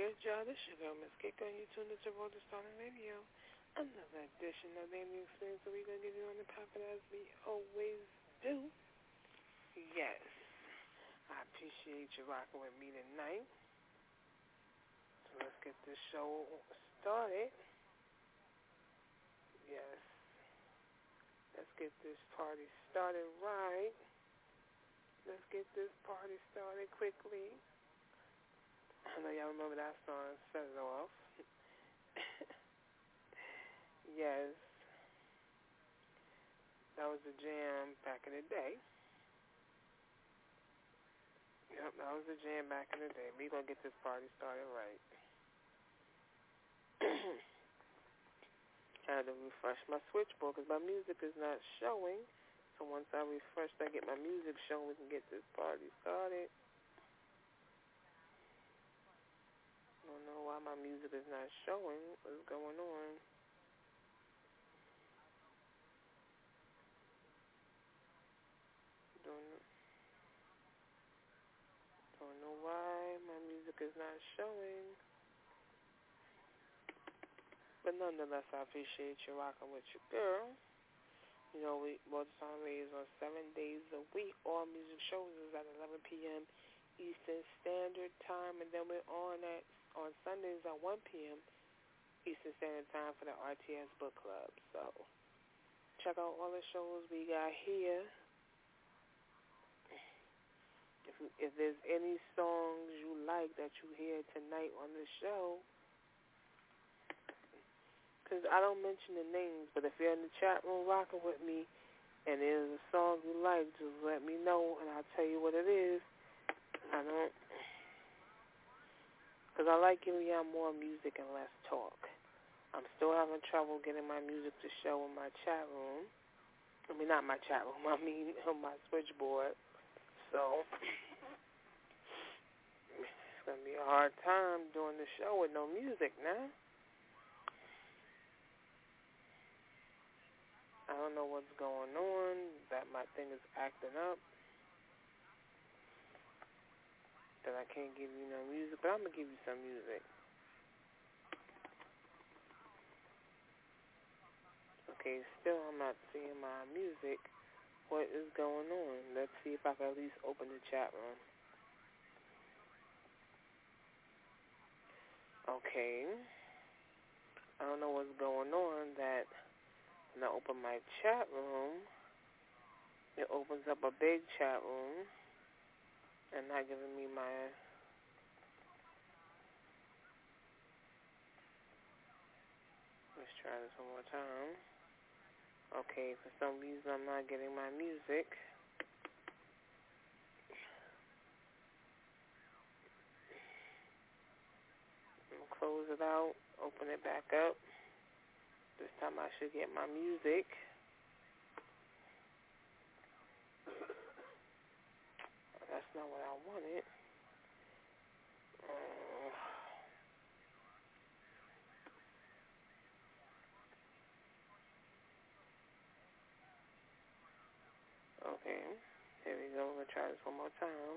good, y'all? This your girl, Miss Kiko, and you tuned into Road to Starting Radio. Another edition of the new experience that we're going to give you on the poppin' as we always do. Yes, I appreciate you rocking with me tonight. So let's get this show started. Yes, let's get this party started right. Let's get this party started quickly. I know y'all remember that song, Set It Off. Yes, that was a jam back in the day. Yep, that was a jam back in the day. We're going to get this party started right. I had to refresh my switchboard because my music is not showing. So once I refresh, I get my music showing, we can get this party started. I don't know why my music is not showing. What's going on? Don't know why my music is not showing. But nonetheless, I appreciate you rocking with your girl. You know, Road to Starting Radio is on 7 days a week. All music shows is at 11 p.m. Eastern Standard Time, and then we're on Sundays at 1 p.m. Eastern Standard Time for the RTS Book Club. So check out all the shows we got here. If there's any songs you like that you hear tonight on the show, because I don't mention the names, but if you're in the chat room rocking with me and there's a song you like, just let me know and I'll tell you what it is. Because I like giving y'all more music and less talk. I'm still having trouble getting my music to show in my chat room. I mean, not my chat room, I mean on my switchboard. So it's going to be a hard time doing the show with no music now. I don't know what's going on, that my thing is acting up, that I can't give you no music, but I'm going to give you some music. Okay, still I'm not seeing my music. What is going on? Let's see if I can at least open the chat room. Okay. I don't know what's going on that when I open my chat room, it opens up a big chat room and not giving me my... Let's try this one more time. Okay, for some reason I'm not getting my music. I'm gonna close it out, open it back up. This time I should get my music. That's not what I wanted. Okay, here we go. We're going to try this one more time.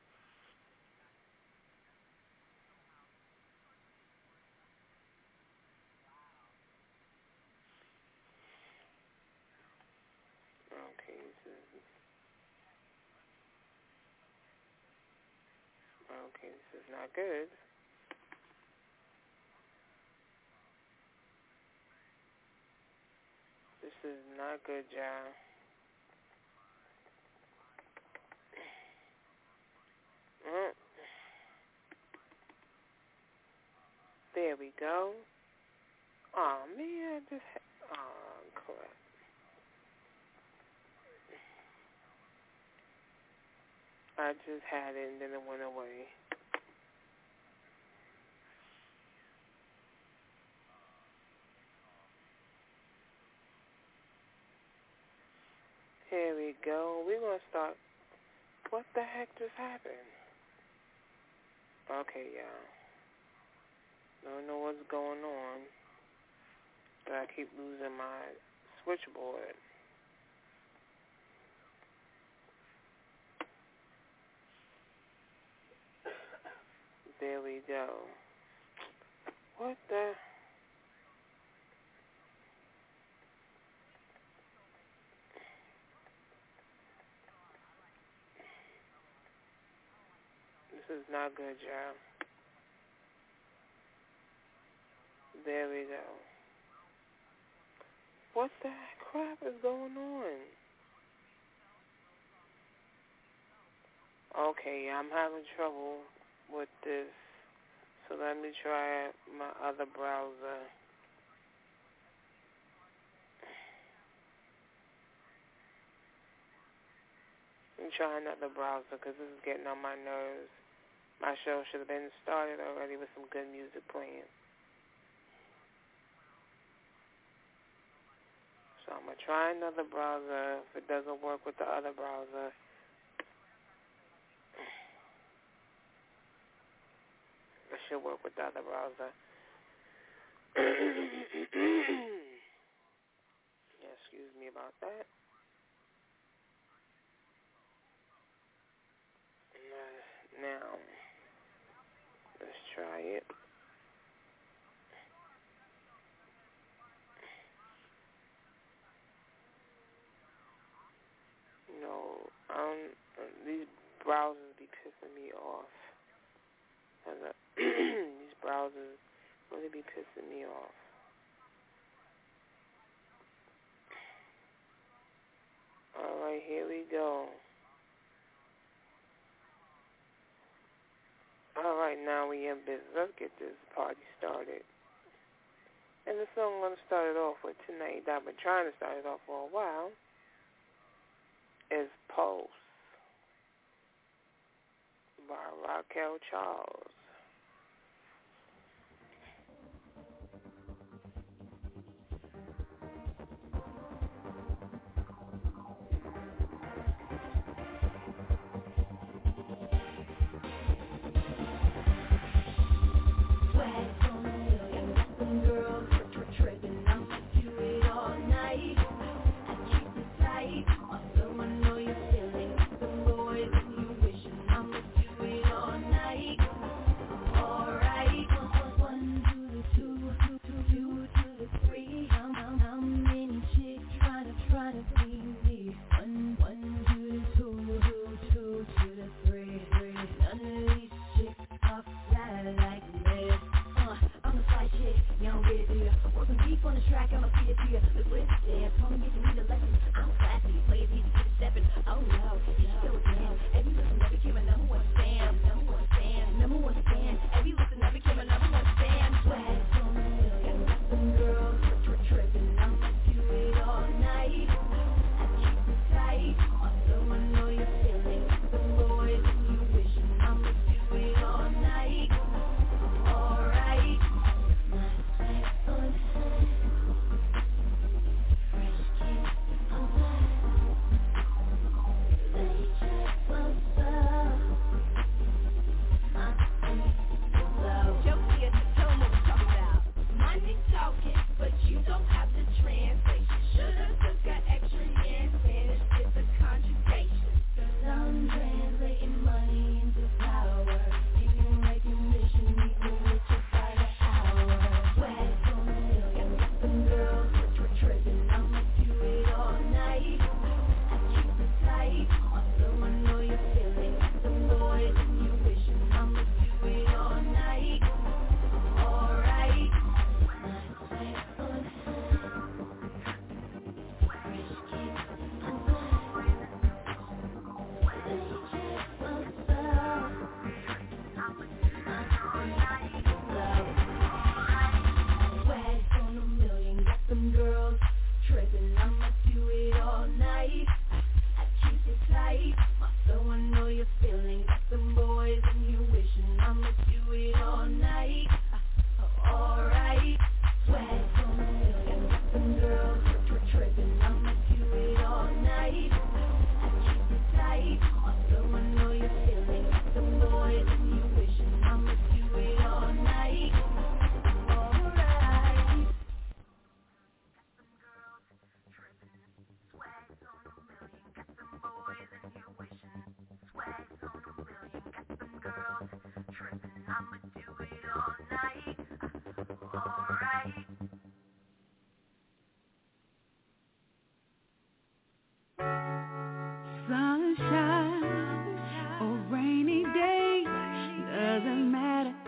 Okay, this is not good. This is not good, y'all. There we go. Oh man, crap. I just had it and then it went away. Here we go. We're going to start. What the heck just happened? Okay, y'all. Don't know what's going on. But I keep losing my switchboard. There we go. What the? This is not good, y'all. There we go. What the crap is going on? Okay, I'm having trouble with this. So let me try my other browser. Let me try another browser because this is getting on my nerves. My show should have been started already with some good music playing. So I'm going to try another browser. If it doesn't work with the other browser, it should work with the other browser. Yeah, excuse me about that. Now, let's try it. No, these browsers be pissing me off. These browsers really be pissing me off. All right, here we go. All right, now we in business. Let's get this party started. And the song I'm going to start it off with tonight, that I've been trying to start it off for a while, is Pulse by Raquel Charles. Boys, you wishing I would do it all night.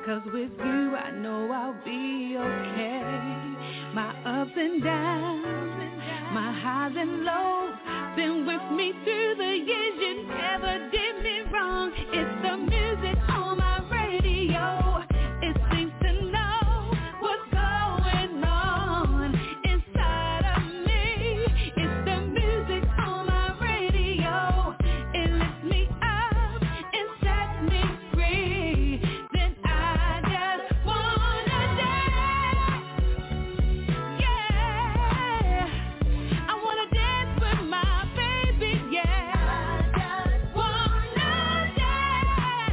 'cause with you I know I'll be okay. My ups and downs, my highs and lows, been with me through the years. You never did me wrong. It's the music on my radio. It seems to know what's going on inside of me. It's the music on my radio. It lifts me up and sets me free. Then I just wanna dance. Yeah, I wanna dance with my baby. Yeah, I just wanna dance.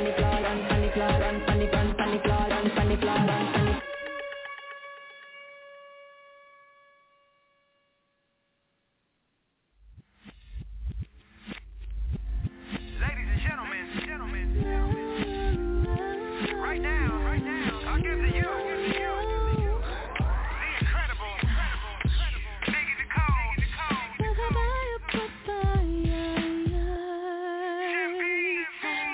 the floor, run on the floor, run on the floor, run on the floor, run on the floor, run on the. Ladies and gentlemen, right now, I'll give to you the incredible Biggie the Code. Jim B.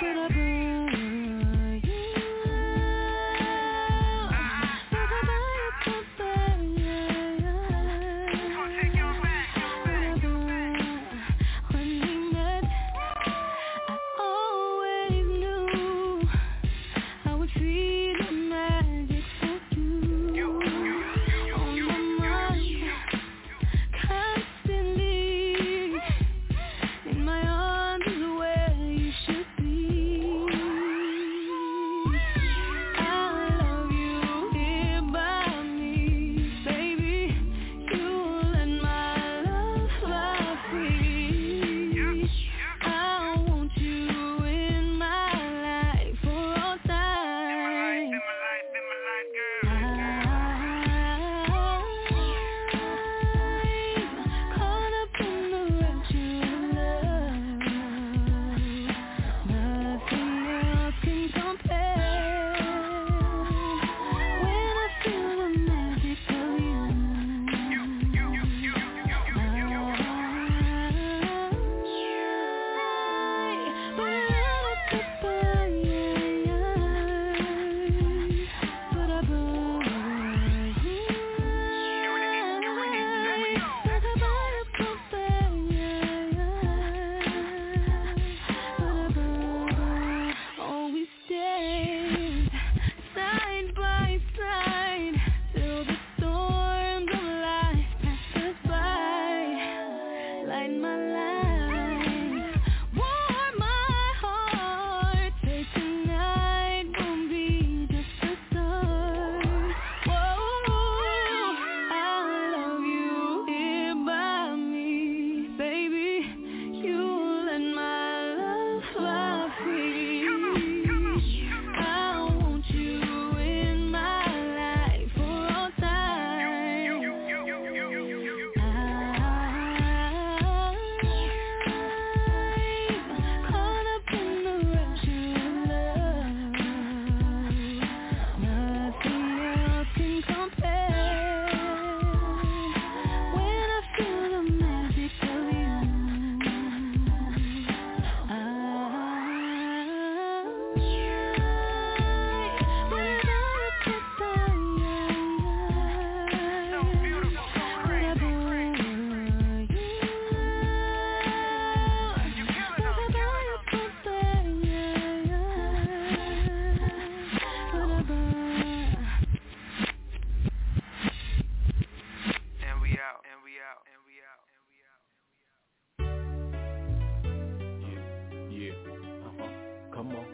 Come on.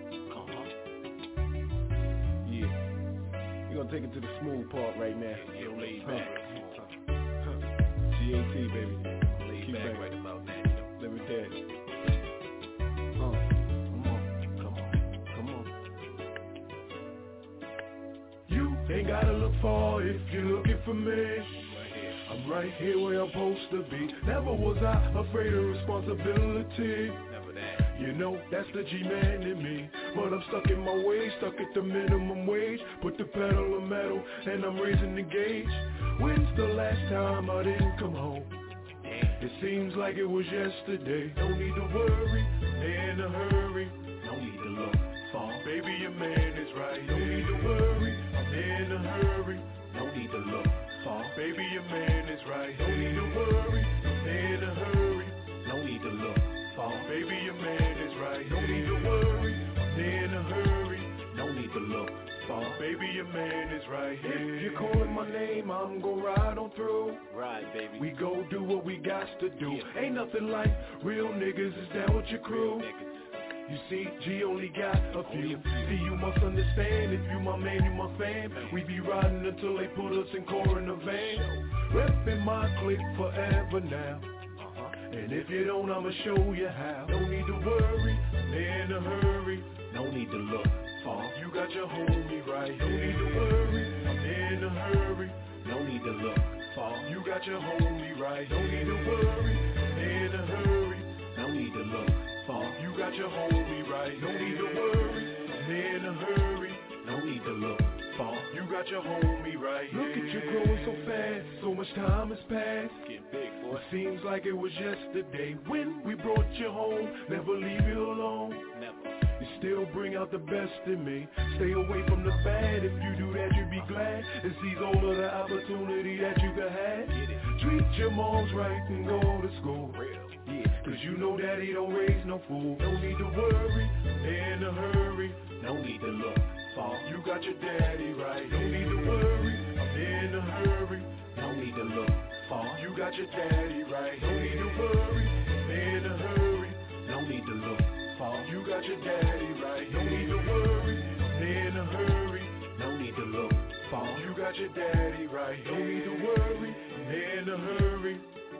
Yeah. We're gonna take it to the smooth part right now. Yeah, laid back. GAT, baby. Laid Keep back back. right about now, you know. Let me dance. Come on. You ain't gotta look far if you're looking for me. I'm right here where I'm supposed to be. Never was I afraid of responsibility. Never that. You know, that's the G-man in me. But I'm stuck in my ways, stuck at the minimum wage. Put the pedal to metal, and I'm raising the gauge. When's the last time I didn't come home? It seems like it was yesterday. Don't need to worry, in a hurry. No need to look far. Baby, your man is right. Don't need to worry, I'm in a hurry. No need to look far. Baby, your man is right. Don't need to worry, I'm in a hurry. No need to look far. Baby, your man is right. Don't need to worry, I'm in a hurry. No need to look far. Baby, your man is right here. If you're calling my name, I'm gon' ride on through. Ride, baby. We go do what we got to do. Ain't nothing like real niggas is down with your crew. You see, G only got a few. See, you must understand, if you my man, you my fam. We be riding until they put us in core in the van. Reppin' my clique forever now. And if you don't, I'ma show you how. No need to worry, in a hurry. No need to look far. You got your homie right. No need to worry, I'm in a hurry. No need to look far. You got your homie right. No need to worry, I'm in a hurry. No need to look far. You got your homie right. No need to worry, I'm in a hurry. No need to look far. You got your homie right. Look at you growing so fast. So much time has passed. Getting big, boy. It seems like it was yesterday when we brought you home. Never leave you alone. Never. You still bring out the best in me. Stay away from the bad. If you do that, you'll be glad. And seize all of the opportunity that you could have. Treat your moms right and go to school. Yeah, cause you know daddy don't raise no fool. No need to worry, in a hurry. No need to look far. You got your daddy right. No need to worry, I'm in a hurry. No need to look far. You got your daddy right. No need to worry, I'm in a hurry. No need to look far. You got your daddy right. No need to worry, I'm in a hurry. No need to look far. You got your daddy right. No need to worry, I'm in a hurry.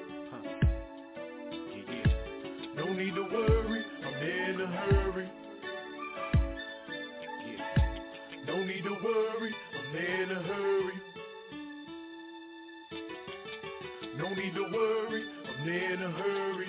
No need to worry, I'm in a hurry. No need to worry, I'm in a hurry. No need to worry, I'm in a hurry.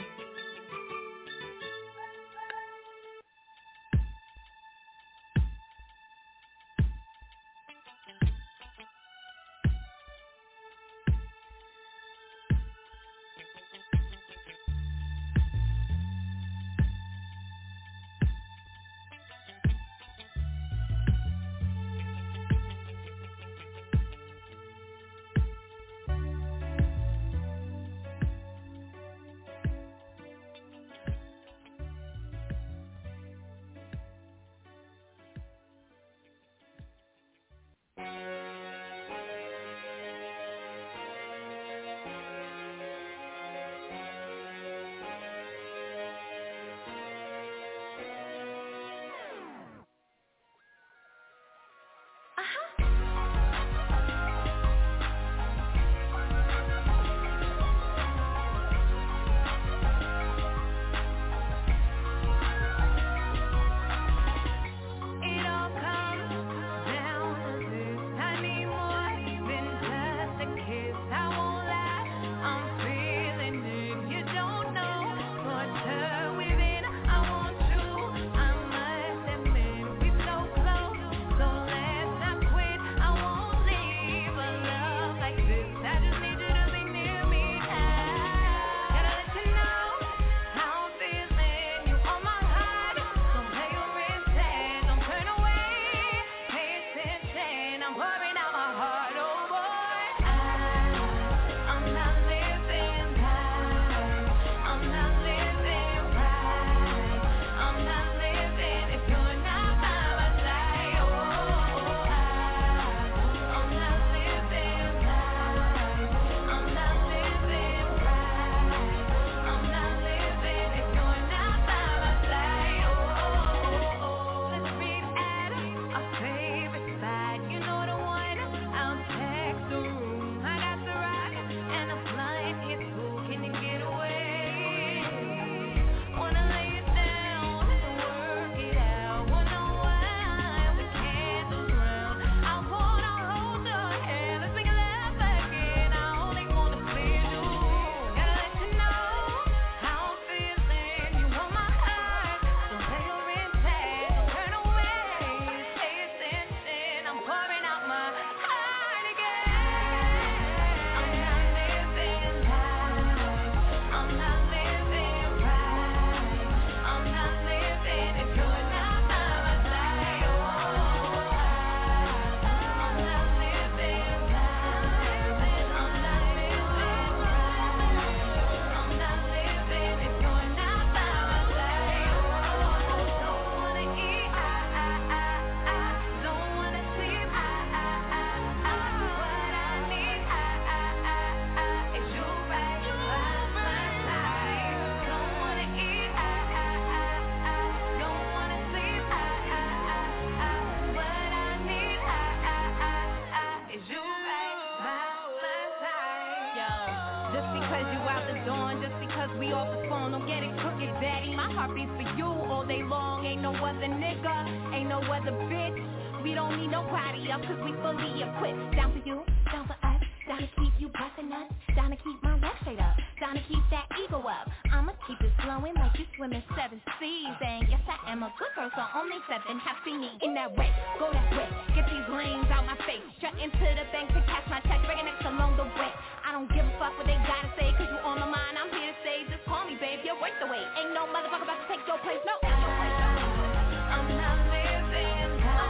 cause we fully equipped. Down for you, down for us, down to keep you bustin' nuts, down to keep my legs straight up, down to keep that ego up. I'ma keep it flowing like you swimming 7 seas. And yes, I am a good girl, so only 7 have seen me in that way. Go that way, get these lanes out my face, strut into the bank to cash my check, breaking necks along the way. I don't give a fuck what they gotta say, cause you on my mind, I'm here to say, just call me, babe, you're worth the wait. Ain't no motherfucker about to take your place, no. I'm not living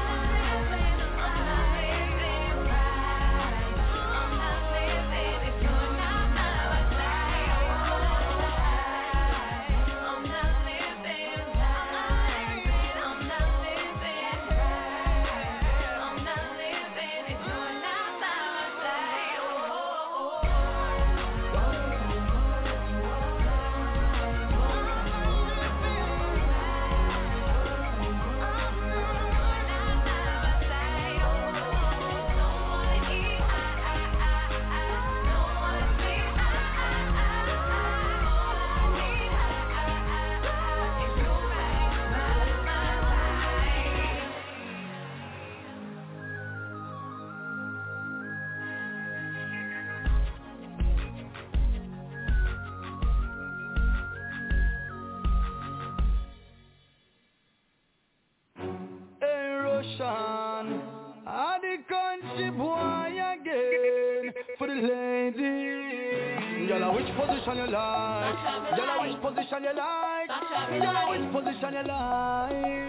for the lady. Y'all which position you like? Y'all which position you like? Y'all which position you like?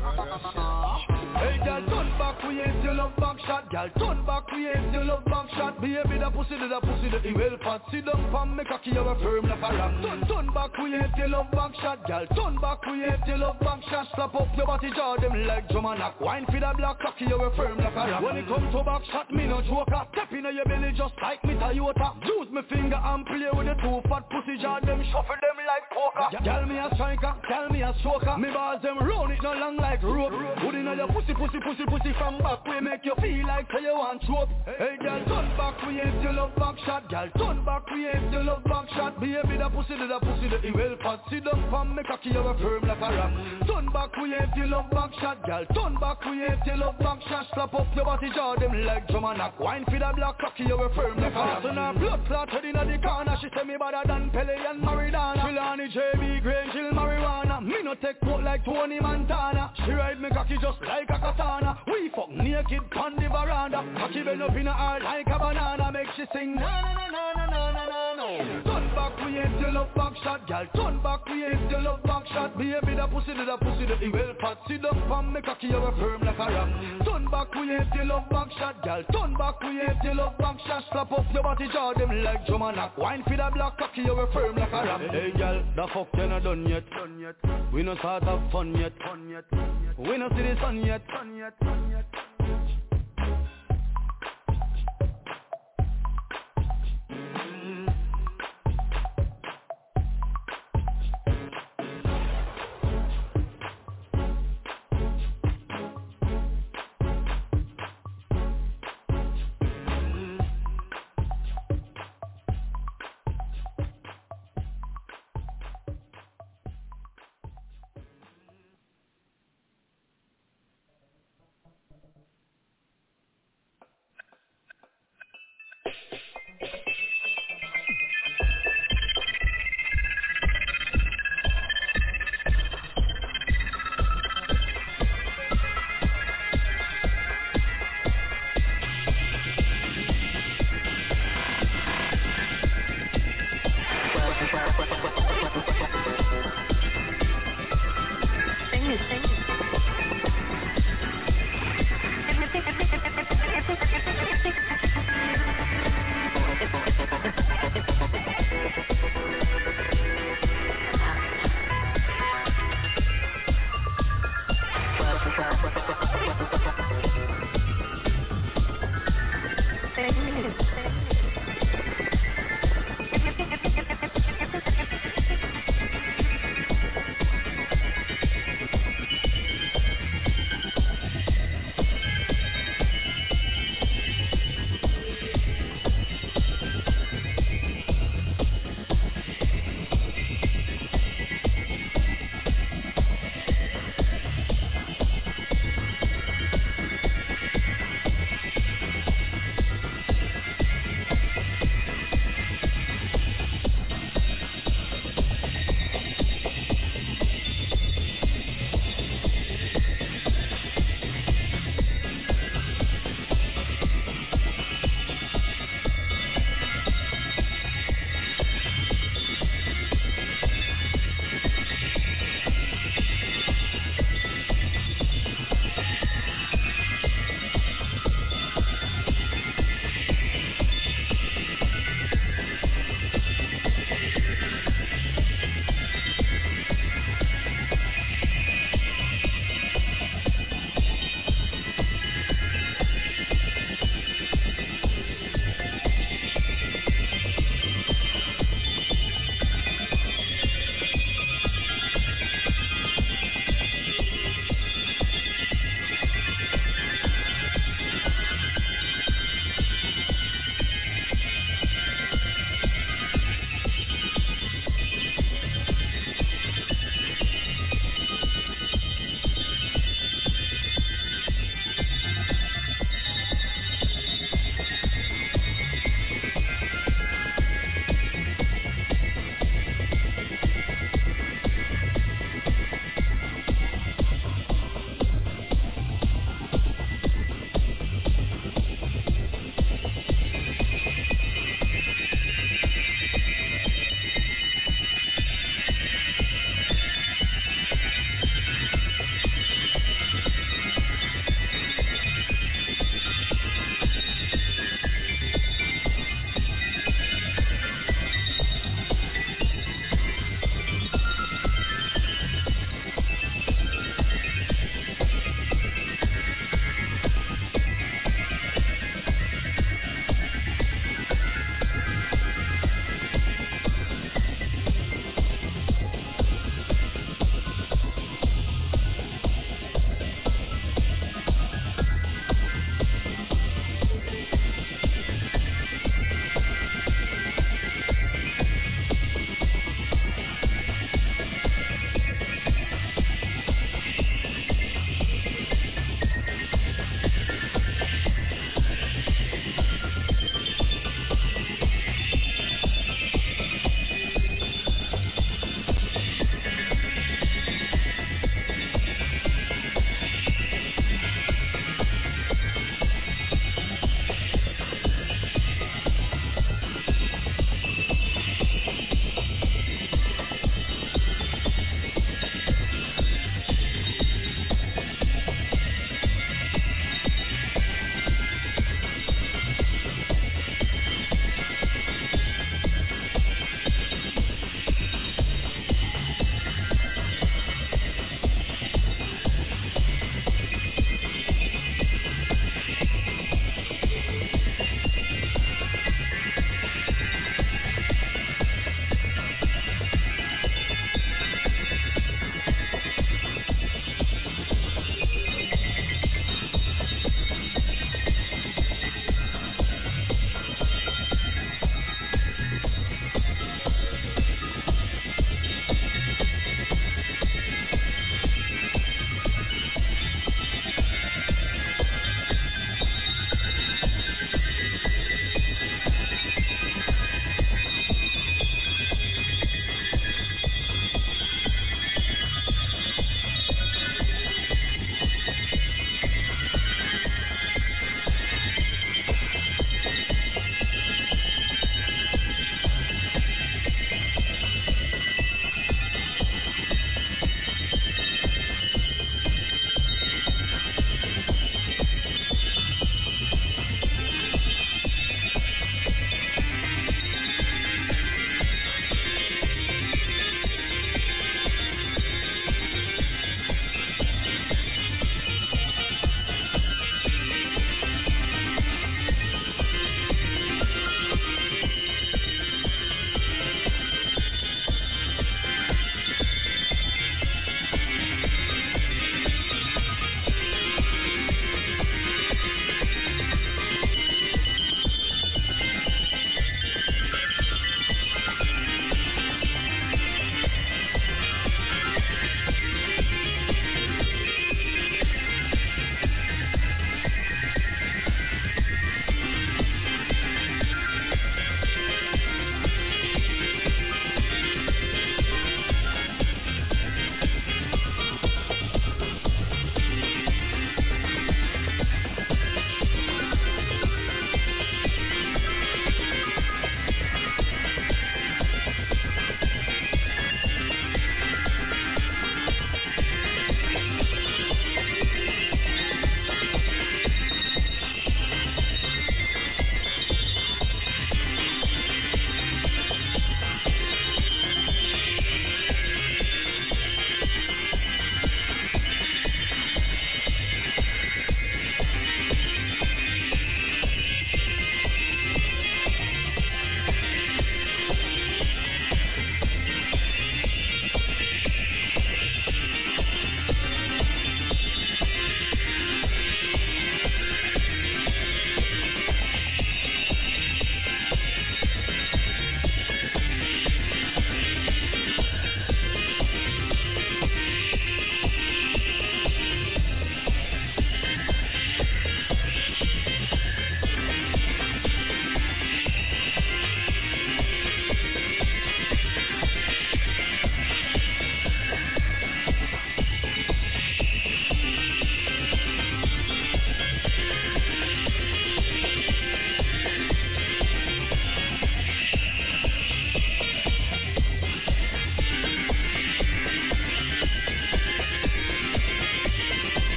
Hey girl, turn back, we ain't still love back shot. Girl, turn back, we ain't still love back shot. Baby, the pussy, the well fat. Sit down, pam, make a key, you firm like a rock. Turn back, we ain't still love back shot. Girl, turn back, we ain't still love back shot. Slap up your body, jaw them like drum and knock. Wine for the black cocky, you firm like a rock. When it comes to back shot, me no joker. Step in your belly just like me Toyota. Use me finger and play with the 2 fat pussy jaw. Them shuffle them like poker. Tell me a striker, tell me a stroker. Me balls them round it no long like rope. Put in your pussy from back. We make you feel like say you want trope. Hey girl, turn back, we ain't still love back shot. Girl, turn back, we ain't still love back shot. Baby, the pussy, the well fat. Sit down, pam, make a key, you firm like a rock. Turn back, we ain't still love back shot. Girl, turn back, we ain't still love back shot. Slap up your body, jaw them like drum and knock. Wine for the black cocky, you firm like a rock. So now blood clotted in the corner. She say me better than Pele and Maradona. Trelawney, JB, Grange, Hill, marijuana. Me no take quote like Tony Montana. She ride me cocky just like a katana. We fuck naked on the veranda. Cocky bend up in her heart like a banana. Make she sing na na na na na na na na na. Turn back, we ain't still love back shot. Girl, turn back, we ain't still love back shot. Baby, the pussy, the well fat. Sit up and make cocky, you firm like a rock. Turn back, we ain't still love back shot. Girl, turn back, we ain't still love back shot. Slap up your body, jaw them like drum and knock. Wine for the black cocky, you firm like a rock. Hey girl, the fuck you not done yet. We no start have fun yet. We no see the sun yet.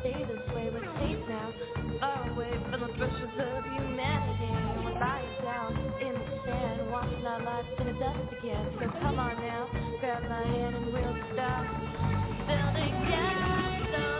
stay this way, we're safe now. Far away from the pressures of humanity. We'll lie down in the sand, watching our lives in the dust again. So come on now, grab my hand and we'll start building castles.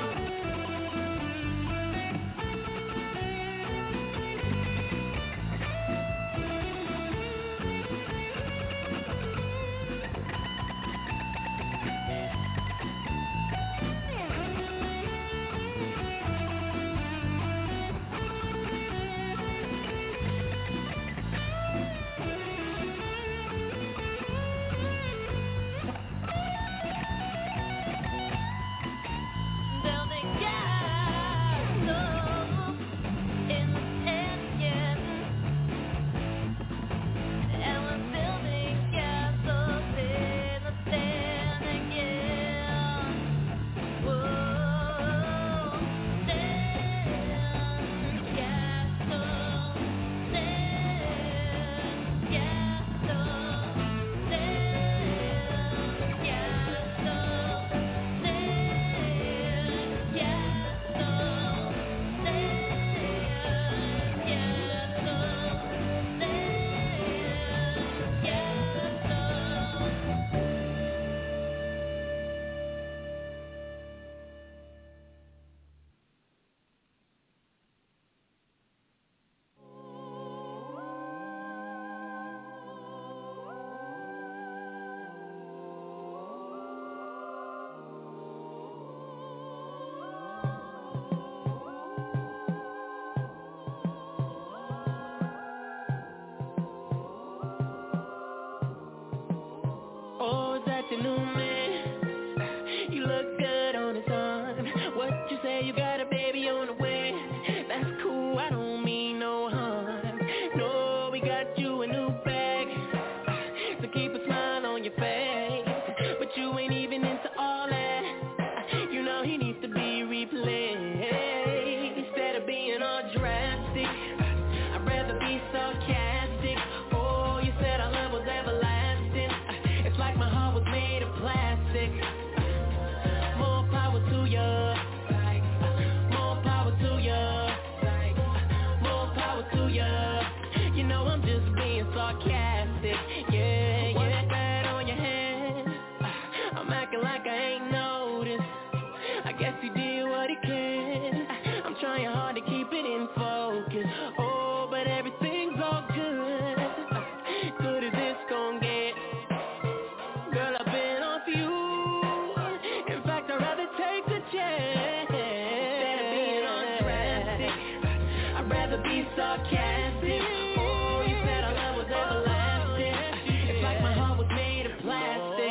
The new man, you look good on his arm. What you say, you got a baby on the way? That's cool, I don't mean no harm. No, we got you a new bag, so keep a smile on your face. But you ain't even into all that. You know he needs to be replaced. Instead of being all drastic, I'd rather be sarcastic. Oh, you said our love was everlasting. It's like my heart was made of plastic. More power to ya. More power to ya. More power to ya. You know I'm just being sarcastic. Yeah, what's that on your hand? I'm acting like I ain't noticed. I guess he did what he can. I'm trying hard to keep it in focus. Oh, but everything's all good. Good as it's gon' get. Girl, I've been on for you. In fact, I'd rather take the chance. Instead of being all drastic, I'd rather be sarcastic. Oh, you said our love was everlasting. It's like my heart was made of plastic.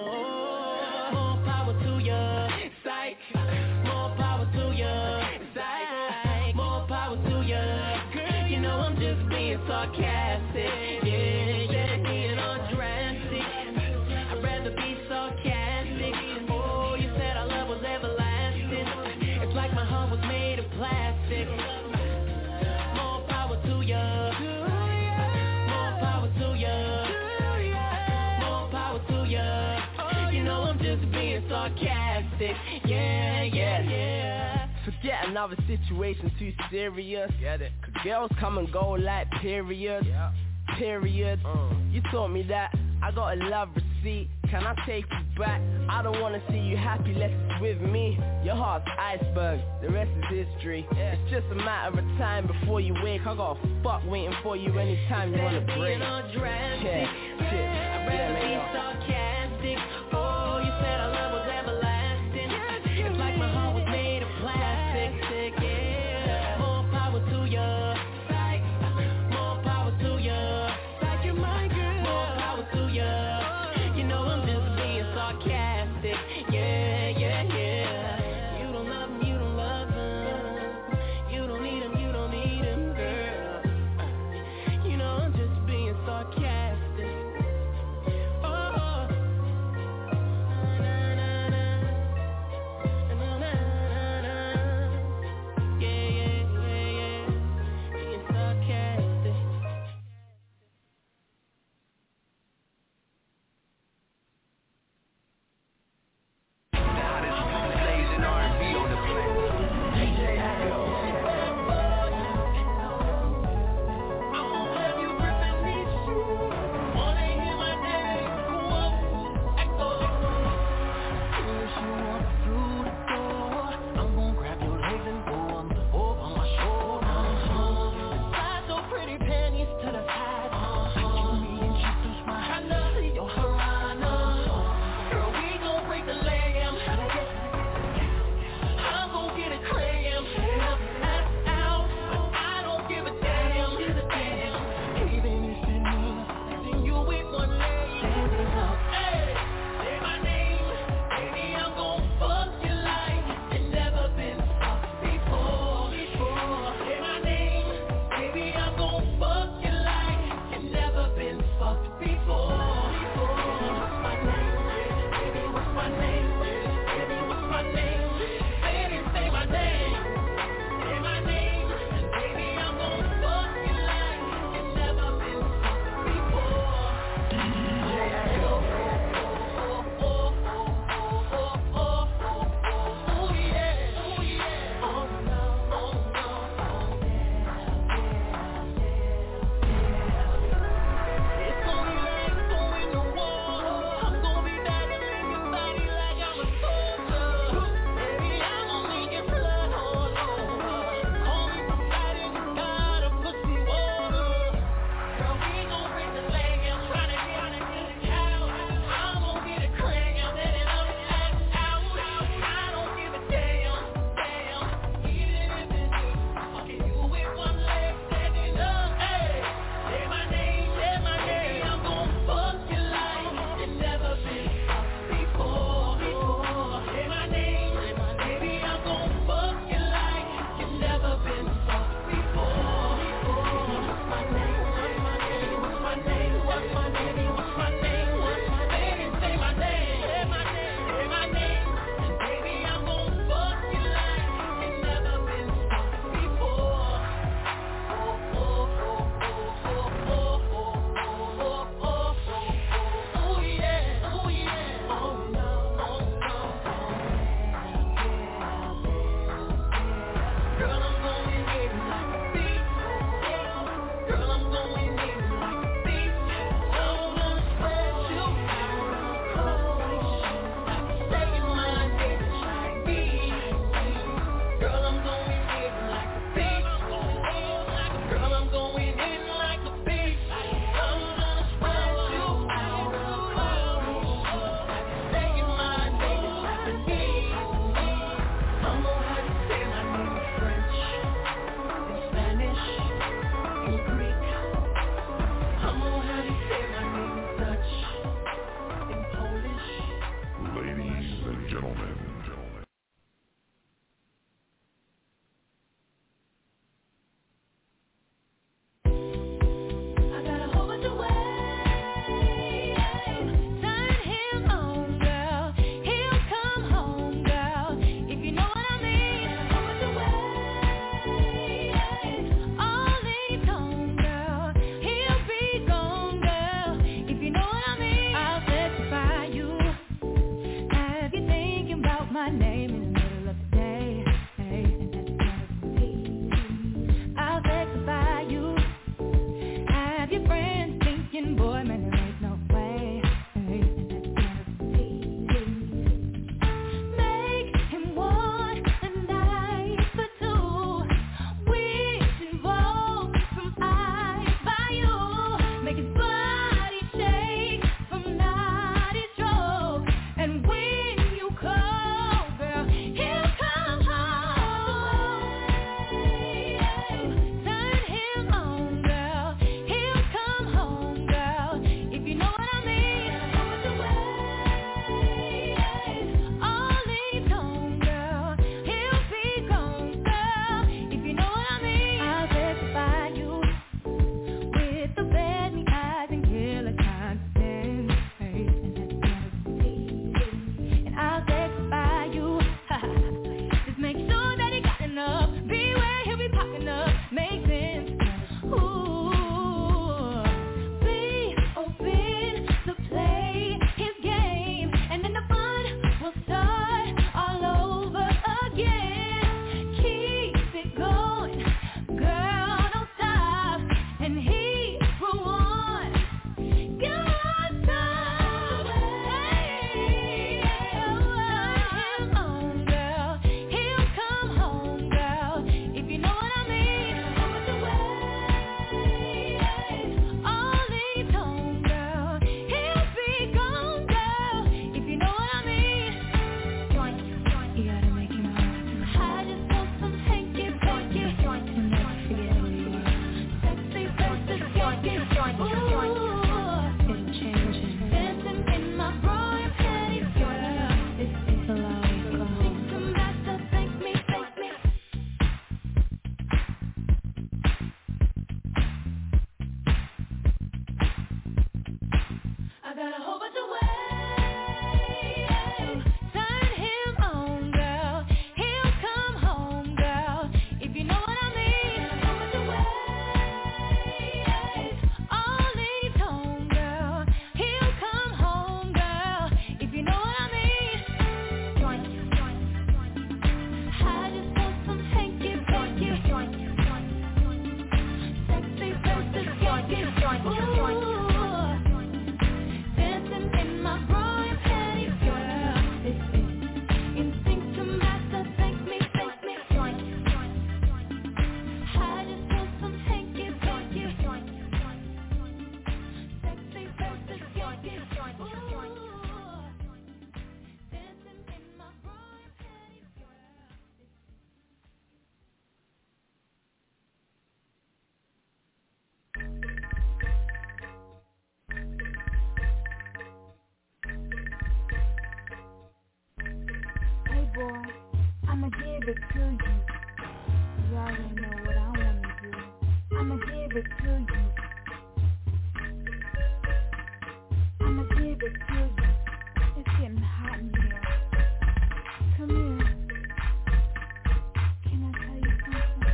More power to ya. Psych. More power to ya. Psych. More power to ya. Girl, you know I'm just being sarcastic. Yeah, instead of being all drastic, I'd rather be sarcastic. Oh, you said our love was everlasting. It's like my heart was made of plastic. More power to ya. More power to ya. More power to ya. You know I'm just being sarcastic. Yeah, yeah, yeah. Forget another situation too serious. Get it. 'Cause girls come and go like periods. Yeah. Period. You taught me that. I got a love receipt. Can I take you back? I don't wanna see you happy, let's with me. Your heart's iceberg, the rest is history. It's just a matter of time before you wake. I got a fuck waiting for you anytime you wanna break. Yeah, shit. I'd rather be sarcastic. Oh, you said our love was everlasting. It's like my heart was made of plastic. Yeah. More power to ya. Psych. More power to ya. Psych, you're my girl. More power to ya. You know I'm just being sarcastic. Yeah, yeah, yeah. You don't love him, you don't love him. You don't need him, you don't need him, girl. You know I'm just being sarcastic. Oh. give it to you. You already know what I wanna do. I'ma give it to you. I'ma give it to you. It's getting hot in here. Come here. Can I tell you something?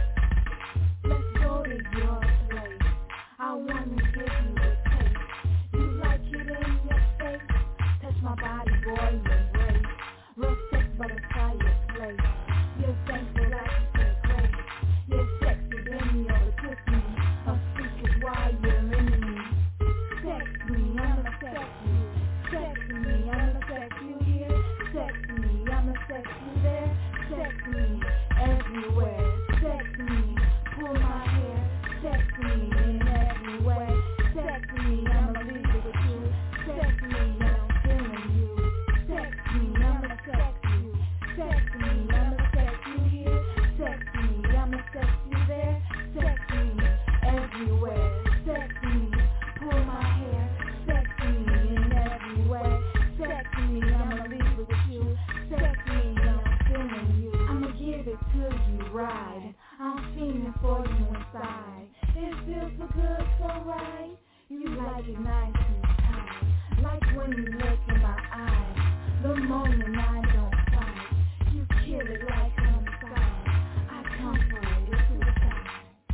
Let's go to your place. I wanna give you a taste. You like it in your face? Touch my body, boy, embrace. Real sex, but a fireplace. You're thankful that you feel great. You're sexy, bend me over, kiss me. A secret while you're into me. Sex me, I'ma sex you. Sex me, I'ma sex you here. Sex me, I'ma sex you there. Sex me everywhere. Sex me, pull my hair. Sex me in every way. Sex me, I'ma leave it with you. Sex me, I'm feeling you. Sex me, I'ma sex you. Sex me, I'ma sex you here. Sex me, I'ma sex you there. Sex me everywhere. Sex me, pull my hair. Sex me in every way. Sex me, I'ma leave it with you. Sex me, I'm feeling you. I'ma give it to you right. I'm feeling for you inside. It feels so good, so right. You like it nice and tight. Like when you look in my eyes. The moment I don't fight. You kill it like homicide. I come for it, it's suicide.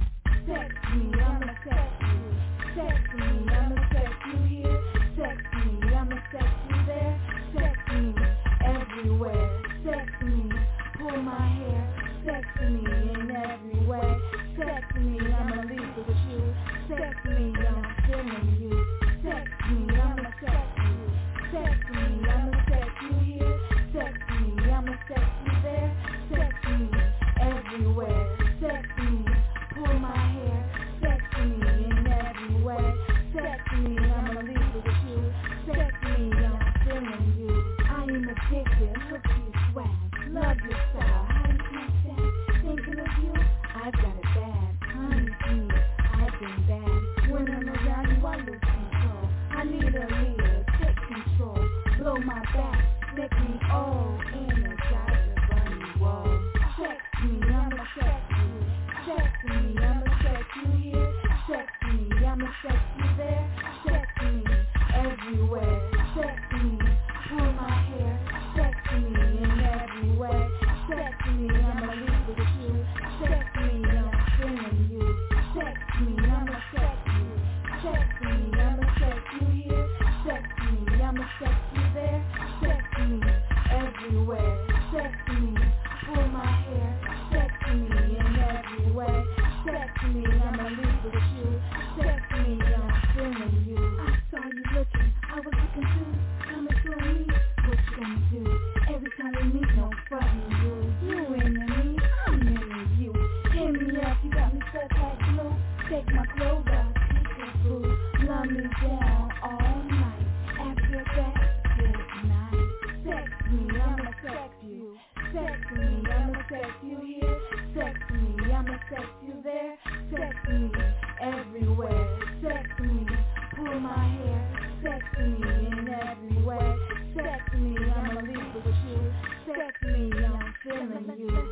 Sex me, I'ma sex you. Sex me, I'ma sex you here. Sex me, I'ma sex you there. Sex me everywhere. Sex me, pull my hair. Sex me in every way. Sex me, I'ma leave it with you. Sex me, I'm feeling you. Sex me, I'ma sex you. Sex me, I'ma sex you here. Sex me, I'ma sex you there. Sex me everywhere. Sex me, pull my hair. Sex me in every way. Sex me, I'ma leave it with you. Sex me, I'm feeling you. I am addicted, hooked to your swag. Love your style, how you can't stand. Thinking of you, I've got it bad. Honey, me, I've been bad. When I'm around you, I lose control. I need a leader, take control. Blow my back, make me all energized, running wall. Sex me, I'ma sex you. Sex me, I'ma sex you here. Sex me, I'ma sex you there. Sex me everywhere. Sex me, pull my hair. Sex me in every way. Sex me, I'ma leave it with you. Sex me, I'm feeling you. Sex me, I'ma sex you. Sex me, I'ma sex you here. Sex me, I'ma sex you there. Sex me everywhere. Sex me, pull my hair. Sex me in every way. Sex me, I'ma leave it with you. Sex me, I'm feeling you. I saw you looking, I was looking too. Coming for me, what you gonna do? Every time we meet, no frontin' you. You into me, I'm into you. Hit me up, you got me stuck like glue. Take my clothes off, take it through. Love me down all night. After that, good night. Sex me, I'ma sex you. Sex me, I'ma sex you here. Sex me, I'ma sex you there. Sex me everywhere. Sex me, pull my hair. Sex me in every way. Sex me, I'ma leave it with you. Sex me, I'm feeling you.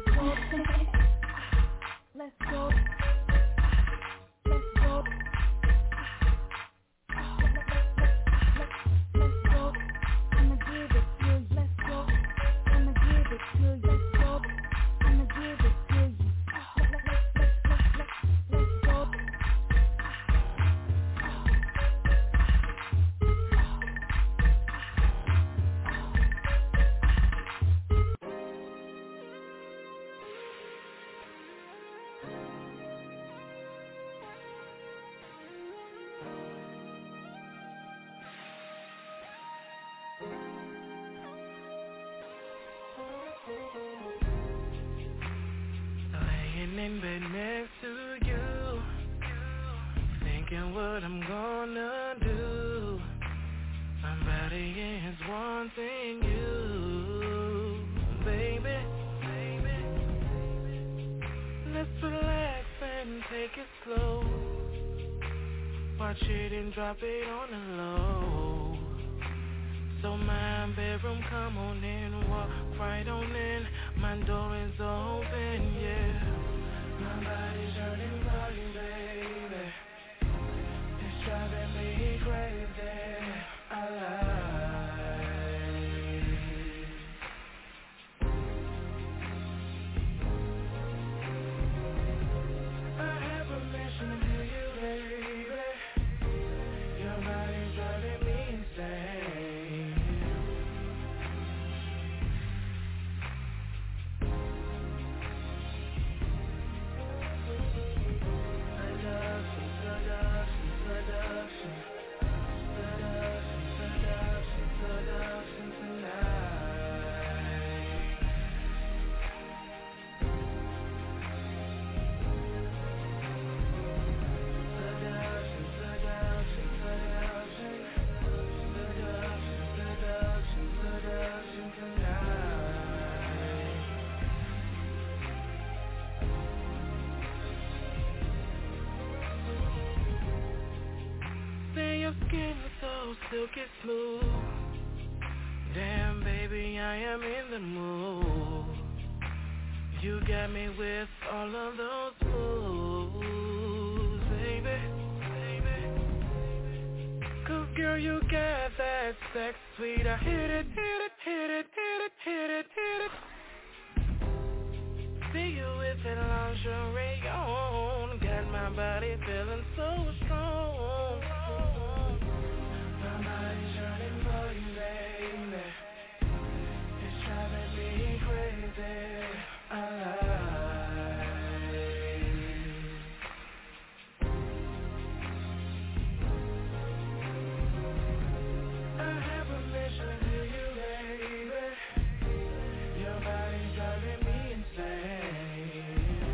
Let's go. Let's go. Let's go. I'ma give it to you. Let's go. I'ma give it to you. Let's go. I'ma give it to you. Let's go. Laying in bed next to you, thinking what I'm gonna do. My body is wanting you, baby. Let's relax and take it slow. Watch it and drop it on the low. So my bedroom, come on in, walk right on in. My door is open, yeah. My body's yearning for you, baby. It's driving me crazy. I have permission to you, baby. Your body's driving me insane. Your skin is so silky smooth. Damn, baby, I am in the mood. You got me with all of those moves, baby. Cause girl, you got that sex sweet. I hit it. See you with that lingerie on. Got my body feeling so strong. Somebody's yearning for you, baby. It's driving me crazy. I have permission to you, baby. Your body's driving me insane.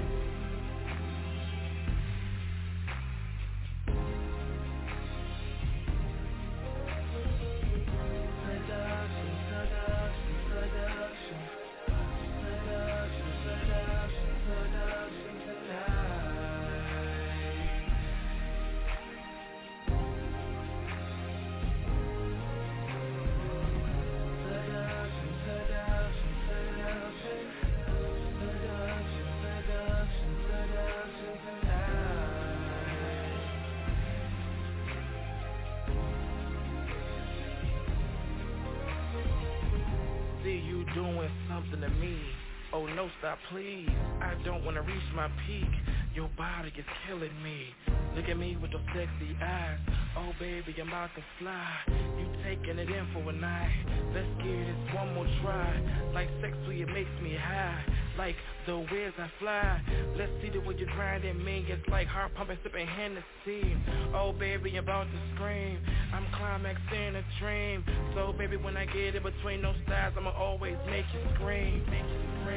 See you doing something to me. Oh no, stop please. I don't wanna reach my peak. Your body is killing me. Look at me with those sexy eyes. Oh baby, I'm about to fly. You taking it in for a night. Let's give this one more try. Like sex sweet, it makes me high. Like the waves I fly. Let's see the way you're grinding me. It's like heart pumping, sipping Hennessy. Oh baby, I'm about to scream. I'm climaxing a dream. So baby, when I get in between those thighs, I'ma always make you scream. Make you scream.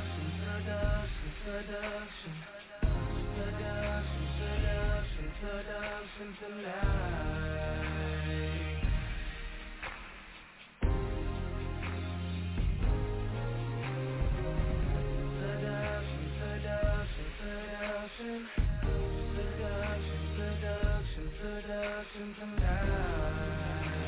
Seduction tonight. Seduction tonight.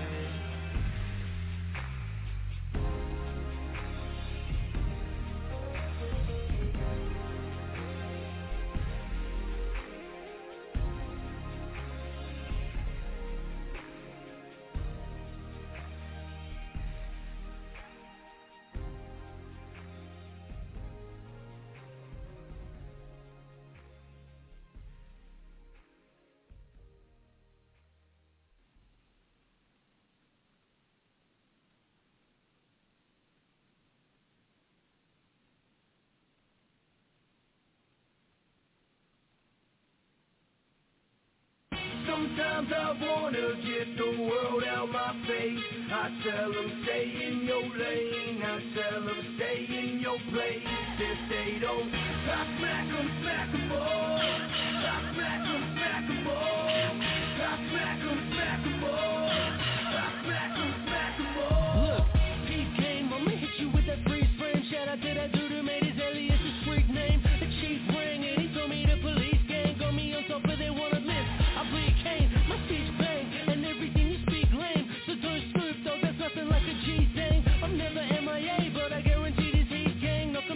Sometimes I wanna get the world out my face. I tell them stay in your lane. I tell them stay in your place. If they don't, I smack them all. I smack them all. I smack them all. I smack them all. Look, peace game, I'ma hit you with that freeze frame. Shout out to that dude who made his alias his freak name. The chief rang and he told me the police gang got me on top, but they wanna miss. I bleed cane, my speech bang, and everything you speak lame. So don't screw, though, that's nothing like a G thing. I'm never MIA, but I guarantee this heat gang. No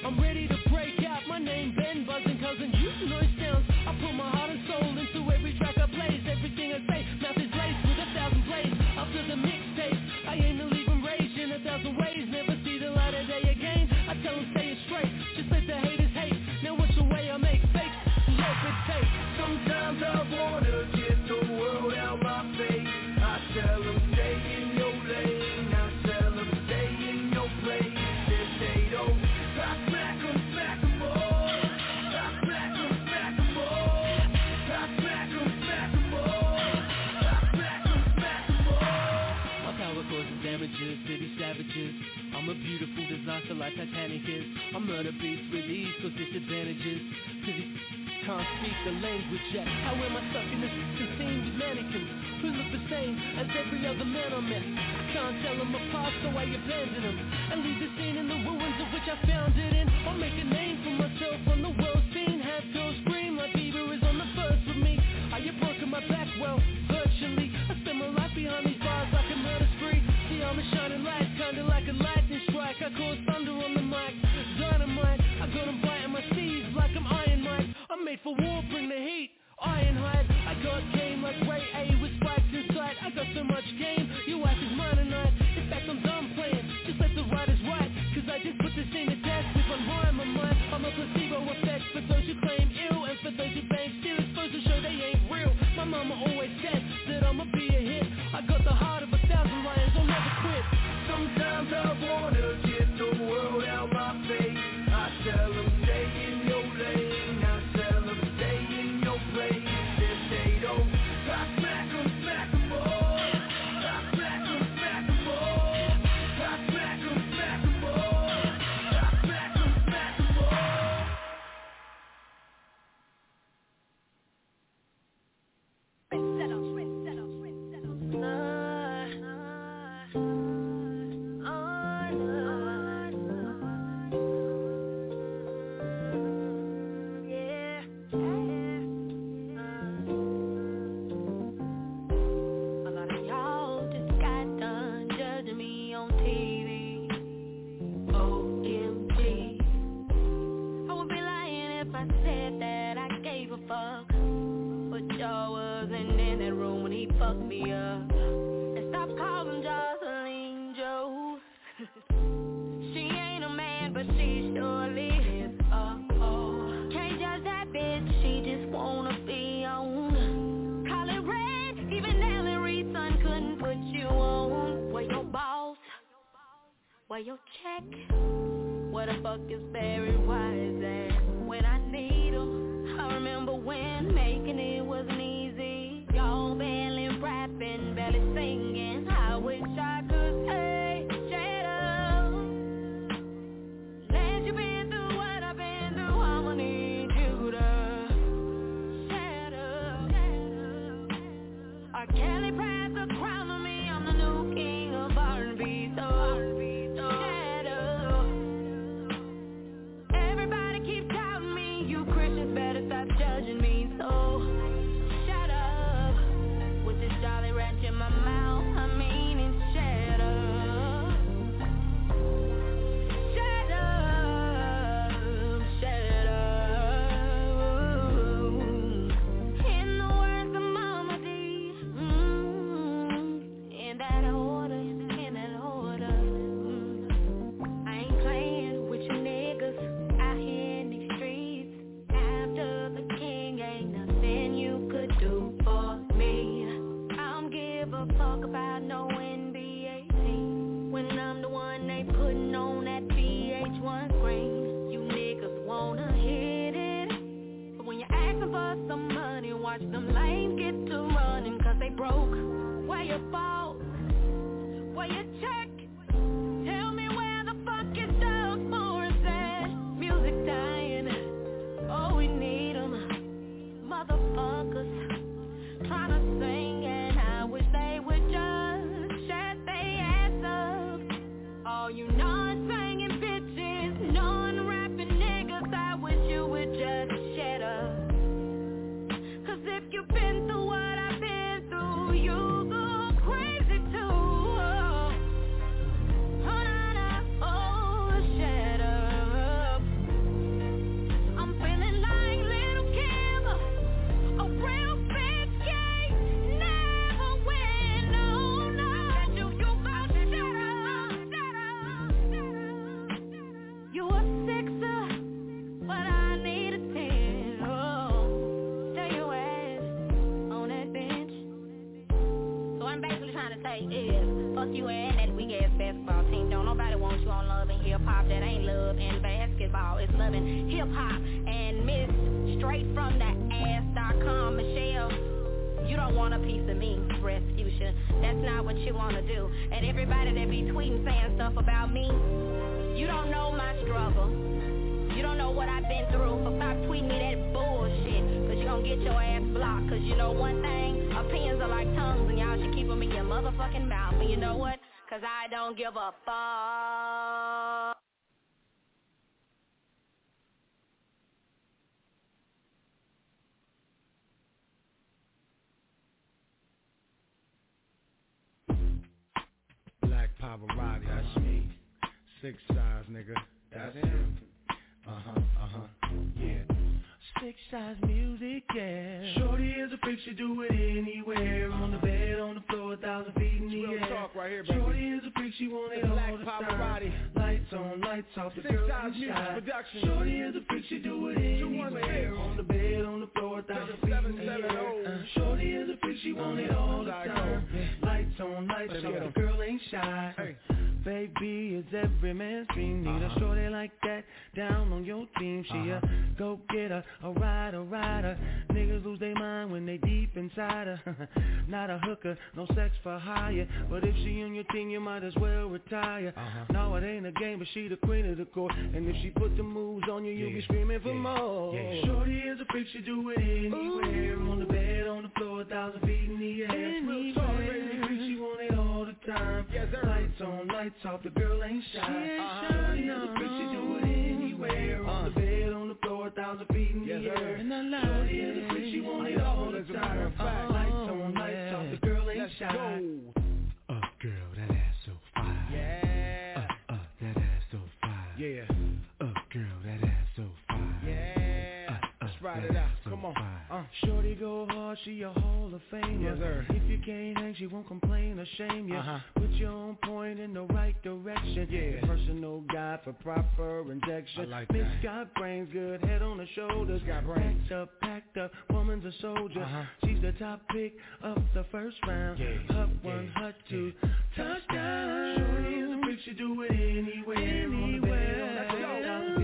I'm ready to break out. My name Ben Buzzing, cousin, you noise sounds. I put my heart and soul into every track I play. Everything I say, mouth is laced with 1,000 blades. After the mixtape, I aim to leave them rage in 1,000 ways. Never see the light of day again. I tell them stay it straight, just let the haters hate. Now what's the way I make fakes? Love it take. Sometimes I wanna get the world out my face. I tell them stay in your lane. I tell them stay in your place. If they don't, I smack them all. I smack them all. I smack them all. I smack them all. My power causes damages, city savages. I'm a beautiful disaster like Titanic is. I murder beats with ease cause disadvantages. Cause you can't speak the language yet. How am I stuck in this scene with mannequins who look the same as every other man I met? I can't tell them apart so I abandon them and leave the scene in the ruins of which I found it in. I'll make a name for myself on the world scene. Have girls scream like Bieber is on the first with me. I have broken my back, well, virtually. I spend my life behind these bars like a murder spree. See, I'm a shining light, kinda like a lightning strike. I cause thunder on the mic, dynamite. I got them biting my sleeves like I'm Iron Mike. I'm made for war, bring the heat, Ironhide. I got game like Ray A with spikes inside. I got so much game, your wife is mine tonight. In fact, I'm done playing, just let the writers write. Cause I just put this scene to test with one more in my mind. I'm a placebo effect for those who claim ill, and for those who bang still exposed to show they ain't real. My mama always said that I'ma be a hit. I got the heart of 1,000 lions, I'll never quit. Sometimes I wanna get the world out my face. I tell them stay in your lane. I tell them stay in your place. If they don't, I smack them all. I smack them all. I smack them all. I smack them all. Where your check? Where the fuck is Barry Wise at? When I need him, I remember when making it wasn't easy. Y'all barely rapping, barely singing. I wish I could say, shut up. Let you been through what I've been through, I'ma need you to shut up. R. Kelly pressed the crown on me, I'm the new king of R&B, so everybody club and basketball. It's loving hip-hop and Miss Straight from the ass.com. Michelle, you don't want a piece of me, Respucia. That's not what you want to do. And everybody that be tweeting saying stuff about me, you don't know my struggle. You don't know what I've been through. So stop tweeting me that bullshit, because you're going to get your ass blocked. Because you know one thing, opinions are like tongues, and y'all should keep them in your motherfucking mouth. And you know what? Because I don't give a fuck. Black Pavarotti, that's me. 6 size, nigga, that's him. Yeah. 6 size music, yeah. Shorty is a freak, she do it anywhere. On the bed, on the floor, 1,000 feet in the Real air. talk right here, baby. Shorty is a freak, she want it Black all the Pavarotti. time. Lights on, lights off, the 6 girl size in music shine. production. Shorty is a freak, she do it anywhere. On the bed, on the floor, 1,000 feet in the air. Shorty is a freak, she want it all the time. Lights on, lights off, the girl ain't shy. Hey. Baby, it's every man's dream. Need a shorty like that down on your team. She a go-getter, a rider. Niggas lose their mind when they deep inside her. Not a hooker, no sex for hire. But if she on your team, you might as well retire. No, it ain't a game, but she the queen of the court. And if she put the moves on you, you'll be screaming for more. Shorty is a freak, she do it anywhere. On the bed, on the floor, 1,000 feet in the air. Real talk, baby, freak, she want it all the time. Yes, sir. Lights on, lights off, the girl ain't shy. Shorty is a freak, she do it anywhere. On the bed, on the floor, 1,000 feet in the air. And I Shorty is a freak, she want it all the time. Lights on, lights off, the girl ain't Let's shy. go. girl, that ass so fire. Yeah. That ass so fire. Yeah. Girl, that ass so fire. Yeah. Let's ride it out. Come on. Shorty go hard, she a Hall of Famer. Yes, sir. If you can't hang, she won't complain or shame you. Put you on point in the right direction. Yeah. Personal guide for proper injection. I like Miss that. got brains, good head on her shoulders. Got brains. Packed up, woman's a soldier. She's the top pick of the first round. Hut one, hut two, touchdown. Shorty is a freak, she do it anywhere. Let's go.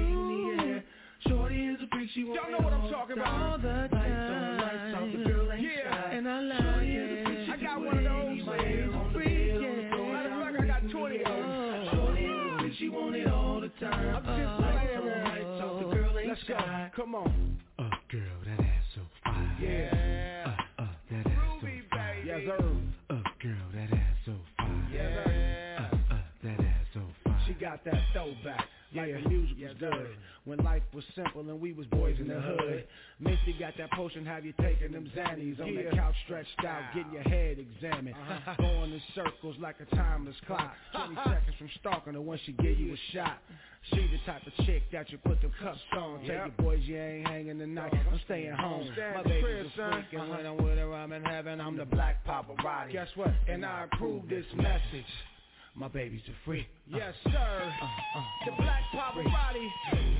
Shorty is a freak, she want Y'all know what I'm talking about. All the lights on, lights off, the girl ain't Yeah. shy. And I like Shorty is a freak, it. she I got do one of it those. anywhere. On the Freak, bed, on the yeah. floor, Matter of fact, I got 20 of them. Shorty is a freak, she want it all the time. I'm just Lights saying, on, man. lights off, the girl ain't Let's go. shy. Come on. Girl, that ass so fire. Yeah. That ass so Ruby, fire. baby. Yes, sir. Girl, that ass so fire. Yes, sir. That ass so fire. She got that throwback. Like the music was good. When life was simple and we was boys in the hood. Misty got that potion, have you taking them Xannies on the couch stretched out, getting your head examined. Going in circles like a timeless clock. 20 seconds from stalking her when she give you a shot. She the type of chick that you put the cuffs on. Tell your boys you ain't hanging tonight, I'm staying home. My baby's a freak, and when I'm with her I'm in heaven. I'm the Black Pavarotti. Guess what? And I approve this message. My baby's a freak. Yes, sir. The Black Pavarotti.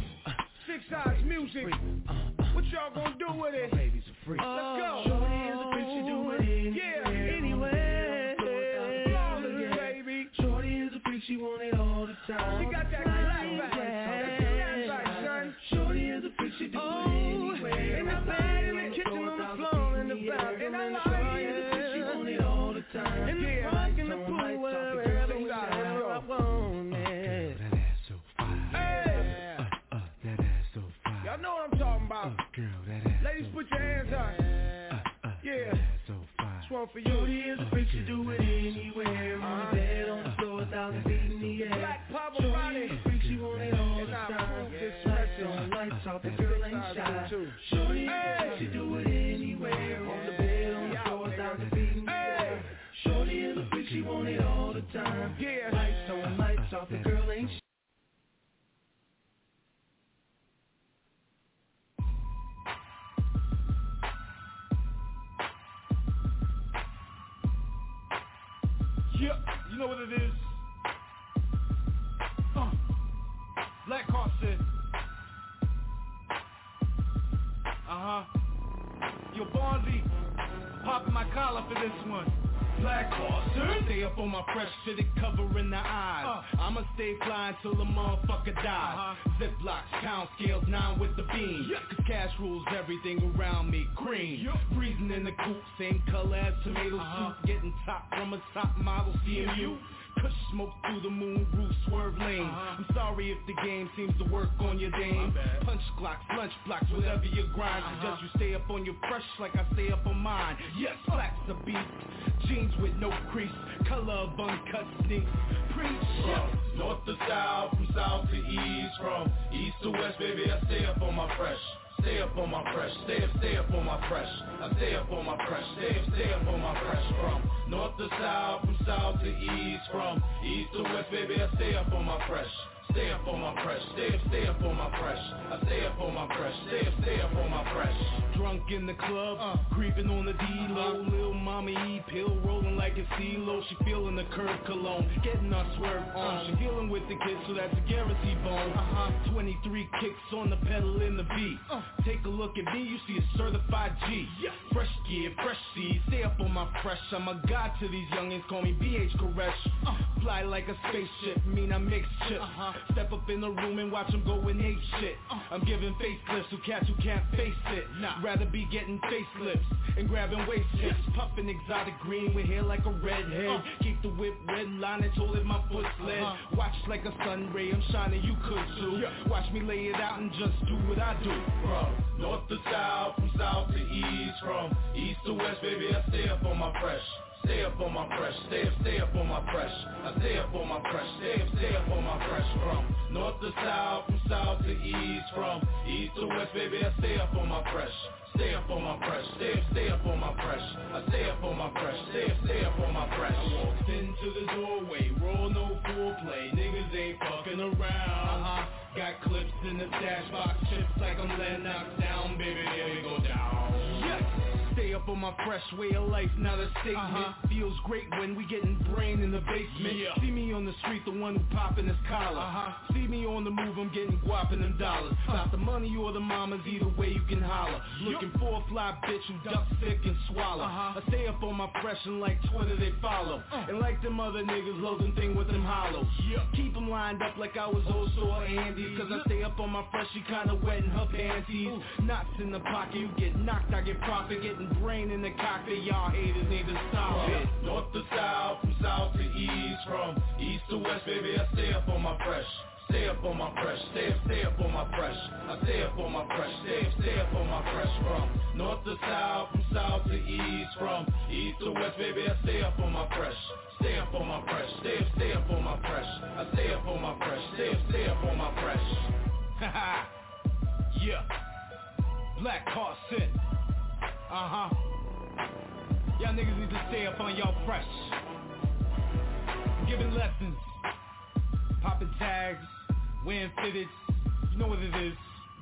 6 size music. What y'all gonna do with it? My baby's a freak. Let's go. Shorty is a freak, she do it Yeah. Flawless, baby. Shorty is a freak, she want it all the time. She got that clapback. That clapback, son. Shorty is a freak, she do it anywhere. In the bed, in the kitchen, on the floor, in the bathroom, And I in the like shower. it, she want it all the time. In the Yeah. park, in the pool, wherever I want it. That ass so fire. Hey. That ass so fire. Y'all know what I'm talking about. Girl, that ass Ladies, so put your hands up. Yeah. That ass so fire. This one for Shorty you. is a freak, she do it anywhere. On the bed, on the floor, 1,000 feet in the air. Black Shorty is a Pavarotti. freak, she want it all the And I time. approve this Lights on, message. lights off, the girl ain't shy. Shorty is a freak, she do it anywhere. On the bed, on the floor, 1,000 feet in the air. Shorty is a freak, she want it all the time. Yeah. Lights on, lights off, the girl ain't shy. Yeah, you know what it is. Black Heart said. Yo, Bonzi, popping my collar for this one. Black Carson. Stay up on my fresh fitted covering the eyes. I'ma stay flying till the motherfucker dies. Ziplocs, pound scales, 9 with the beam. Cause cash rules everything around me. Green, freezing in the coop, same color as tomato soup. Getting top from a top model CMU. Push smoke through the moon roof, swerve lane. I'm sorry if the game seems to work on your dame. Punch clocks, lunch blocks, whatever you grind. Suggest you stay up on your fresh like I stay up on mine. Yes, black's the beast. Jeans with no crease, color of uncut sneaks. Preach. North to south, from south to east, from east to west, baby, I stay up on my fresh. Stay up on my fresh, stay up on my fresh. I stay up on my fresh, stay up on my fresh. From north to south, from south to east, from east to west, baby, I stay up on my fresh. Stay up on my fresh, stay up on my fresh. I stay up on my fresh, stay up on my fresh. Drunk in the club, creeping on the D-Lo. Lil' mama E pill rolling like a CeeLo. She feeling the curve cologne, getting her swerve on. She dealing with the kids, so that's a guarantee bone. 23 kicks on the pedal in the beat. Take a look at me, you see a certified G. Fresh gear, fresh seed, stay up on my fresh. I'm a god to these youngins, call me BH Koresh. Fly like a spaceship, mean I mix chips. Step up in the room and watch them go and ape shit. I'm giving facelifts to cats who can't face it. Rather be getting facelifts and grabbing waist hips. Puffing exotic green with hair like a redhead. Keep the whip red line and hold it my foot sled. Watch like a sun ray, I'm shining, you could too. Watch me lay it out and just do what I do. From north to south, from south to east, from east to west, baby, I stay up on my fresh. Stay up on my fresh, stay up on my fresh. I stay up on my fresh, stay up on my fresh. From north to south, from south to east, from east to west, baby, I stay up on my fresh. Stay up on my fresh, stay up on my fresh. I stay up on my fresh, stay up on my fresh. I walked into the doorway, roll no foreplay. Niggas ain't fucking around. Got clips in the stash box, chips like I'm letting knock down, baby, there we go down. Yes. Stay up on my fresh way of life, not a statement. Feels great when we getting brain in the basement. See me on the street, the one who popping his collar. See me on the move, I'm getting guap in them dollars. Not the money or the mamas, either way you can holler. Looking for a fly bitch who duck sick and swallow. I stay up on my fresh and like Twitter they follow. And like them other niggas, loading thing with them hollows. Keep them lined up like I was old store Andy. Cause I stay up on my fresh, she kinda wet in her panties. Knots in the pocket, you get knocked, I get profit. Getting brain in the cockpit, y'all haters need to stop it. North to south, from south to east, from east to west, baby, I stay up on my fresh. Stay up on my fresh, stay up on my fresh. I stay up on my fresh, stay up on my fresh. From north to south, from south to east, from east to west, baby, I stay up on my fresh. Stay up on my fresh, stay up on my fresh. I stay up on my fresh, stay up on my fresh. Haha, yeah, Black Carson. Y'all niggas need to stay up on y'all fresh. Giving lessons, popping tags, wearing fitteds. You know what it is.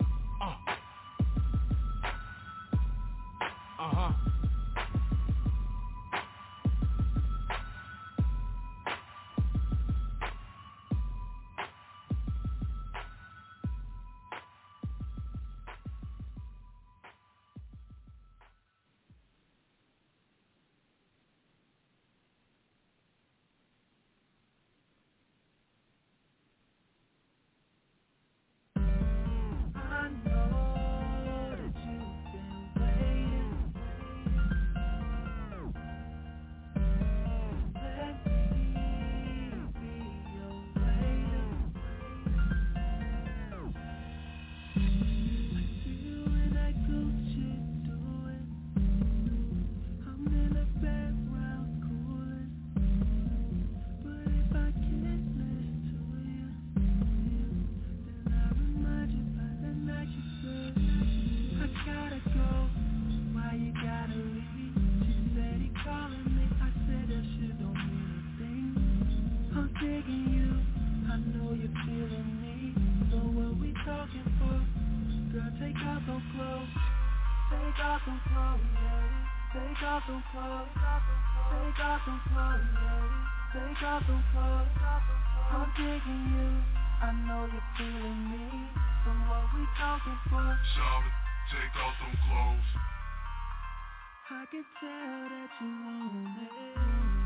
I'm digging you, I know you're feeling me. So what we talking for? Charlotte, take off them clothes. I can tell that you want it.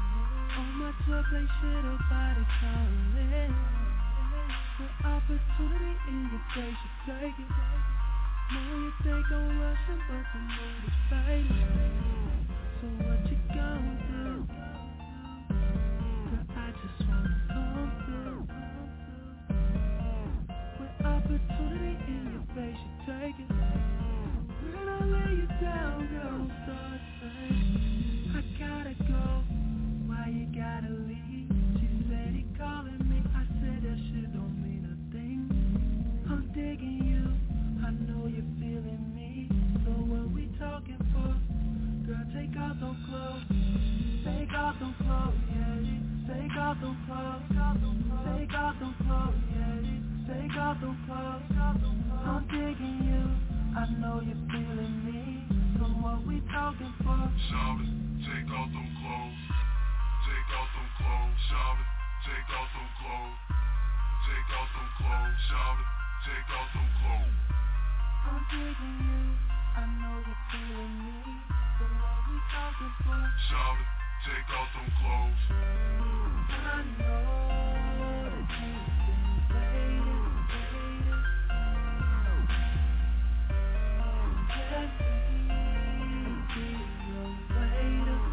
On my tour, play shit about it, calling. With opportunity in your face, you take it. Know you think I'm rushing, but I'm motivated. So what you gon' do? Girl, I just wanna come through. With opportunity in your face, you take it. When I lay you down, girl, don't start saying I gotta go, why you gotta leave? She said he calling me, I said that shit don't mean a thing. I'm digging you, I know you're feeling me. So what we talking for? Girl, take off those clothes. Take off those clothes, yeah. Take off those clothes. Take off those clothes, yeah. Take off those clothes. I'm digging you, I know you're feeling me. So what we talking for? Shout it, take off them clothes. Take off them clothes. Shout it, take off them clothes. Take off them clothes. Shout it, take off them clothes. I'm digging you, I know you're feeling me. So what we talking for? Shout it, take off them clothes. I know that you've been waiting. Let me be your waiter.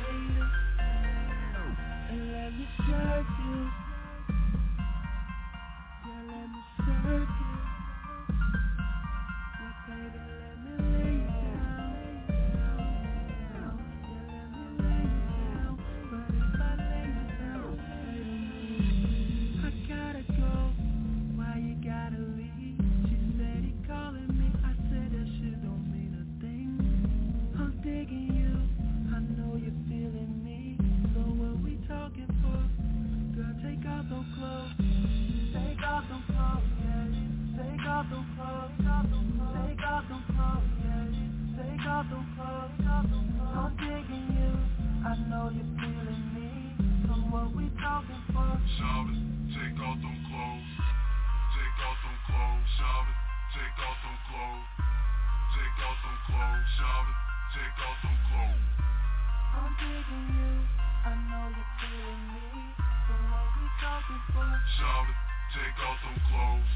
And let me serve you. Yeah, let me serve you. Yeah, baby, let me lay you down. Yeah, let me lay you down. But if I lay you down, say to me, I gotta go, why you gotta leave? She said he calling me, I said that shit don't mean a thing. I'm digging you, I know you're feeling me. So what we talking for? Girl, take off those clothes. Take off those clothes, yeah. Take off those clothes. Take off those clothes, yeah. Take off those clothes. I'm digging you, I know you're feeling me. So what we talking for? Shout it, take off them clothes. Take off them clothes. Shout it, take off them clothes. Take off them clothes. Shout it, take off them clothes. I'm digging you, I know you're feeling me. So what we talking for? Shout it, take off them clothes.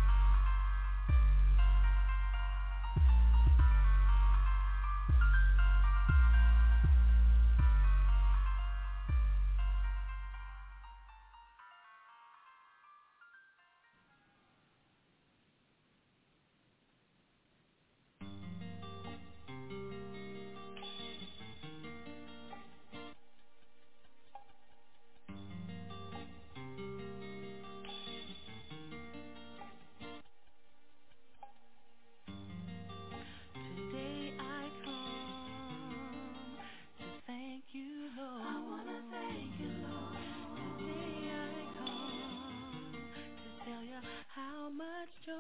Today I come to thank you, Lord. I wanna thank you, Lord. Today I come to tell you how much joy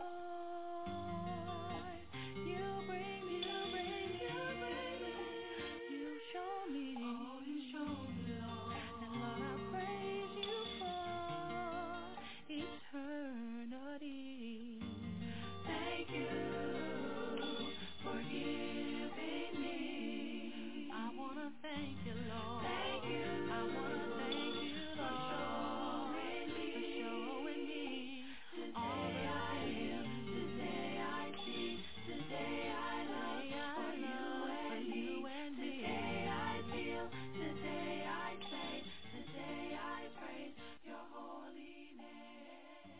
you bring me. You show me, Lord. And Lord, I praise you for eternity. Thank you for giving me. I wanna thank you, Lord. Thank you. I wanna thank you, Lord, for showing me all that I am. Today I see, today I love for you and me. Today I feel, today I say, today I praise your holy name.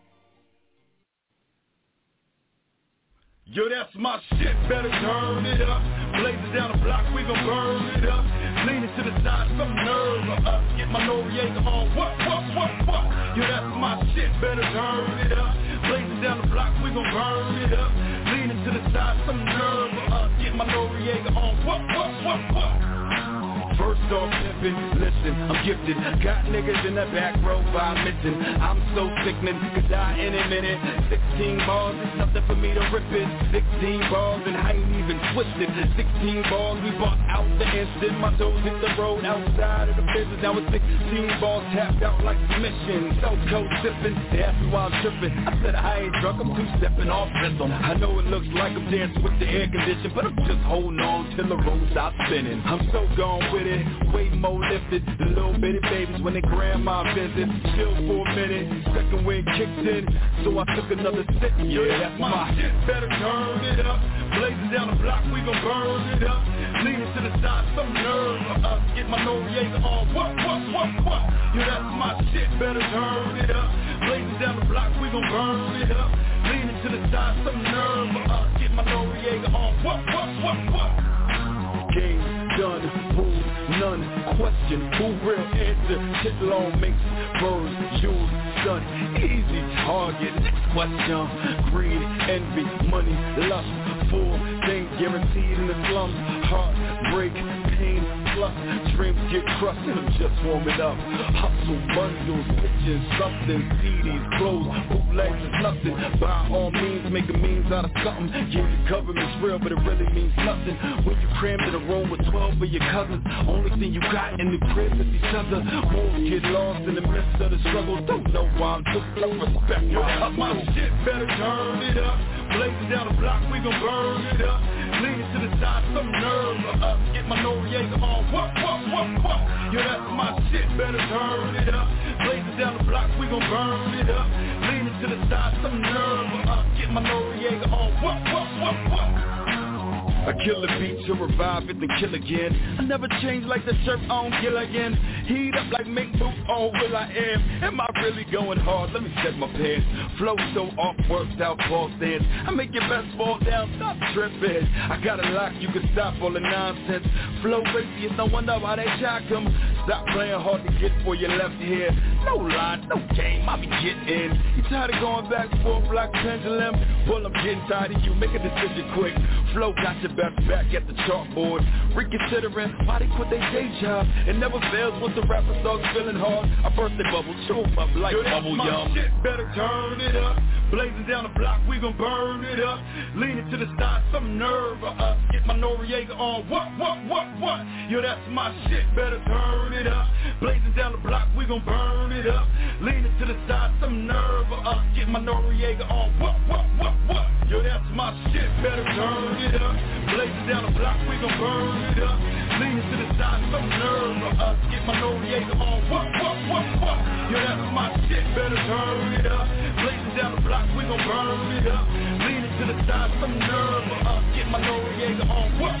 Yo, that's my shit, better turn it up. Blazing down the block, we gon' burn it up. Leaning to the side, some nerve up. Get my Noriega on, what? Yo, that's my shit, better turn it up. Blazing down the block, we gon' burn it up. Leaning to the side, some nerve up. Get my Noriega on, what? First off, pimpin', listen, I'm gifted. Got niggas in the back row by missing. I'm so sickening, could die any minute. 16 bars is nothing for me to rip it. 16 balls and I ain't even twisted. 16 balls, we bought out the instant. My toes hit the road outside of the business. Now it's 16 balls tapped out like submission. So cold sipping, they ask me why I'm tripping. I said I ain't drunk, I'm two-stepping off rhythm. I know it looks like I'm dancing with the air condition, but I'm just holding on till the road stops spinning. I'm so gone with it, way more lifted. The little bitty babies when they grandma visit. Chill for a minute, second wind kicked in, so I took another sip. Yeah, that's my shit. Better turn it up. Blazing down the block, we gon' burn it up. Leaning to the side, some nerve for us. Get my Noriega on. What? Yeah, that's my shit. Better turn it up. Blazing down the block, we gon' burn it up. Leaning to the side, some nerve for us. Get my Noriega on. What? Game done, rules none. Question, who real answer? Shit long makes birds use sun. Easy target. Next question. Greed, envy, money, lust. Full things guaranteed in the slums. Heartbreak, pain, plus dreams get crushed and I'm just warming up. Hustle bundles, pitching something. CDs, clothes, bootlegs is nothing. By all means, make a means out of something. Yeah, the government's real, but it really means nothing when you crammed in a room with 12 of your cousins. Only thing you got in the crib is each other. More get lost in the midst of the struggle. Don't know why I'm just respect. Yo, my shit better turn it up. Blazing down the block, we gon' burn it up. Leaning to the side, some nerve for us. Get my Noriega on. What? Yo, that's my shit, better turn it up. Blazing down the block, we gon' burn it up. Leaning to the side, some nerve for us. Get my Noriega on. What? I kill the beat to revive it, then kill again. I never change like the surf on Gilligan. Heat up like Mick Boot on Will I Am. Am I really going hard? Let me set my pants. Flow so off, worked out, ball stance. I make your best fall down, stop tripping. I got a lock, you can stop all the nonsense. Flow racy, it's no wonder why they shock them. Stop playing hard to get for your left here. No line, no game, I be getting. You tired of going back and forth like pendulum? Well, I'm getting tired of you, make a decision quick. Flow got your best back at the chalkboard. Reconsidering why they quit their day job. It never fails once the rapper starts feeling hard. A birthday bubble, show up like bubble yum. Shit, better turn it up. Blazing down the block, we gon' burn it up. Leaning to the side, some nerve for us. Get my Noriega on. What? Yo, that's my shit, better turn it up. Blazing down the block, we gon' burn it up. Leaning to the side, some nerve for us. Get my Noriega on. What? Yo, that's my shit, better turn it up. Blazing down the block, we gon' burn it up. Leaning to the side, some nerve for us. Get my Noriega on. What? Yo, that's my shit, better turn it up. Blazing down the block, we gon' burn it up. Leaning to the side, some nerve for us. Get my Noriega on. What?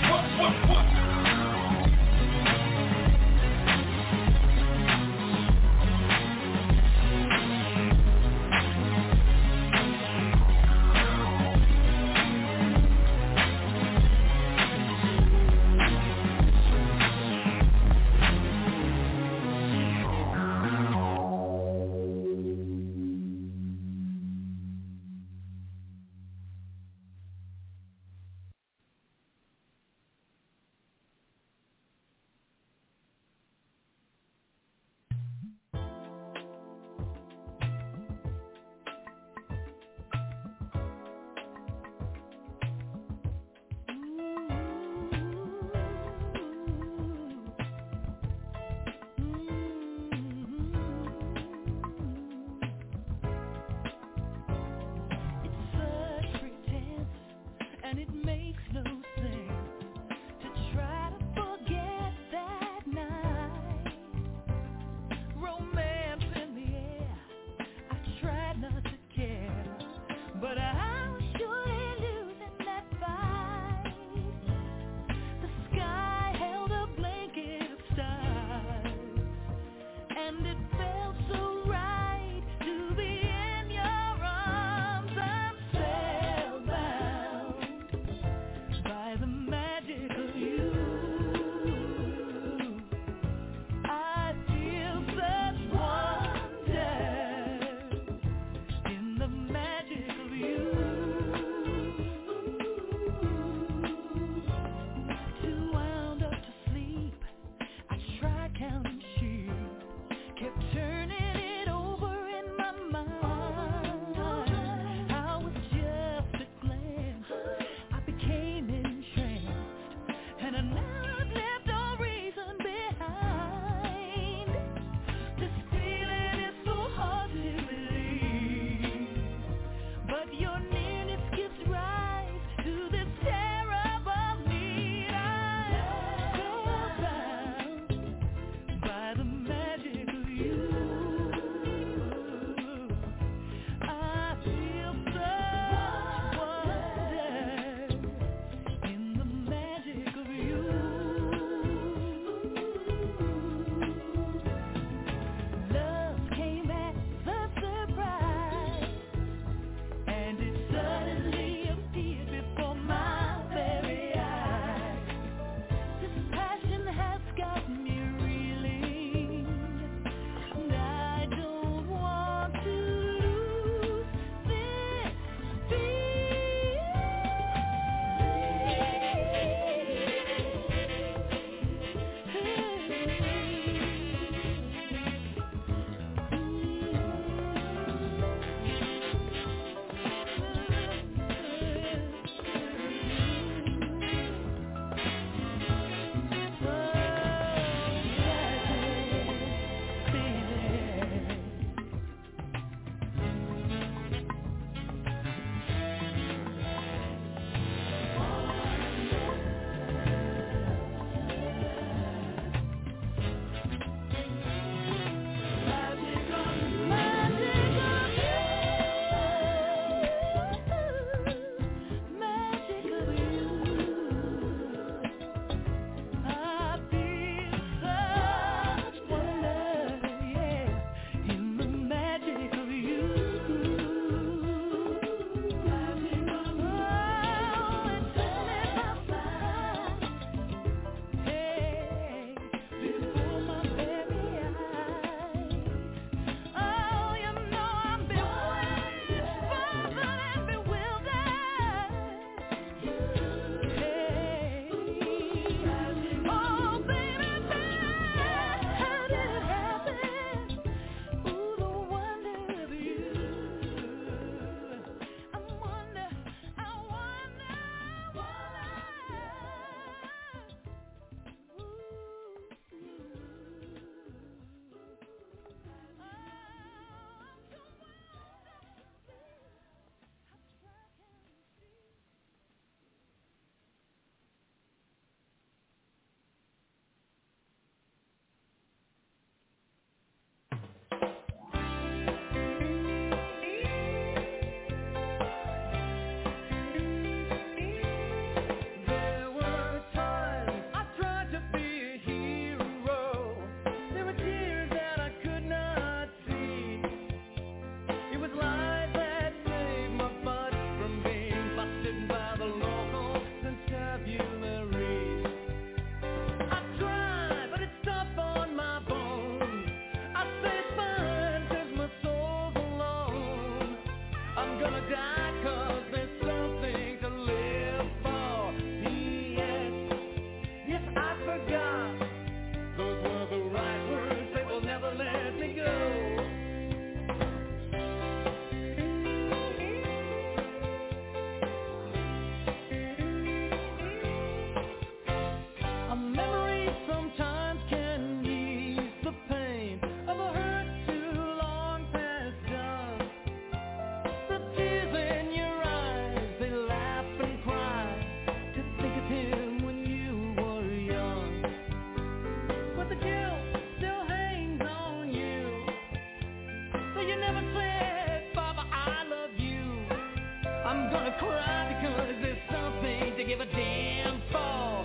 die because there's something to give a damn for.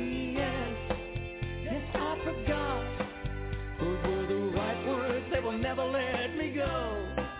Yes, I forgot. Those were the right words, they will never let me go.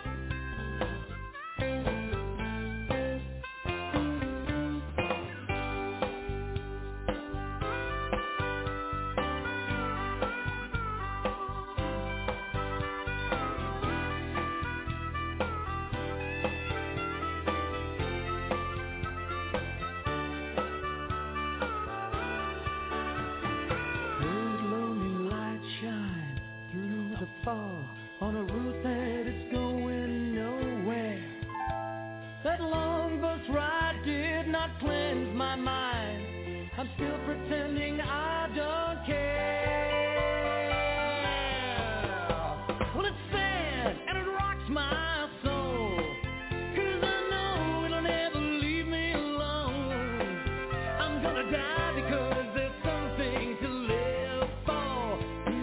On a route that is going nowhere. That long bus ride did not cleanse my mind. I'm still pretending I don't care. Well, it's sad and it rocks my soul, 'cause I know it'll never leave me alone. I'm gonna die because there's something to live for.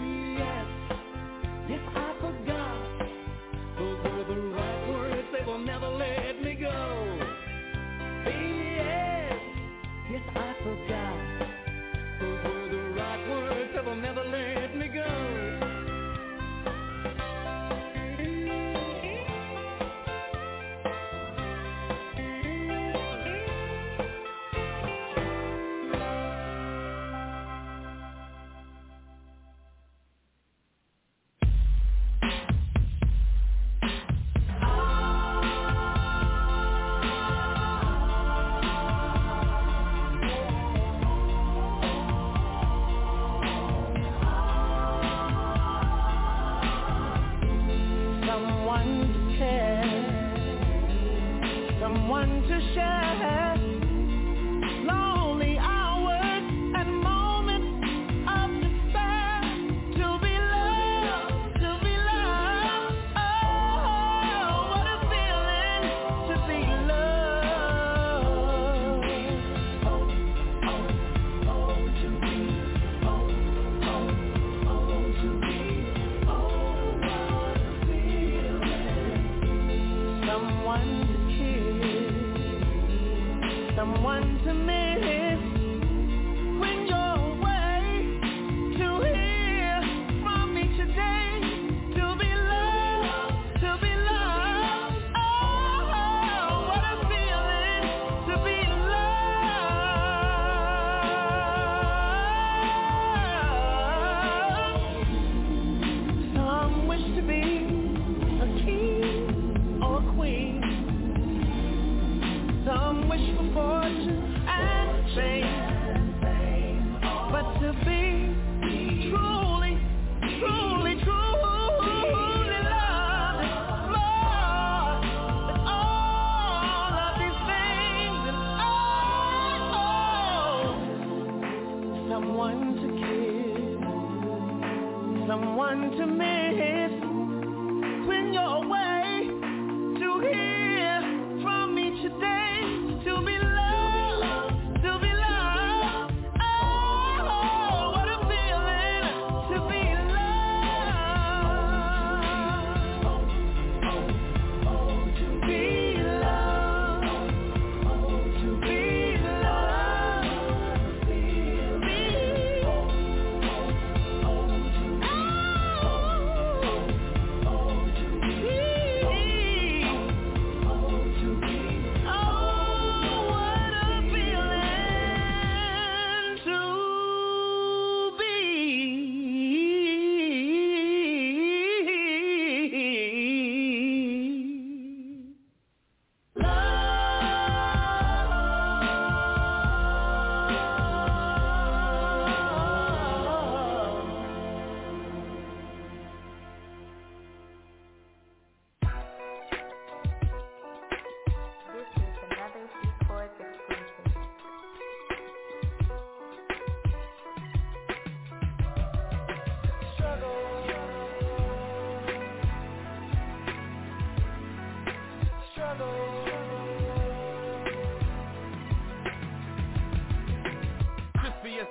Yes, I forgot. Those were the right words, they will never let me go. Yes, I forgot. Those were the right words, they will never let me go. Someone to share lonely hours and moments of despair. To be loved, oh, what a feeling to be loved. Someone to kiss, someone to miss when you're away, to hear from me today, to be loved, oh, what a feeling to be loved. Some wish to be a king or a queen. Some wish for fortune and fame, but to be truly loved is more than all of these things. And someone to kiss, someone to miss when you're away, to hear from me today. To be loved, oh, what a feeling to be loved, to be loved, to be loved, oh,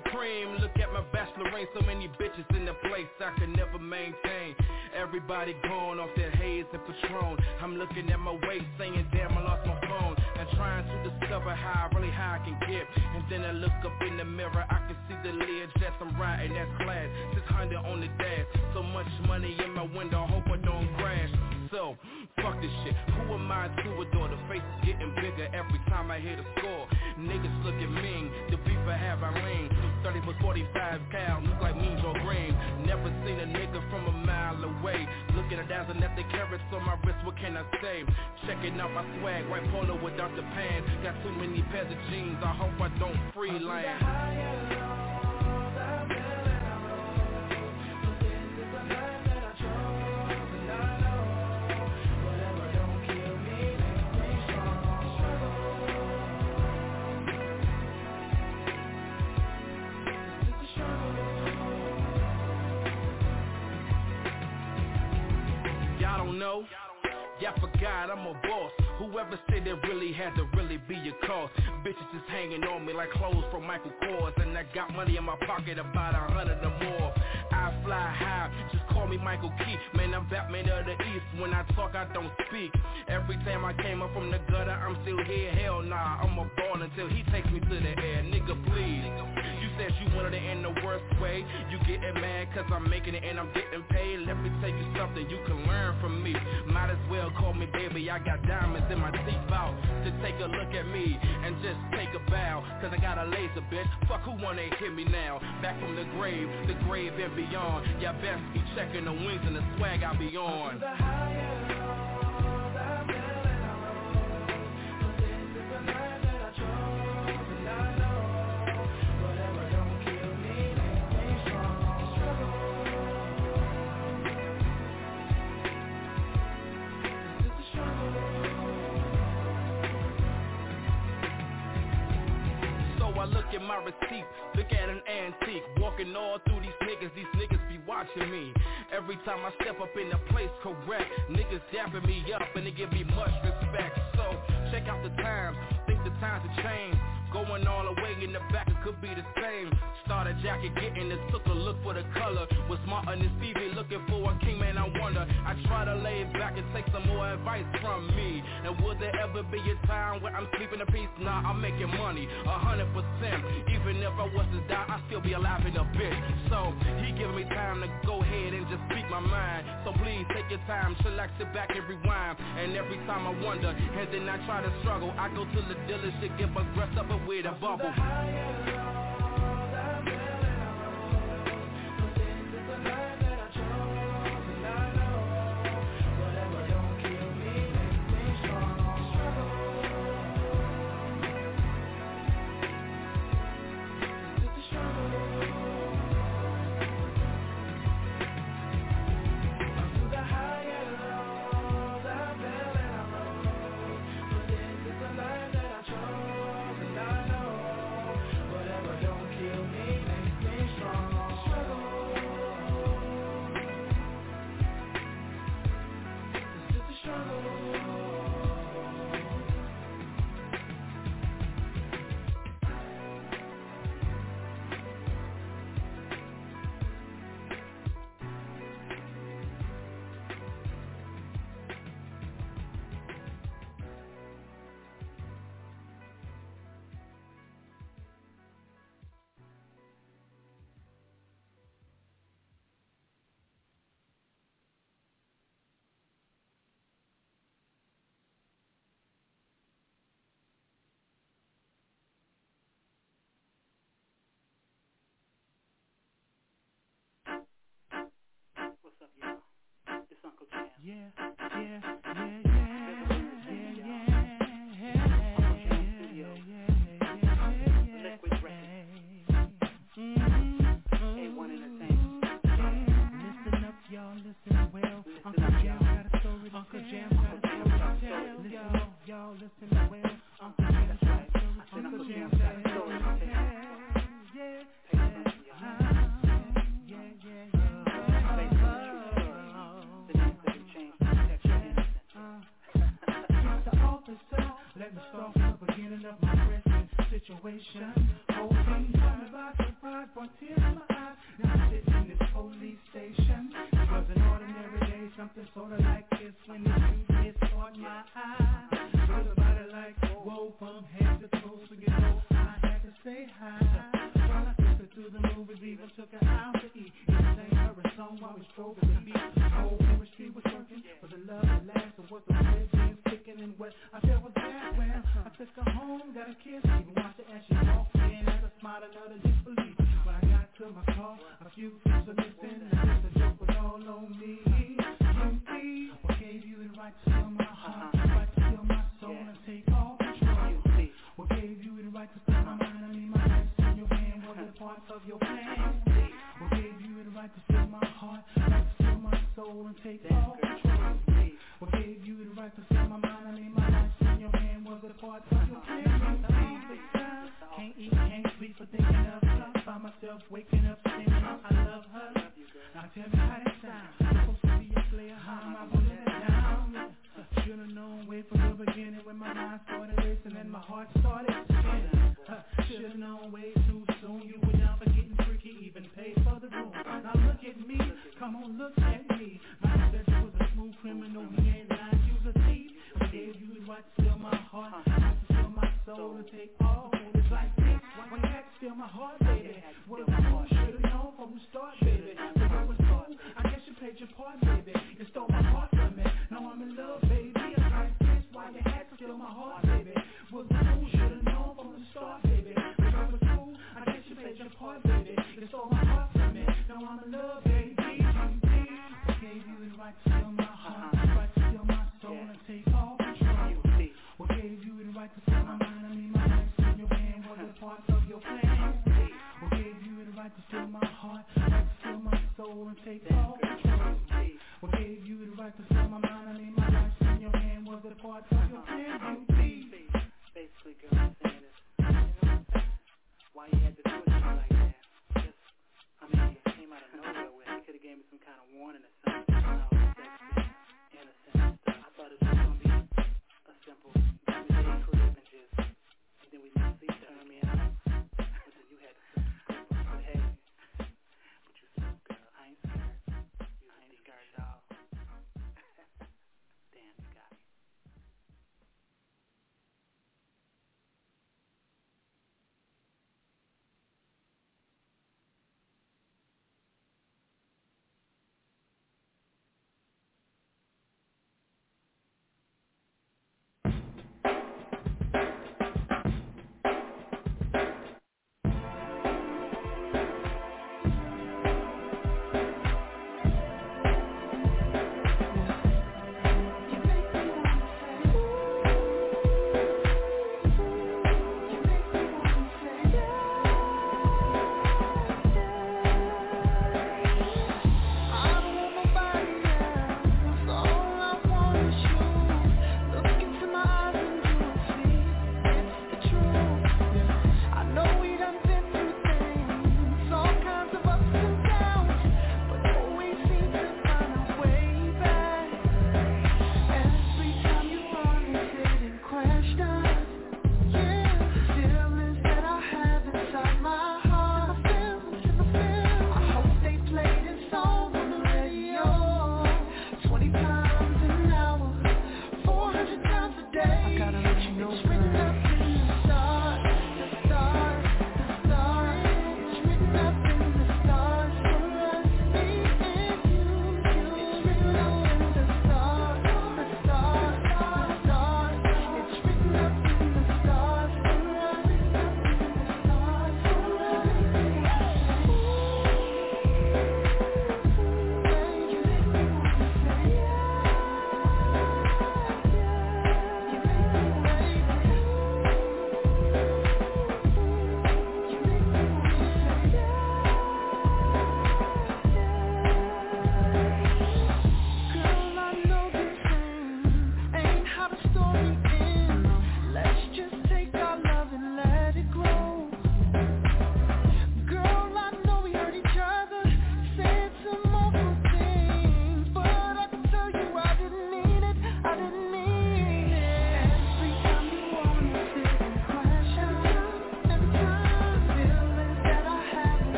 cream. Look at my bachelor ring, so many bitches in the place I can never maintain. Everybody gone off their haze and Patron. I'm looking at my waist saying damn I lost my phone. And trying to discover how high I can get. And then I look up in the mirror, I can see the Learjet I'm riding, that's class. 600 on the dash, so much money in my window, hope I don't crash. So, fuck this shit, who am I to adore? The face is getting bigger every time I hit a score. Niggas looking mean, the beef I have I lean. 30 for 45 cal, look like mean Joe Green. Never seen a nigga from a mile away. Looking at dazzling at the carrots on my wrist, what can I say? Checking out my swag, white polo without the pants. Got too many pairs of jeans, I hope I don't freelance. Know? Yeah, I forgot I'm a boss. Whoever said it really had to really be a cost. Bitches just hanging on me like clothes from Michael Kors. And I got money in my pocket, about 100 or more. I fly high, just call me Michael Key. Man, I'm Batman of the East. When I talk, I don't speak. Every time I came up from the gutter, I'm still here. Hell nah, I'm a ball until he takes me to the air. Nigga, please. You said you wanted it in the worst way. You getting mad cause I'm making it and I'm getting paid. Let me tell you something you can learn from me. Might as well call me baby, I got diamonds in my seatbelt. To take a look at me and just take a bow. Cause I got a laser, bitch. Fuck who wanna hit me now. Back from the grave and beyond. Y'all best be checking the wings and the swag I be on. I look at my receipt, look at an antique. Walking all through these niggas be watching me. Every time I step up in the place, correct. Niggas dapping me up and they give me much respect. So, check out the times, think the times have changed. Going all the way in the back, it could be the same. Started jacket getting this, took a look for the color. Was smarter than Stevie, looking for a king, man, I wonder. I try to lay back and take some more advice from me. And would there ever be a time where I'm sleeping in peace? Nah, I'm making money, 100%. Even if I was to die, I'd still be alive in a bit. So, he giving me time to go ahead and just speak my mind. So please, take your time, chillax, sit back and rewind. And every time I wonder, and then I try to struggle, I go to the dealership, get my dressed up with a bubble. Let me start from the beginning of my present situation. Whole thing coming by surprise. brought tears in my eyes. Now I'm sitting in this police station. It was an ordinary day, something sorta like this when the truth caught my eye. Feel about it like, whoa, from head to toe, so you know I had to say hi. While I took her to the movies, even took her out to eat. Even sang her a song while we strove to the beat. Whole chemistry was working, was it love that last, or was the red jeans kicking and wet? I said, was that well? I took her home, got a kiss, even watched her as she walked in, had a smile another disbelief. When I got to my car, a few things were missing, and the joke was all on me. You what gave you the right to steal my heart, the right to steal my soul and take all control? What gave you the right to steal my mind and leave my life in your hand? Was it part of your plan? What gave you the right to steal my heart, the right to steal my soul and take all control? What gave you the right to steal my mind and leave my life in your hand? Was it part of your plan? Can't eat, can't sleep for thinking of her. Find myself waking up singing I love her. Now tell me how that sounds. Supposed to be a player, how am I gonna let it down? Should've known way from the beginning when my mind started racing and my heart started spinning. Should've known way too soon you were down for getting freaky, even paid for the room. Now look at me, come on look at me. My said you was a smooth criminal, he ain't lying, you was a thief. I gave you the right to steal my heart, right to steal my soul and take all. It's like this, when you had to steal my heart, baby. Well, you should've known from the start, baby. But it was cool, I guess you played your part, baby. You stole my heart from me, now I'm in love, baby. It's like this, why you had to steal my heart, baby. Was the fool, should've known from the start, baby. But it was cool, I guess you played your part, baby. You stole my heart from me, now I'm in love, baby. I gave you the right to steal my heart, the right to steal my soul and take all control. What gave you the right to steal my mind and leave my life in your hand? Was it part of your plan? What gave you the right to steal my heart, the right to steal my soul and take all control? What gave you the right to steal my mind and leave my life in your hand? Was it part of your plan? Basically, girl, I'm saying is, you know what I'm saying? Why you had to do it to me like that? Just, I mean, it came out of nowhere with it. You could have gave me some kind of warning or something. You know, sexy, innocent and stuff. I thought it was going to be a simple, give me to the crib and just, and then we just see turn me out. But then you had to go for it, hey. But you said, girl, I ain't scared.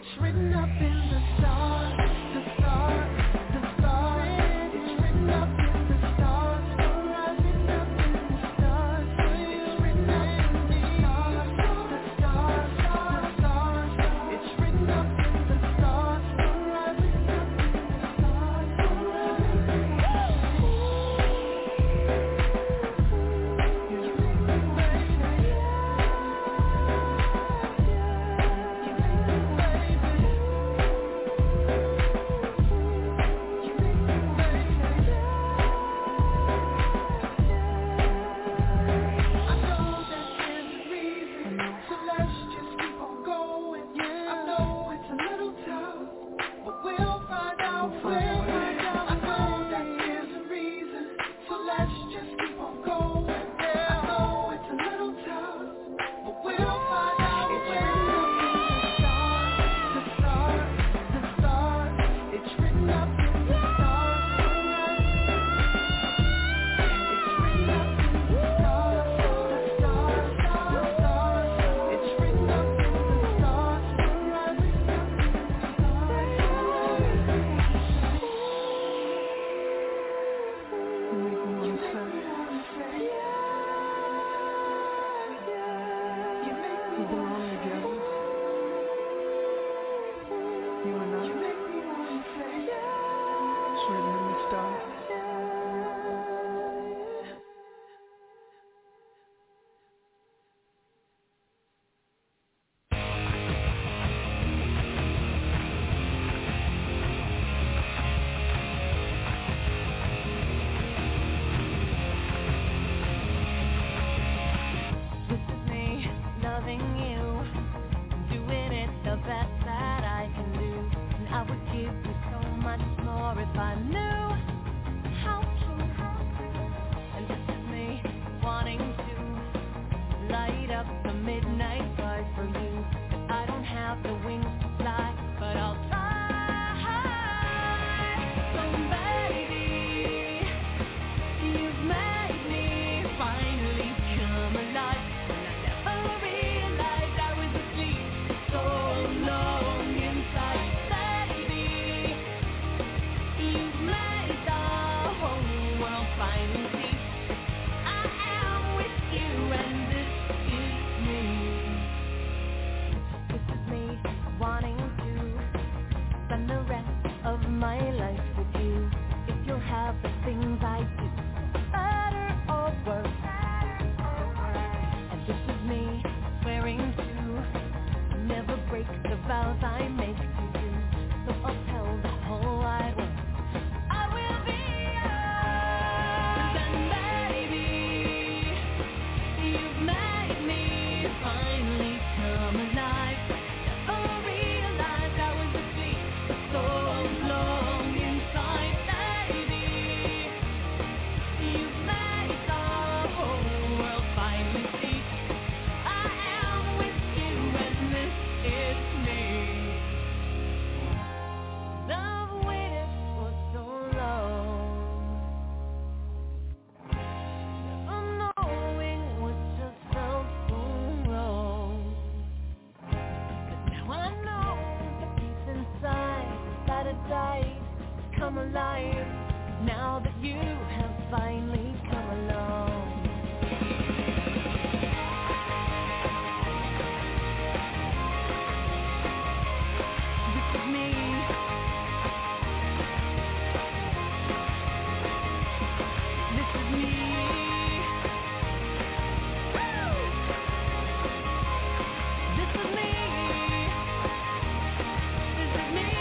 It's written up in the stars, the stars, the stars. It's written up in the stars, rising up in the stars. It's written up in the stars, the stars, the stars. It's written up in the stars, rising up in the stars.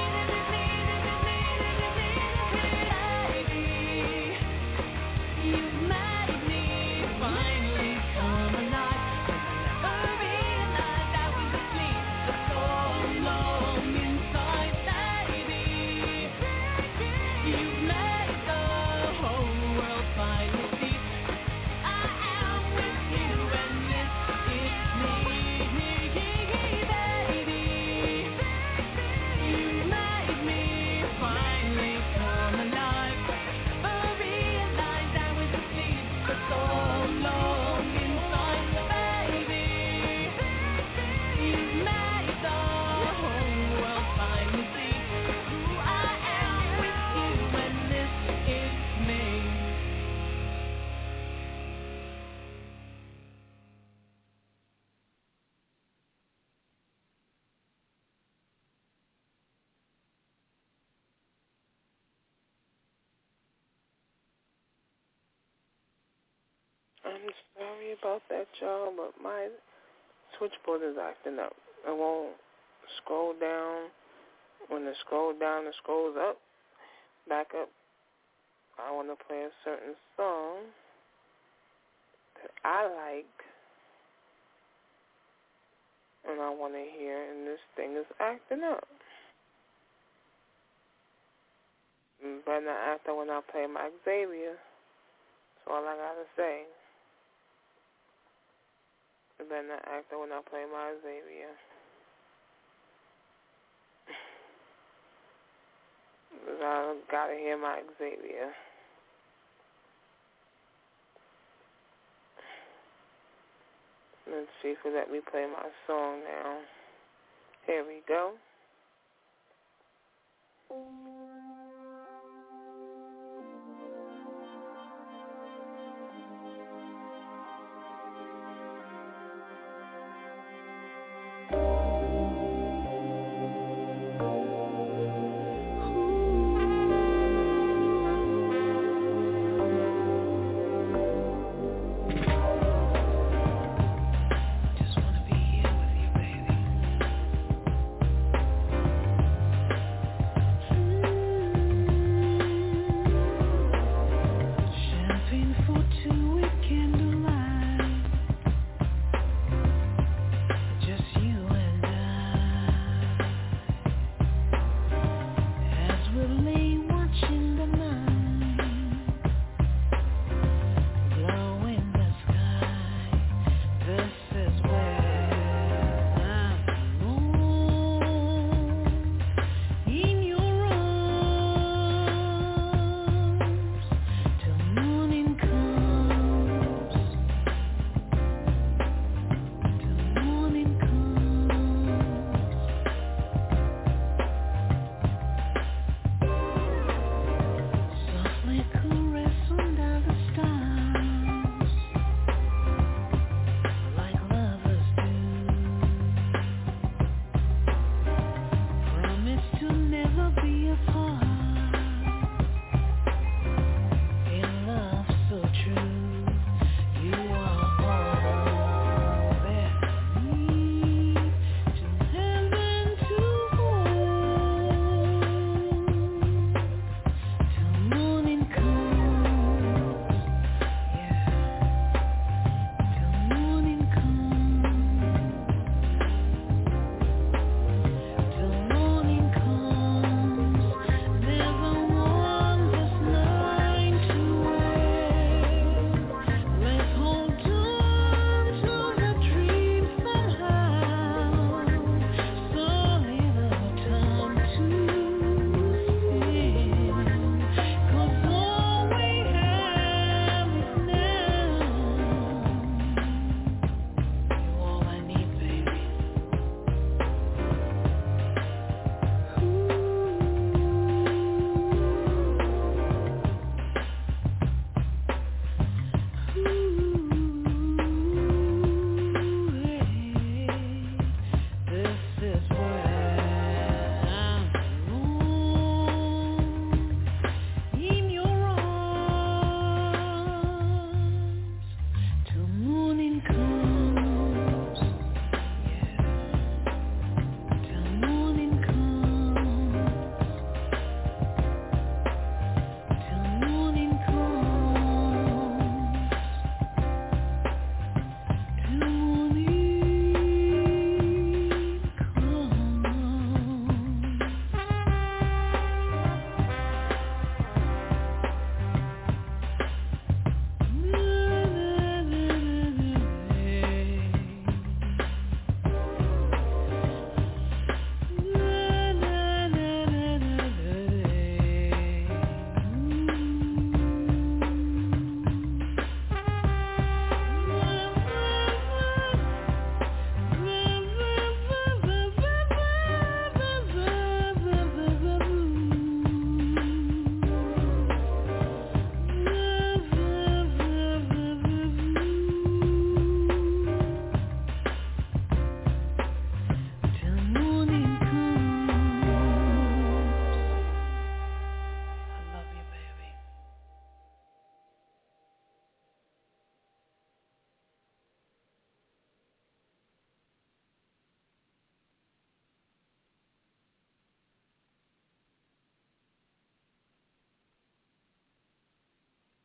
You I'm sorry about that, y'all, but my switchboard is acting up. It won't scroll down. When it scrolls down, it scrolls up, back up. I want to play a certain song that I like, and I want to hear, and this thing is acting up. Better not act up when I play my Xavier. That's all I got to say. You better not act up when I play my Xavier. I got to hear my Xavier. Let's see if they let me play my song now. Here we go.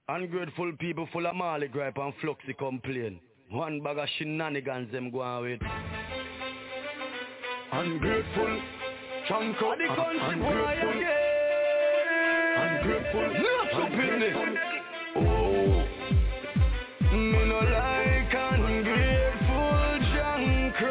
Ungrateful people full of Marley gripe and Fluxy complain. One bag of shenanigans them go on with. Ungrateful, chunk of the country boy again. Ungrateful, not stupidness. Oh, me no like ungrateful junk.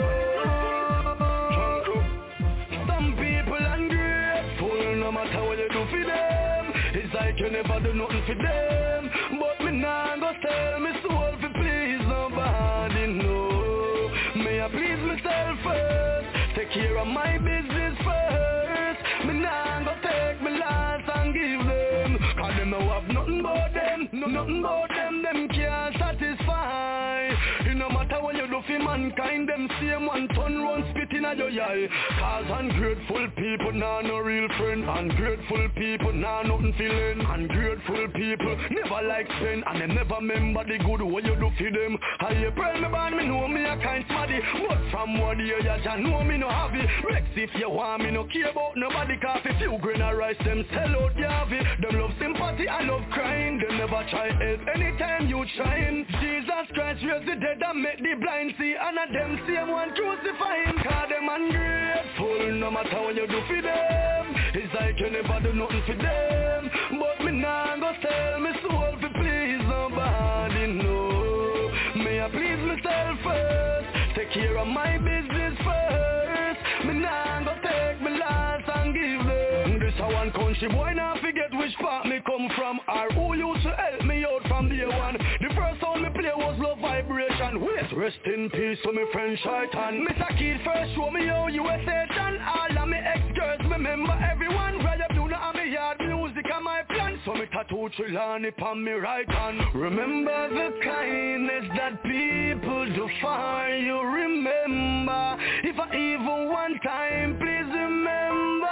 Some people ungrateful, no matter what you do for them. It's like you never do nothing for them. But me nah go tell me soul for please nobody, no. May I please myself first, take care of my business first. Me nah go take me last and give them, cause them no have nothing but them, nothing but them can't satisfy. It no matter what you do for mankind, them same one ton run spit in your eye. Cause ungrateful people nah no real friend. Ungrateful people nah nothing feeling. Ungrateful people never like spend, and them never remember the good what you do for them. I April me born, me know me a kind smarty, but from one year you just know me no have it. Rex if you want me no care about nobody, cause if you grain of rice them sell out the have it. Them love sympathy and love crying, they never try help anytime you trying. Jesus Christ raise the dead and make the blind see, and a them same one crucify him. Cause them ungrateful, no matter what you do for them. It's like you never do nothing for them. But me nah go tell me soul for please nobody, no. May I please myself first, take care of my business first. Me nah go take me last and give them. This a one country boy, now forget which part me come from, or who used to help me out from day one. The first song me play was Love Vibration. Wait, rest in peace to me friend Shaitan. Mr. Kid first show me how you a Satan. All of me ex-girls remember everyone. Right up do not me yard music and my plan. So me tattoo Trelawney on me right hand. Remember the kindness that people do for you. Remember, if I even one time, please remember.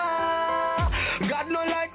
God no like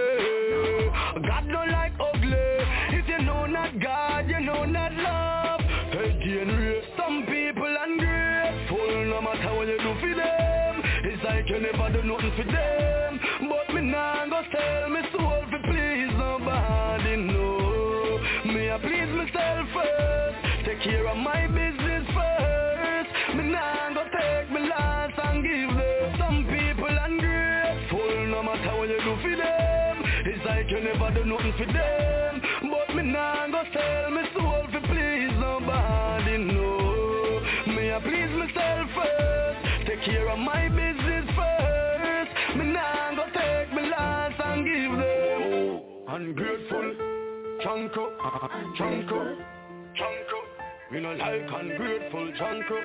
ugly. God no like ugly. If you know not God, you know not love. Again, some people ungrateful, no matter what you do for them. It's like you never do nothing for them. But me nah go tell me soul for please nobody, no. May I please myself first, take care of my business first. Me nah go take me last and give them. Some people ungrateful, no matter what you do for them. It's like you never do nothing for them. But me nah go tell me soul for please nobody, no. May I please myself first, take care of my business first. Me nah go take me last and give them. Ungrateful, chunko, chunko, chunko. We no like ungrateful, chunko.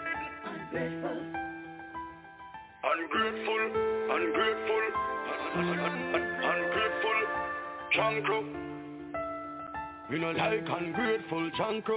Ungrateful, ungrateful, ungrateful, chunko. We no like ungrateful, chunko.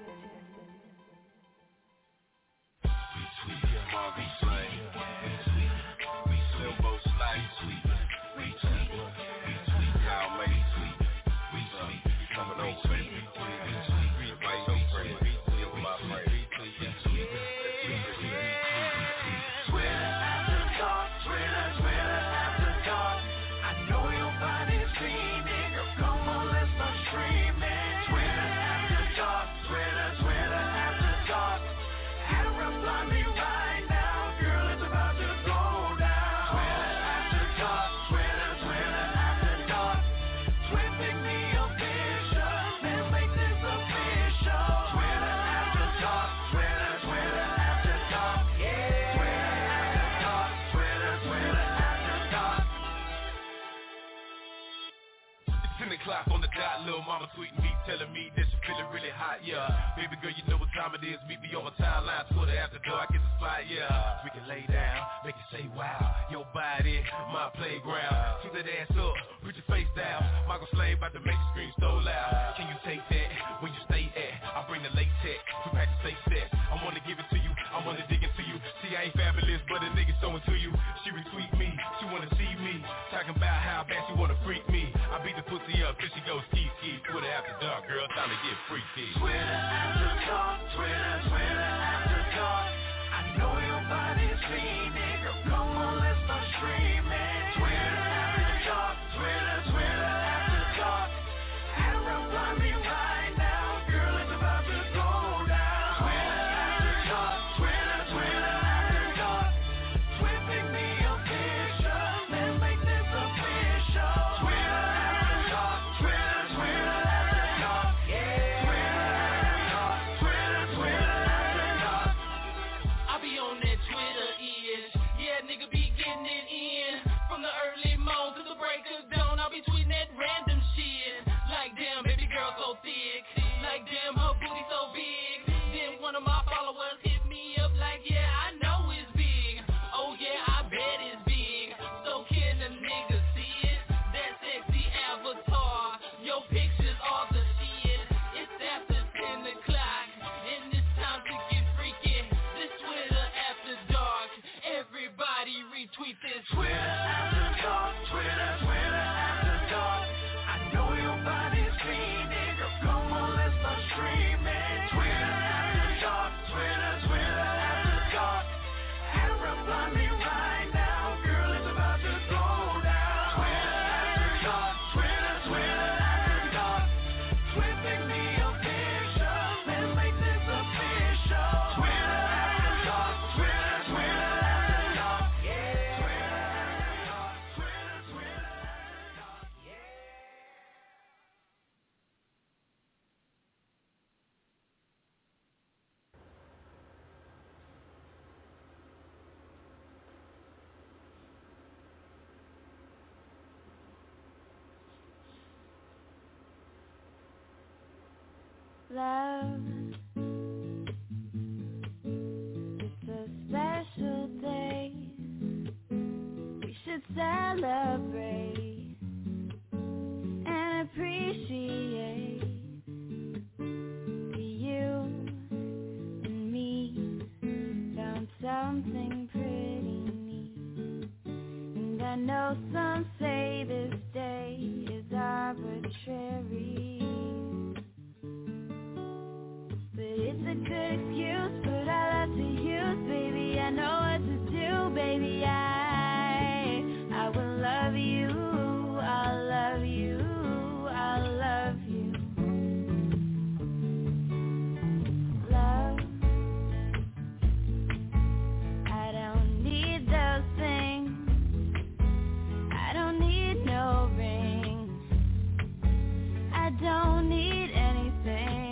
On the dot, little mama tweeting me, telling me that she feeling really hot, yeah. Baby girl, you know what time it is. Meet me on my timeline, Twitter after dark, get the spot, yeah. We can lay down, make you say wow. Your body, my playground. Keep that ass up, put your face down. Michael Slade about to make you scream so loud. Can you take that when you stay at? I bring the latex, two packs of safe sex. I wanna give it to you, I wanna dig into you. See, I ain't fabulous, but a nigga so into you. She retweet me, she wanna see me. Talking about how bad she wanna freak me. I beat the pussy up till she goes ski. Twitter after dark, girl, time to get freaky. Twitter after dark, Twitter after dark. I know your body's fiending, girl, come on, let's start streaming. Twitter after dark, Twitter after dark. Arab, me Twitter after dark, Twitter after dark. I know your body's cleaning, girl, come on, let's start streaming. Twitter after dark, Twitter after dark. Have her blind me right now, girl, it's about to go down. Twitter after dark, Twitter after dark. Twin, pick me a picture, let's make this official. Twitter after dark, Twitter after dark. Yeah, Twitter after dark, Twitter after dark. Yeah. Love, it's a special day. We should celebrate and appreciate you and me. Found something pretty neat, and I know some say this day is arbitrary. But it's a good excuse, put our love to use, baby. I know what to do, baby. I will love you, I'll love you, I'll love you. Love, I don't need those things, I don't need no ring, I don't need anything.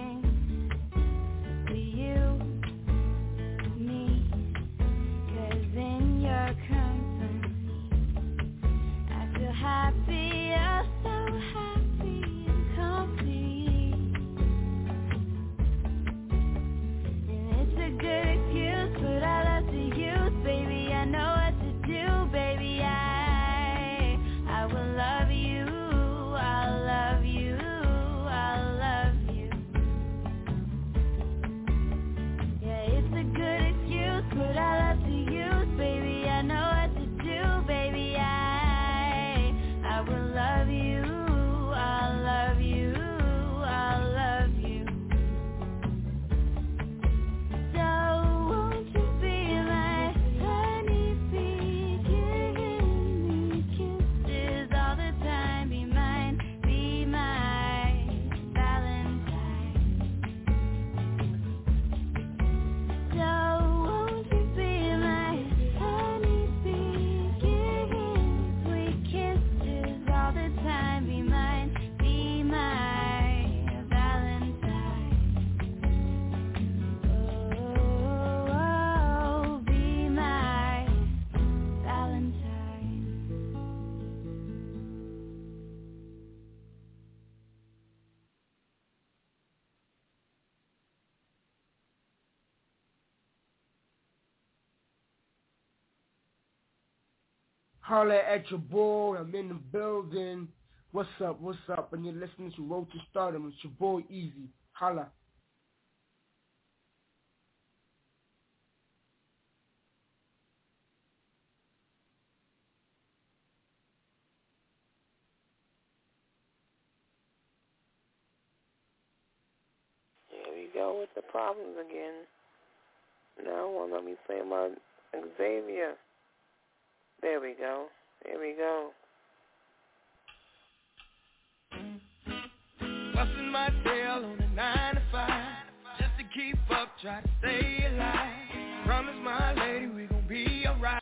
Happy, you're so happy and complete. And it's a good excuse, but I love to use, baby. I know what to do, baby. I will love you, I'll love you, I'll love you. Yeah, it's a good excuse, but I love to use, baby. I know what to do, baby. I will love you, I'll love you, I'll love you. So won't you be my honeybee, giving me kisses all the time, be mine, be my Valentine. So won't you be my honeybee, giving sweet kisses all the time, be mine, be my Valentine. Oh, be my Valentine. Holla at your boy, I'm in the building. What's up, and you're listening to Road to Stardom. It's your boy Easy. Holla. Here we go with the problems again. Now won't let me play my Xavier. There we go. Here we go. Busting my tail on a 9 to 5, just to keep up, try to stay alive. Promise my lady we gon' be alright.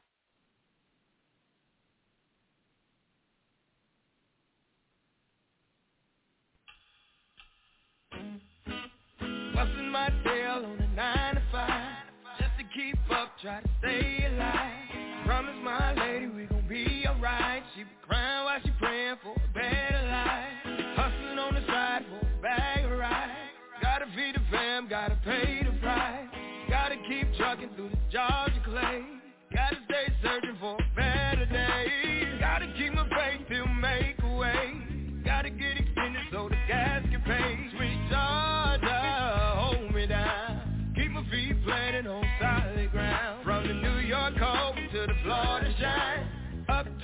Busting my tail on a 9 to 5, just to keep up, try to stay alive. Promise my lady we gon' be alright. She be crying while she praying for a better life. Hustling on the side for a bag of rice. Gotta feed the fam, gotta pay the price. Gotta keep trucking through the Georgia clay. Gotta stay searching for a better day. Gotta keep my faith till make a way. Gotta get extended so the gas can pay. Sweet Georgia, hold me down. Keep my feet planted on solid ground. From the New York cold to the Florida shine. Up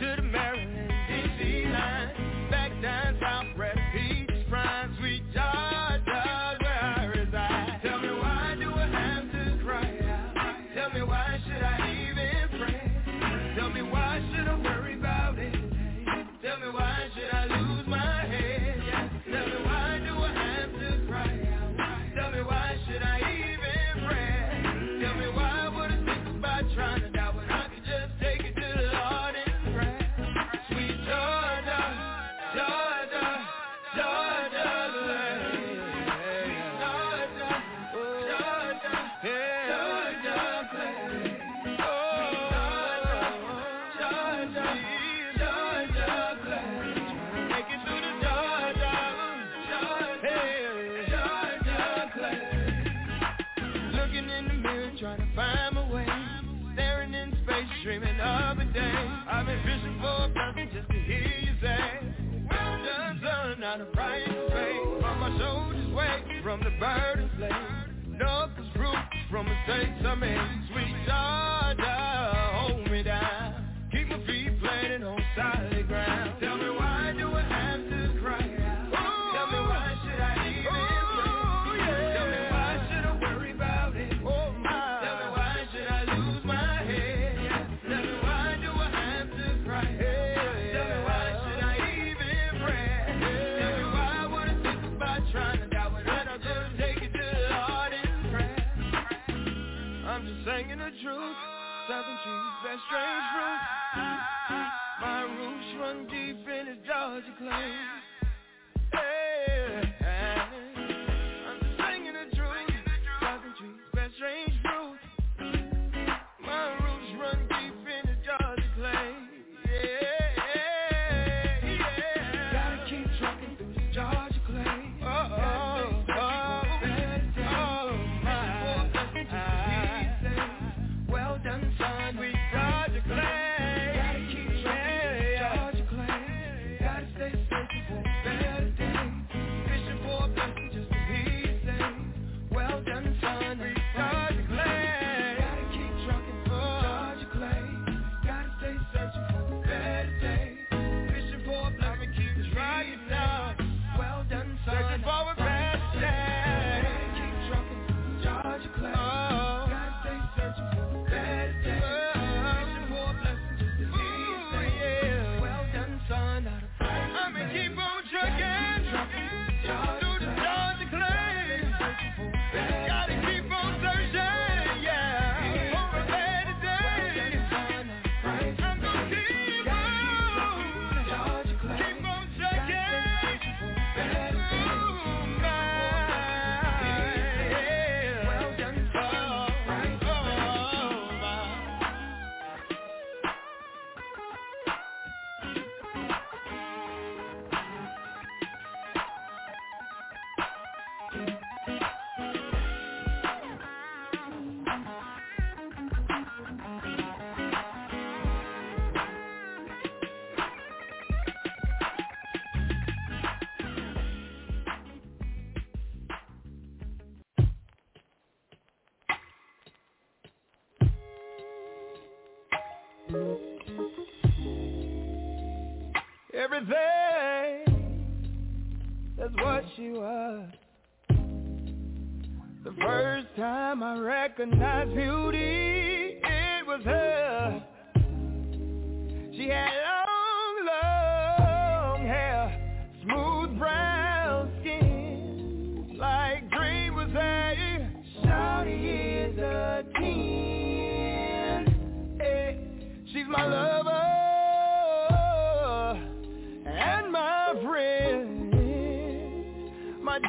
Georgia class. Make it through the Georgia class. Looking in the mirror, trying to find my way. Staring in space, dreaming of a day. I've been fishing for a blessing just to hear you say, well done, son, out of pride and faith. On my shoulders weight from the burden slave. Love is fruit from mistakes I made. Sweet Georgia, hold me down. Keep my feet planted on solid ground. Tell me why do I have to cry out? Tell me why should I even pray? Tell me why should I worry about it? Tell me why should I lose my head? Tell me why do I have to cry? Tell me why should I even pray? Tell me why would I think about trying to die when I couldn't take it to the Lord in prayer? I'm just saying the truth. Southern trees bear strange fruit. My roots run deep in the Georgia clay. Hey, I'm just saying the truth. Southern trees bear strange fruit. My roots run deep in the Georgia clay. Yeah. Gotta keep trucking through the Georgia clay. Well done, son, we Georgia clay. Gotta keep trucking Georgia clay. Gotta stay searching for a better day. Fishing for a blessing just to be saved. Well done, son, we Georgia clay. Gotta keep trucking Georgia clay. Gotta stay searching for a better day. Fishing for a blessing, keep trying now. Well done, son, searching for a better day. Gotta keep trucking Georgia clay. Gotta stay searching for a better day. Fishing for a blessing just to be saved. Well done, son, out of pride. I'ma keep on trucking through the Georgia clay. Gotta keep on searching, yeah, for a better day. I'm gonna keep on trucking. Well done, son. Everything, that's what she was. The first time I recognized beauty, it was her. She had long hair, smooth brown skin, like Dream was a shawty is a 10. Hey, she's my lover and my friend, my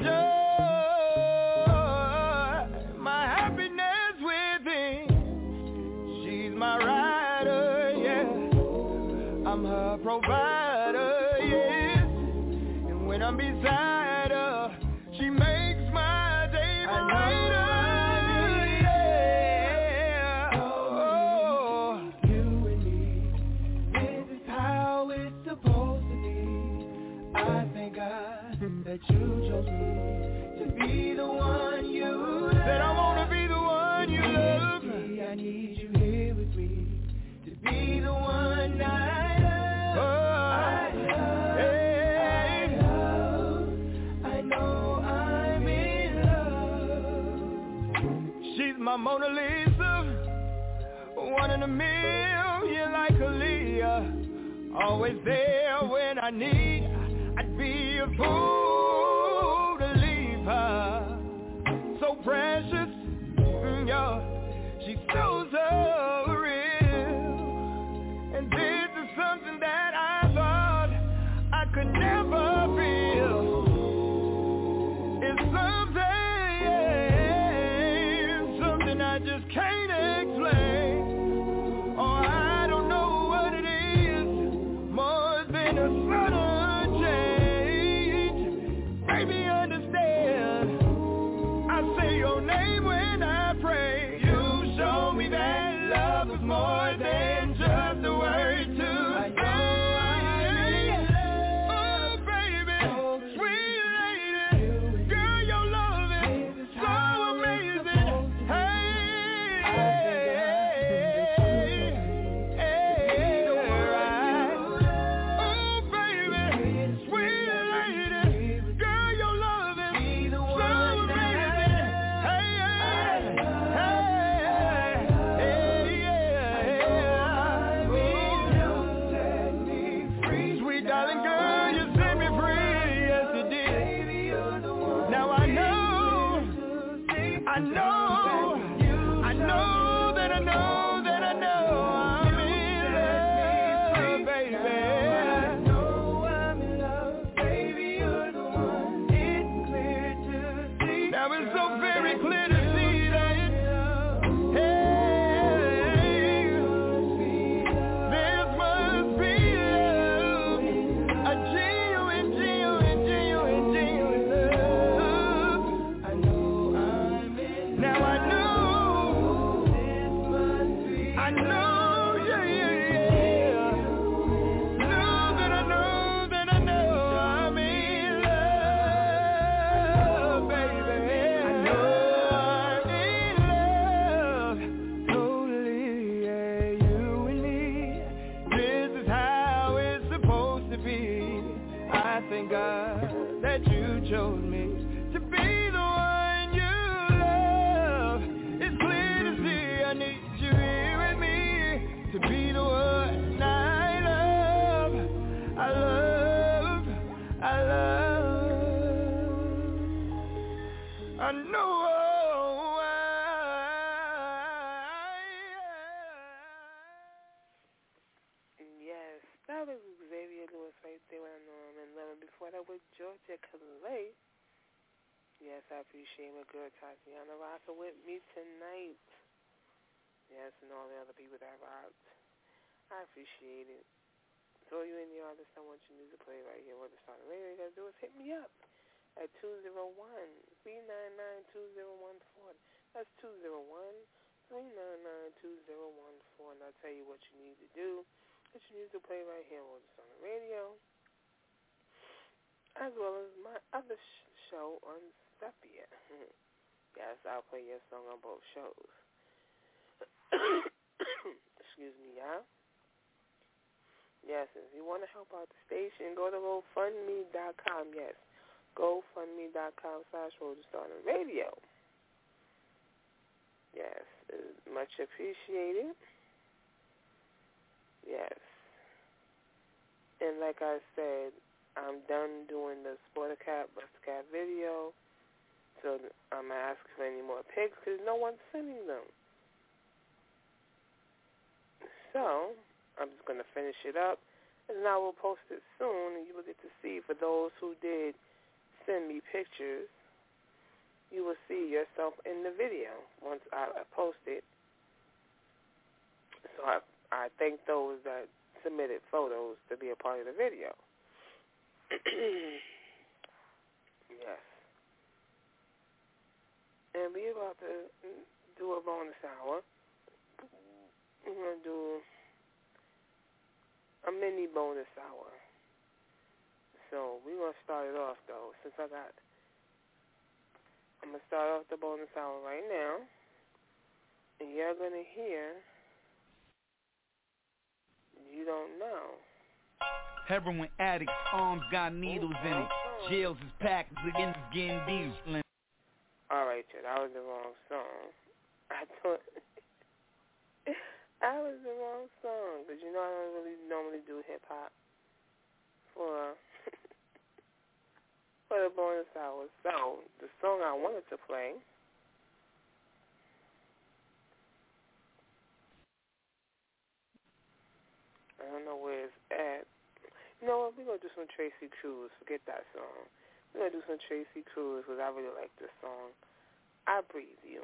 joy, my happiness within. She's my rider, yeah. I'm her provider, yes. And when I'm beside her, she makes my day brighter, yeah. Oh, you and me, this is how it's supposed to be. I thank God that you chose me to be the one you love. That I wanna be the one you love. I need you here with me to be the one I love. I know I'm in love. She's my Mona Lisa, one in a million like Aaliyah. Always there when I need. I'd be a fool to leave her. So precious, yeah. She's so real. And this is something that I thought I could never feel. It's something I just can't explain. Oh, I don't know what it is. a sudden change. Baby, understand, I say your name when I pray. You show me that love is more than just a word to say. Yes, I appreciate my girl Tatiana rocking with me tonight. Yes, and all the other people that rocked. I appreciate it. So you in the artist, I want your music to play right here. What the start of radio you gotta do is hit me up at 201-399-2014. That's 201-399-2014. And I'll tell you what you need to do. Get your music to play right here on the start of radio, as well as my other show on Sepia. Yes, I'll play your song on both shows. Excuse me, y'all. Yes, if you want to help out the station, go to GoFundMe.com. Yes, GoFundMe.com/RoadToStarTheRadio. Yes, it's much appreciated. Yes. And like I said, I'm done doing the Buster Cat video, so I'm asking for any more pics because no one's sending them. So I'm just going to finish it up, and I will post it soon, and you will get to see. For those who did send me pictures, you will see yourself in the video once I post it. So I thank those that submitted photos to be a part of the video. Yes. And we're about to do a bonus hour. We're going to do a mini bonus hour. So we're going to start it off, though, since I'm going to start off the bonus hour right now. And you're going to hear You Don't Know. Heroin addicts, arms got needles in it. Jails is packed, again is getting deals. All right, that was the wrong song. I thought that was the wrong song, because you know I don't really normally do hip hop for for the bonus hour. So the song I wanted to play. I don't know where it's at. You know what? We're going to do some Tracy Cruz. Forget that song. We're going to do some Tracy Cruz because I really like this song. I Breathe You.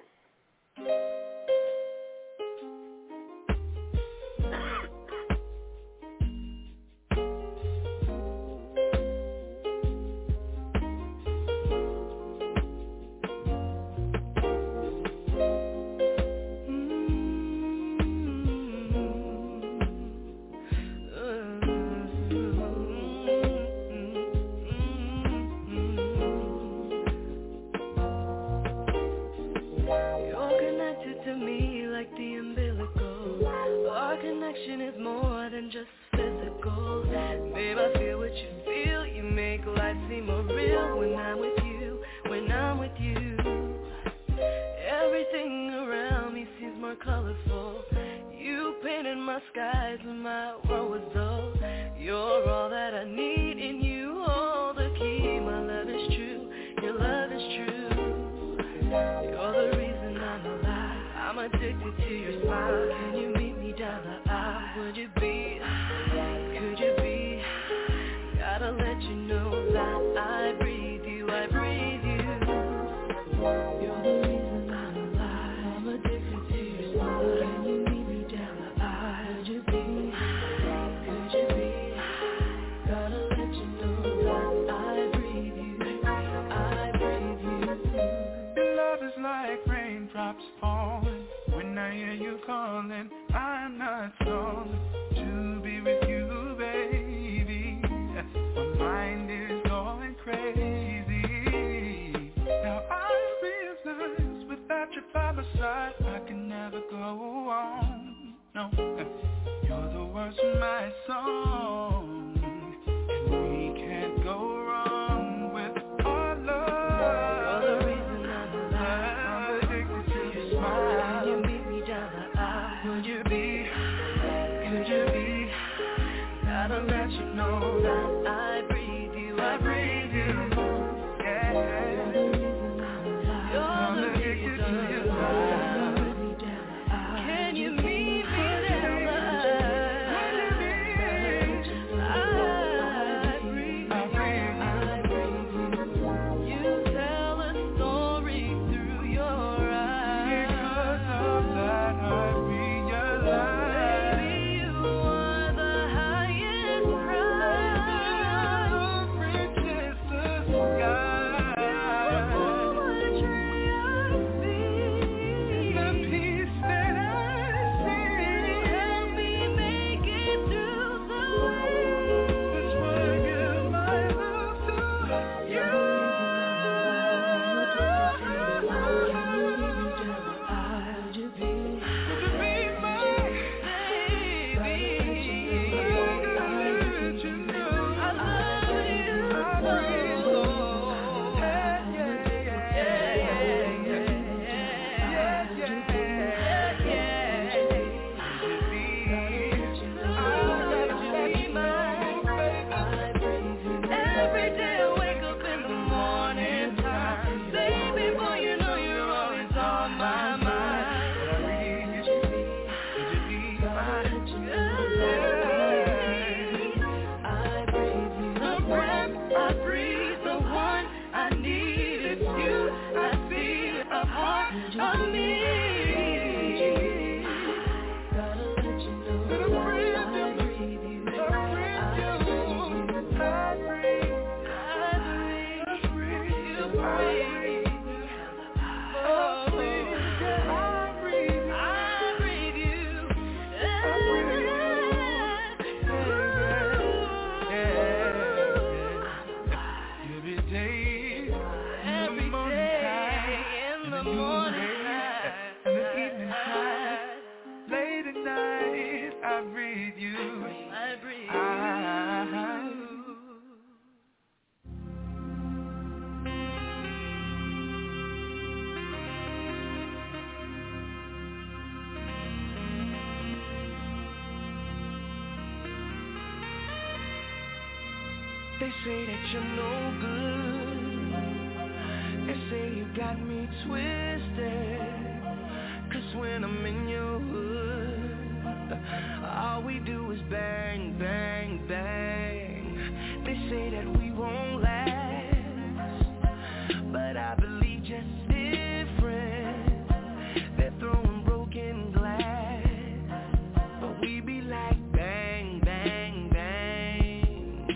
need in you, hold the key. My love is true, your love is true. You're the reason I'm alive. I'm addicted to your smile. Can you meet me down the aisle? Would you be, could you be? Gotta let you know that I breathe you, I breathe you. You're the reason I'm alive. I'm addicted to your smile. Can you meet me down the aisle? Would you be, could you be? Gotta let you know that I breathe you, I breathe you. Your love is like raindrops falling. When I hear you calling, I'm not stalling to be with you, baby. My mind is going crazy. Now I realize without you by my side, I can never go on. No, you're the words of my song, and we can't go wrong with our love. You're the reason I'm alive. I'm addicted to your smile. Can you meet me down the aisle? Would you be, could you be? Gotta let you know that I breathe you, I breathe you. Yeah. You're the reason I'm alive. I'm addicted to your smile. Can you meet me down the They say that you're no good. They say you got me twisted. 'Cause when I'm in your hood, all we do is bang, bang, bang. They say that we won't last, but I believe just different. They're throwing broken glass, but we be like bang, bang, bang.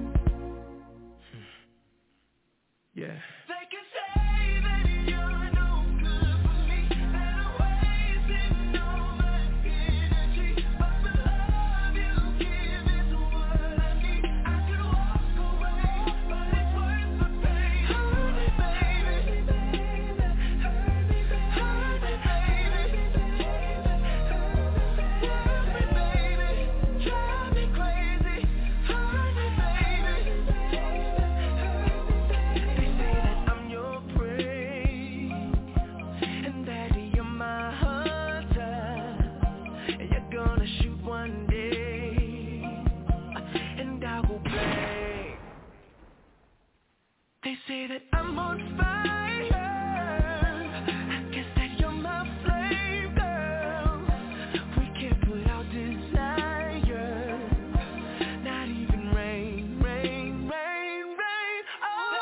Yeah. They can say that you're no good for me, that I'm wasting all my energy, but the love you give is what I need. I could walk away, but say that I'm on fire. I guess that you're my flame, girl. We can't put out desire. Not even rain, rain, rain, rain. Oh,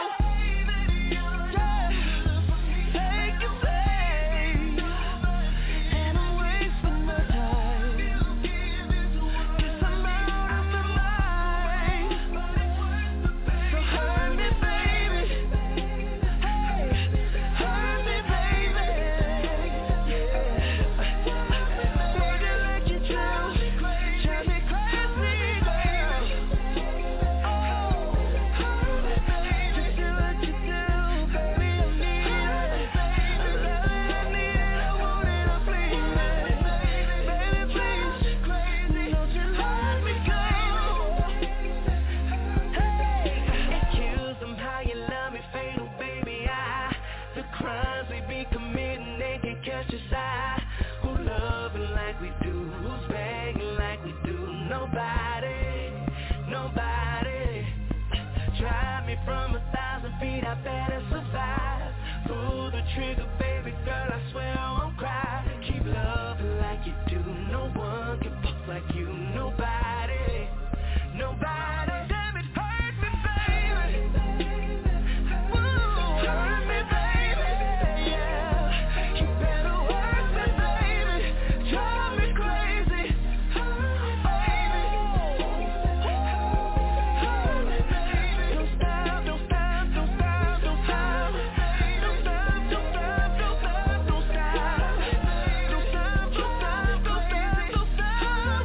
yeah. Take your place. And I'm wasting my time. Guess I'm out of my mind. So hurt me, baby. Hey, hurt me, baby. Yeah. Baby, like you do. Drive me crazy, girl. Oh, just do what you do, baby. I need it. I love it, I need it. I want it, I please it. Baby, please, don't you let me go. Hey, accuse them how you love me, fatal baby. The crimes we be committing, they can catch us. Who loving like we do? Who's begging like we do? Nobody, nobody. Drive me from 1,000 feet, I better survive. Pull the trigger, baby girl, I swear I won't cry. Keep loving like you do. No one can fuck like you. Nobody, nobody. Damn it, hurt me, baby. Woo, hurt me, baby. Yeah, you better work me, baby. Drive me crazy. Don't stop, don't stop, don't stop, don't stop. Don't stop, don't stop, don't stop, don't stop. Don't stop, don't stop, don't stop, don't stop.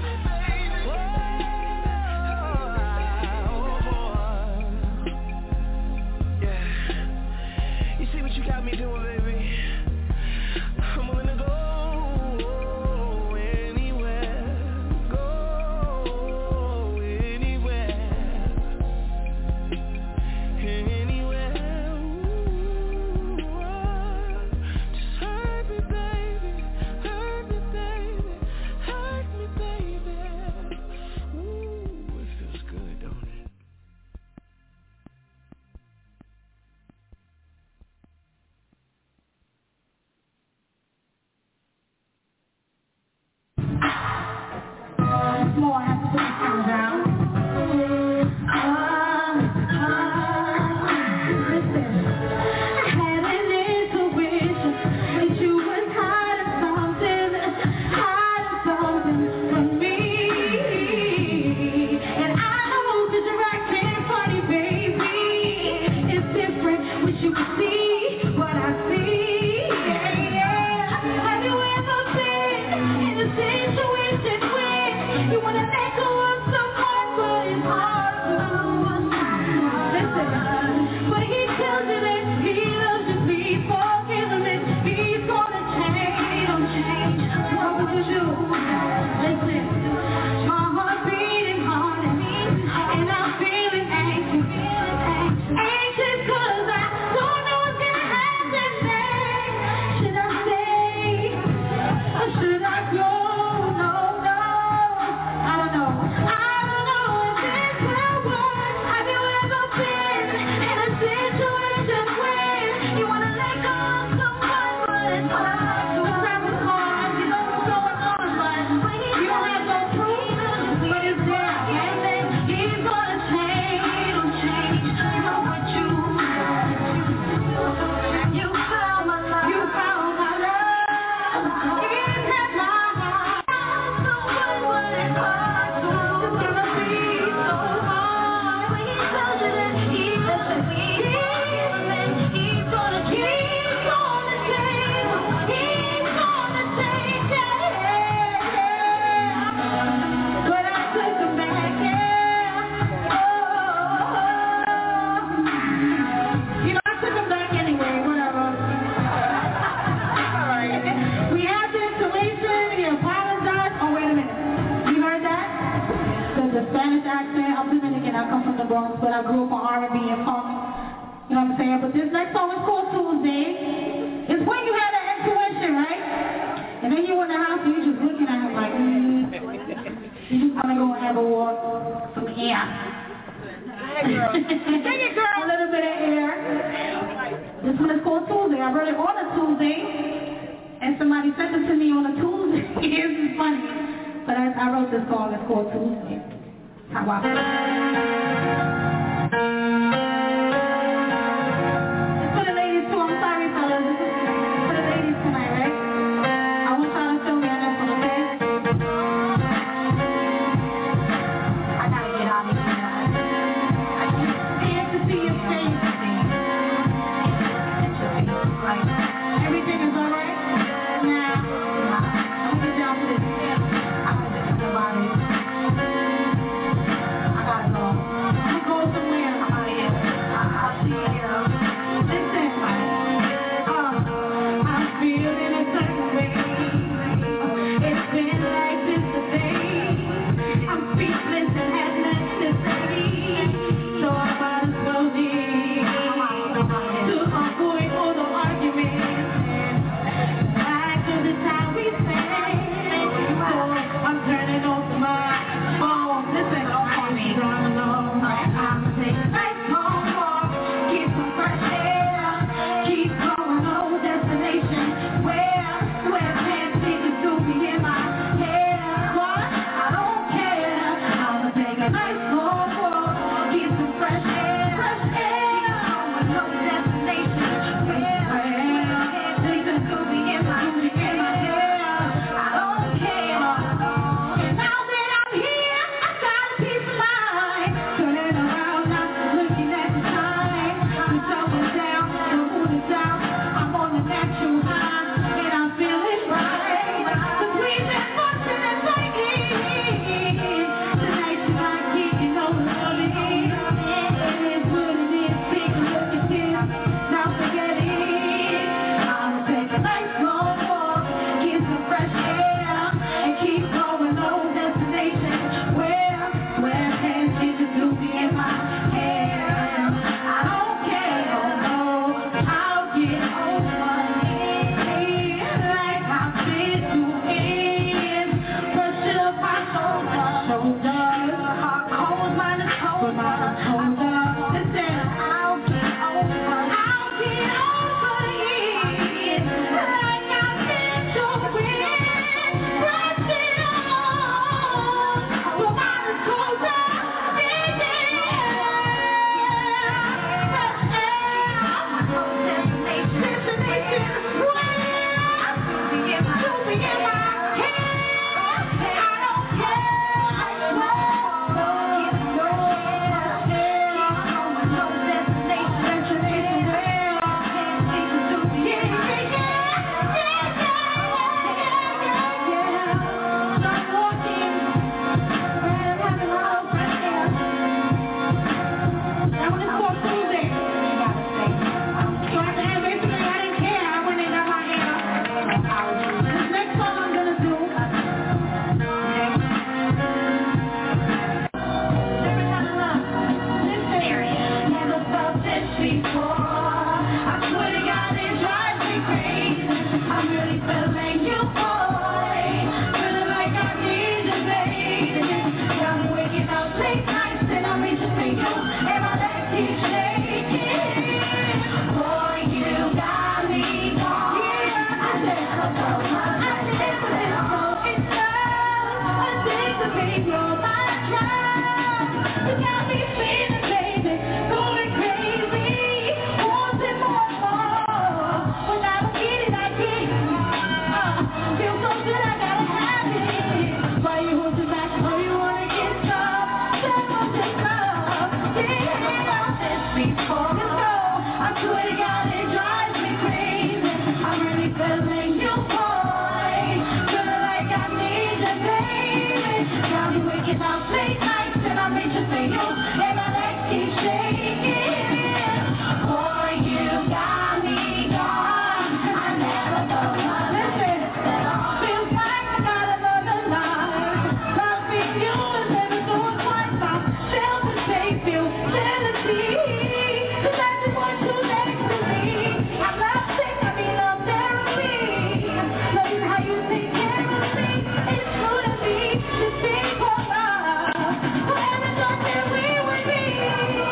Yeah. You see what you got me doing, baby? I'm willing to go anywhere, anywhere. Just hurt me, baby, hurt me, baby, hurt me, baby. Ooh, it feels good, don't it? More have to put these things down. Listen, I had an intuition that you was hiding something from me. And I know that you're acting funny, baby. It's different when you can see what I see. Yeah. Have you ever been in a situation where you wanna let go of someone, but it's hard to? Listen, but he tells you that he loves you, please forgive him, and he's gonna change. What would you do? Listen, my heart beating hard, and I'm feeling anxious, 'cause I don't know what's gonna happen next. Should I stay or should I go? No, I don't know if this will work. Have you ever been in a situation where you wanna let go of someone, but it's hard? Sometimes it's hard, you know what's going on, but you don't have no proof, but it's there, and then he's gonna change. You know what you found my love. You found my love. It has my heart. Someone, but it's hard to. It's gonna be so hard when he tells you that he's gonna change. He's gonna change. But I took him back, yeah. You know, I took him back anyway, whatever. Alright. We had the installation, he apologized. Oh, wait a minute. You heard that? There's a Spanish accent. I'm Dominican, I come from the Bronx, but I grew up on R&B and funk. You know what I'm saying? But this next song is called Tuesday. It's when you have that intuition, right? And then you in the house and you're just looking at him like, you just want to go and have a walk, some air. Hey, girl. Sing it, girl. A little bit of air. This one is called Tuesday. I wrote it on a Tuesday, and somebody sent it to me on a Tuesday. It's funny, but I wrote this song. It's called Tuesday. How I feel. It's for the ladies too. I'm sorry, fellas. This is for the ladies tonight, right? I want y'all to feel me on this one, okay? I gotta get out of here. I can't stand to see your face. Like, everything is alright? Nah. Don't get down to this. I gotta do something about it. I gotta go. I'm gonna go somewhere. I'm out of here. I'll see you later. Listen, I'm feeling a certain way. It's been like this today. I'm speechless and have nothing to say. So I might as well leave. To avoid all the arguments. Back to the time we spent. So I'm turning off my phone. Listen, don't call me. I'm alone. I'ma take a nice long walk. Get some fresh air. Keep going on destination. Where can't take it to me in my hair. What? I don't care. I'ma take a nice long walk. Get some fresh air. Fresh air. Keep going on destination. Where can't take it to me in my hair. I don't care. And now that I'm here, I got a peace of mind. Turning around, not looking at the time. The sun was down, the moon is out. I'm on a natural high, and I'm feeling right. Cause we've been fussing and fighting. Tonight you might getting over me. It is what it is, take a look at this. Now forget it. I'ma take a nice long walk, get some fresh air, and keep going on destination. Where can you do me in my hair? I don't care, oh no, I'll get over it. Like I've been doing, brush up my shoulders, cold minus colder. Listen, I'll get over it. Like I've been doing, brush it off, cold minus colder. It's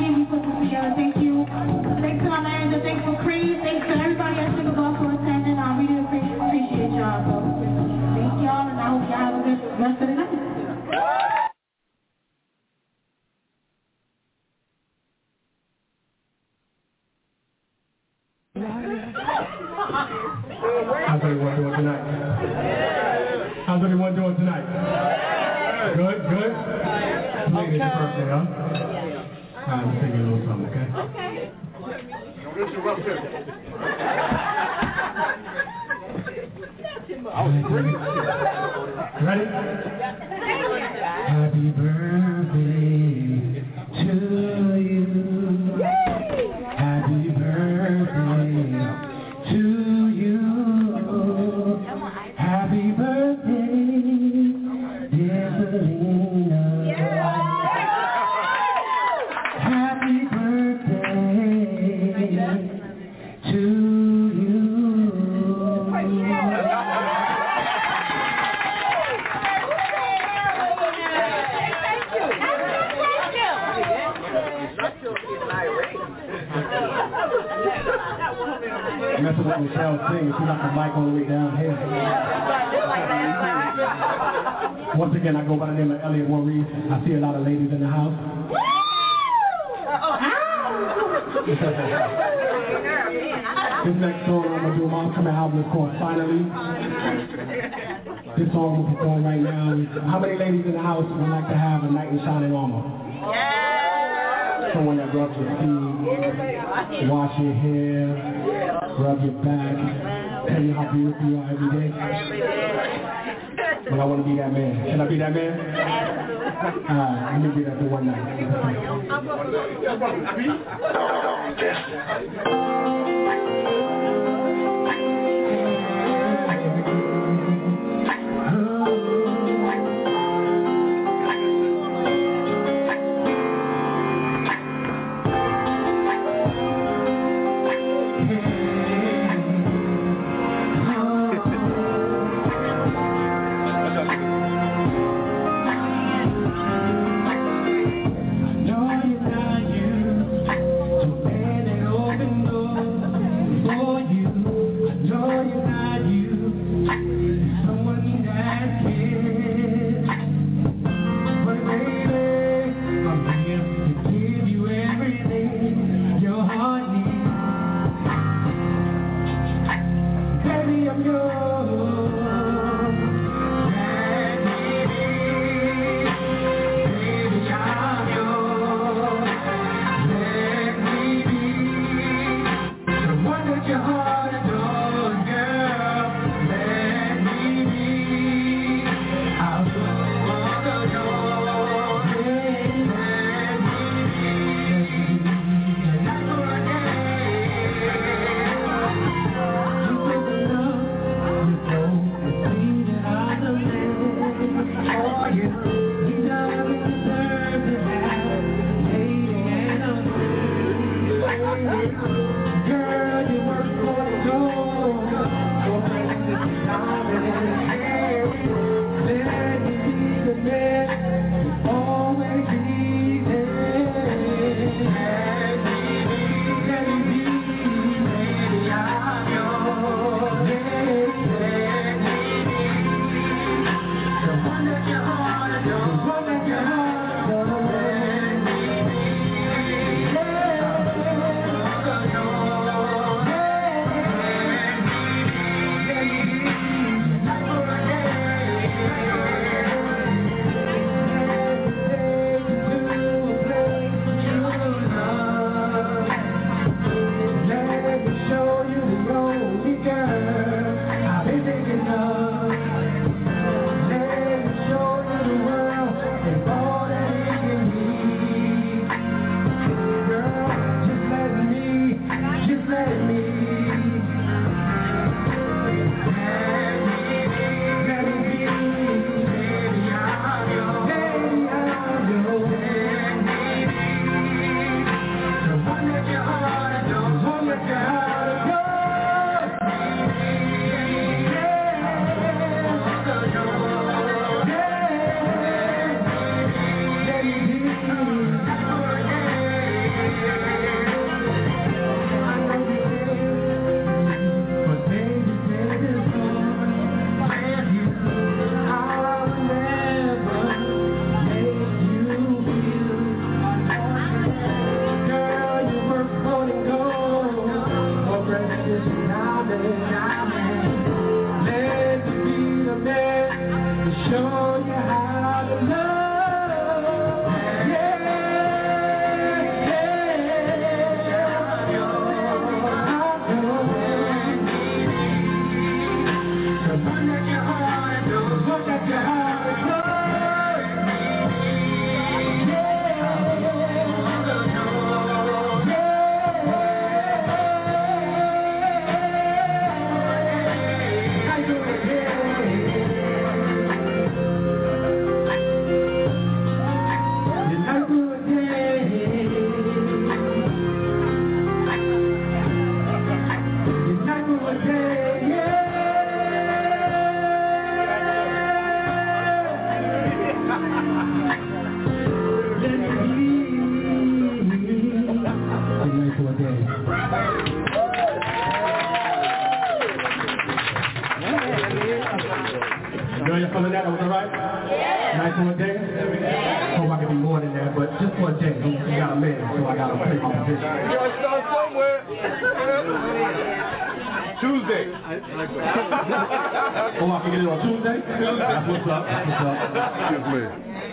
team who put this together. Thank you. Thanks to my manager. Thanks for Creed. Thanks to everybody at Sugar Ball for attending. I really appreciate y'all. So thank y'all, and I hope y'all have a good rest of the night. How's everyone doing tonight? How's everyone doing tonight? Good? Today's your birthday, huh? Alright, let's sing you a little something, okay? Okay. Don't interrupt him. Ready? Happy birthday to you. Happy birthday to you. Happy birthday, dear Selena. Happy birthday to you. I'm messing with Michelle's thing. She got the mic all the way down here. Once again, I go by the name of Elliot Maurice. I see a lot of ladies in the house. This next song I'm going to do, my upcoming album is called Finally. This song we're performing right now is, how many ladies in the house would like to have a knight in shining armor? Someone that rubs your feet, wash your hair, rub your back, tell you how beautiful you are every day. Well, I want to be that man. Can I be that man? Alright, let me be that for one night. No, you're not used to bending open doors. not a man, so I gotta play my position. You gotta start somewhere. Tuesday. Oh, I can get it on Tuesday? That's what's up. Yes, man.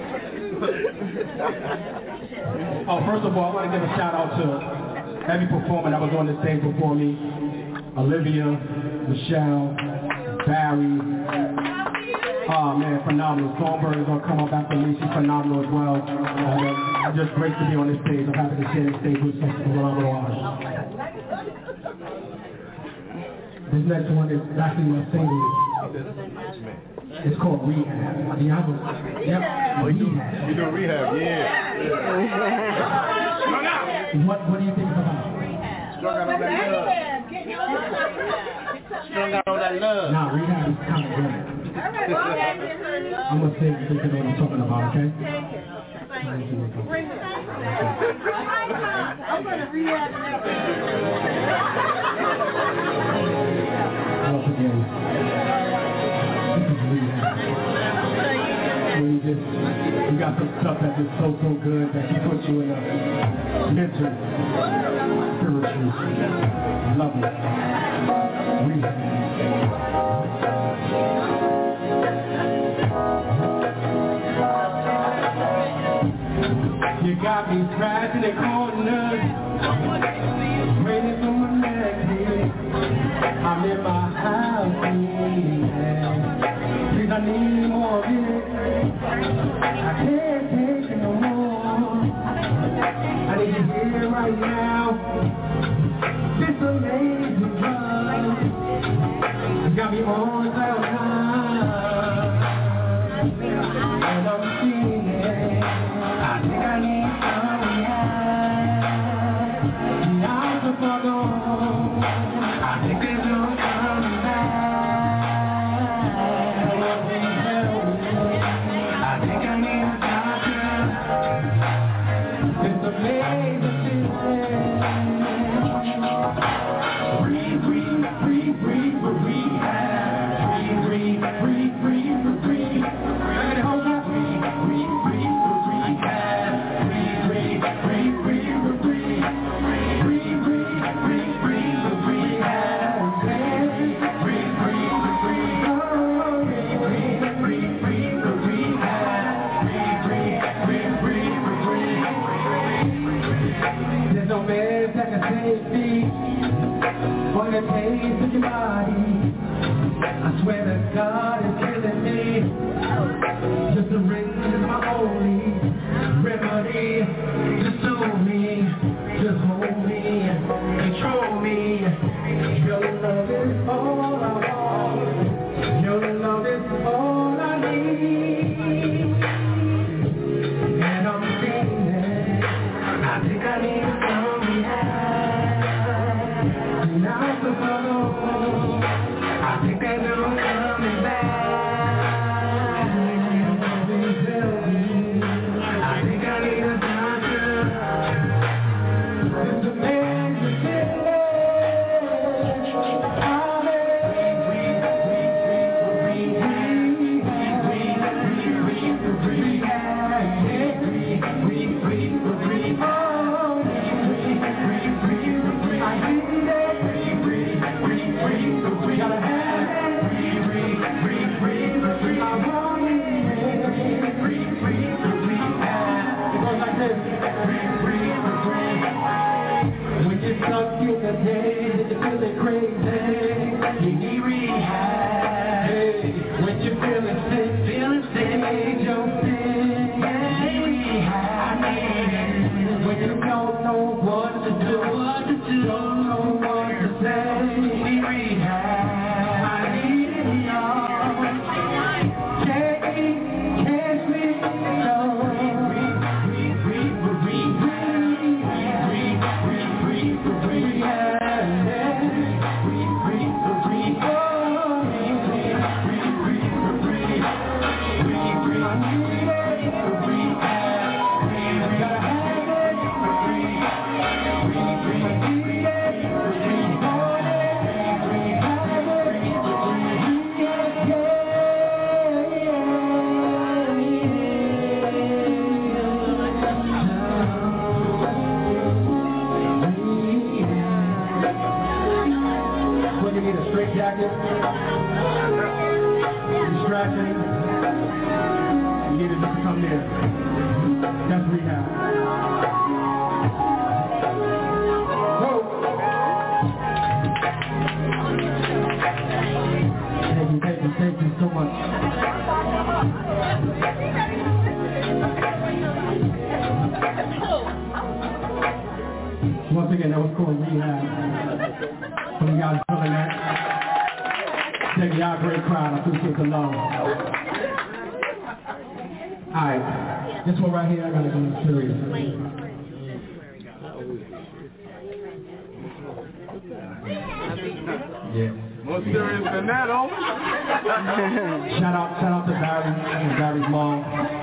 Oh, first of all, I want to give a shout out to every performer that was on the stage before me. Olivia, Michelle, Barry. Oh man, phenomenal. Songbird is going to come up after me. She's phenomenal as well. I'm just great to be on this stage. I'm happy to share this stage with such phenomenal artists. This next one is actually my single. It's called Rehab. The album. Yep. Oh, you do Rehab, yeah. What do you think it's about? Strung out on that love. Strung out on that love. Nah, Rehab is kind of good. I'm going to say you know what I'm talking about, okay? I'm going to rehab Once again, this is Rehab. You got some stuff that is so good that you put you in a mental, spiritual, lovely Rehab. You got me trapped in the corner, raining from my neck. I'm in my house, please I need more of it. I can't take it no more. I need you here right now. This amazing love, you got me on cloud nine, and I'm feeling. I think I need some rehab. Now so far gone, I think there's no coming back. What will you tell me? I think I need a doctor. It's amazing feeling. Breathe for rehab. Breathe for rehab. There's no man that can save me for the taste of your body. I swear that God is killing me. Just the ring is my only remedy. Just soothe me, just hold me, control me. Your love is all I want. Your love is all I need. And I'm feeling, I think I need some rehab. Now so far gone, I think there's no coming back. I think I need a doctor. It's amazing feeling. When you're stuck in the day, you're feeling crazy, you need rehab. Hey, when you're feeling sick, don't think, you need rehab. When you don't know what to do, don't know what to say, you need rehab. I need it all. Can't sleep, no. Rehab. jacket, distraction, you needed us to come there. That's rehab. Whoa. Thank you so much. Once again, that was called Rehab. Some of y'all feeling that. Thank y'all, great crowd. I appreciate the love. Alright, this one right here, I gotta go serious. Yeah. More serious than that, oh. shout out to Barry and Barry's mom.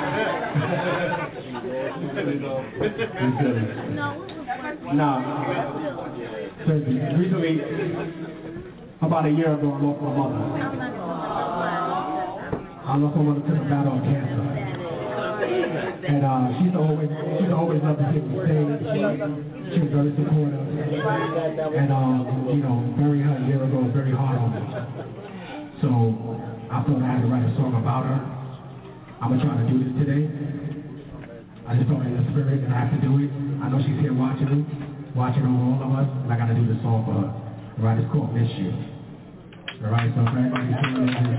Nah. Recently, about a year ago, I lost my mother. I lost my mother to the battle of cancer. And she used to always love to take the stage. She was very supportive. And burying her a year ago was very hard on me. So I thought I had to write a song about her. I'm gonna try to do this today. I just thought in the spirit that I have to do it. I know she's here watching me, watching over all of us, and I gotta do this song for her. Alright, it's called Miss You. Alright, so for everybody who's listening.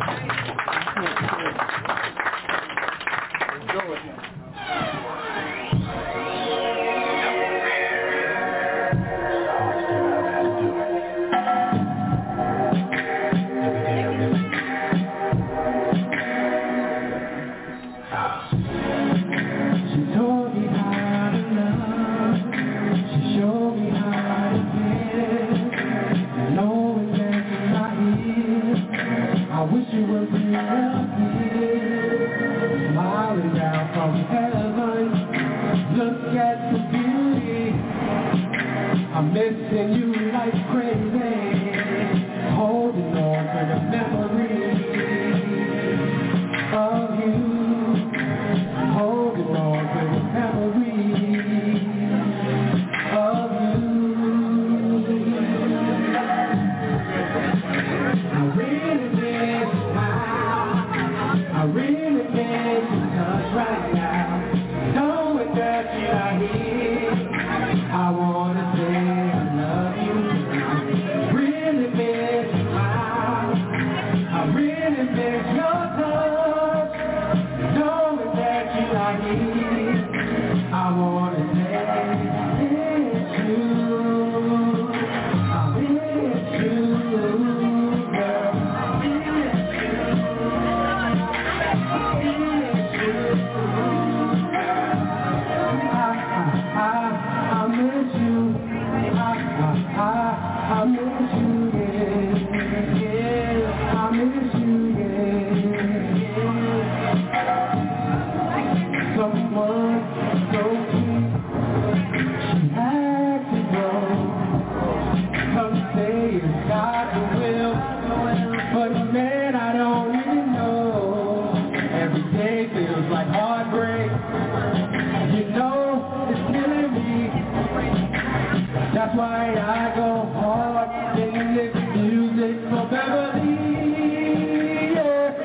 Missing you like crazy, holding on to the memory of you, holding on to the memory of you. I really miss you touch right now, knowing that you're not here. I wanna say that's why I go hard in this music for Beverly. Yeah.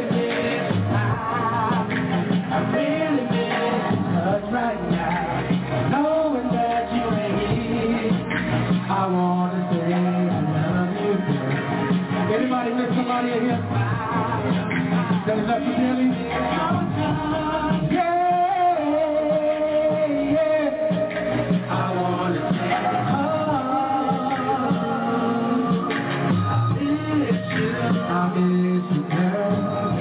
I really miss touch right now, knowing that you ain't here. I wanna say I love you. Anybody miss somebody in here? That is up to Billy. Yeah. I wanna say I miss you, girl.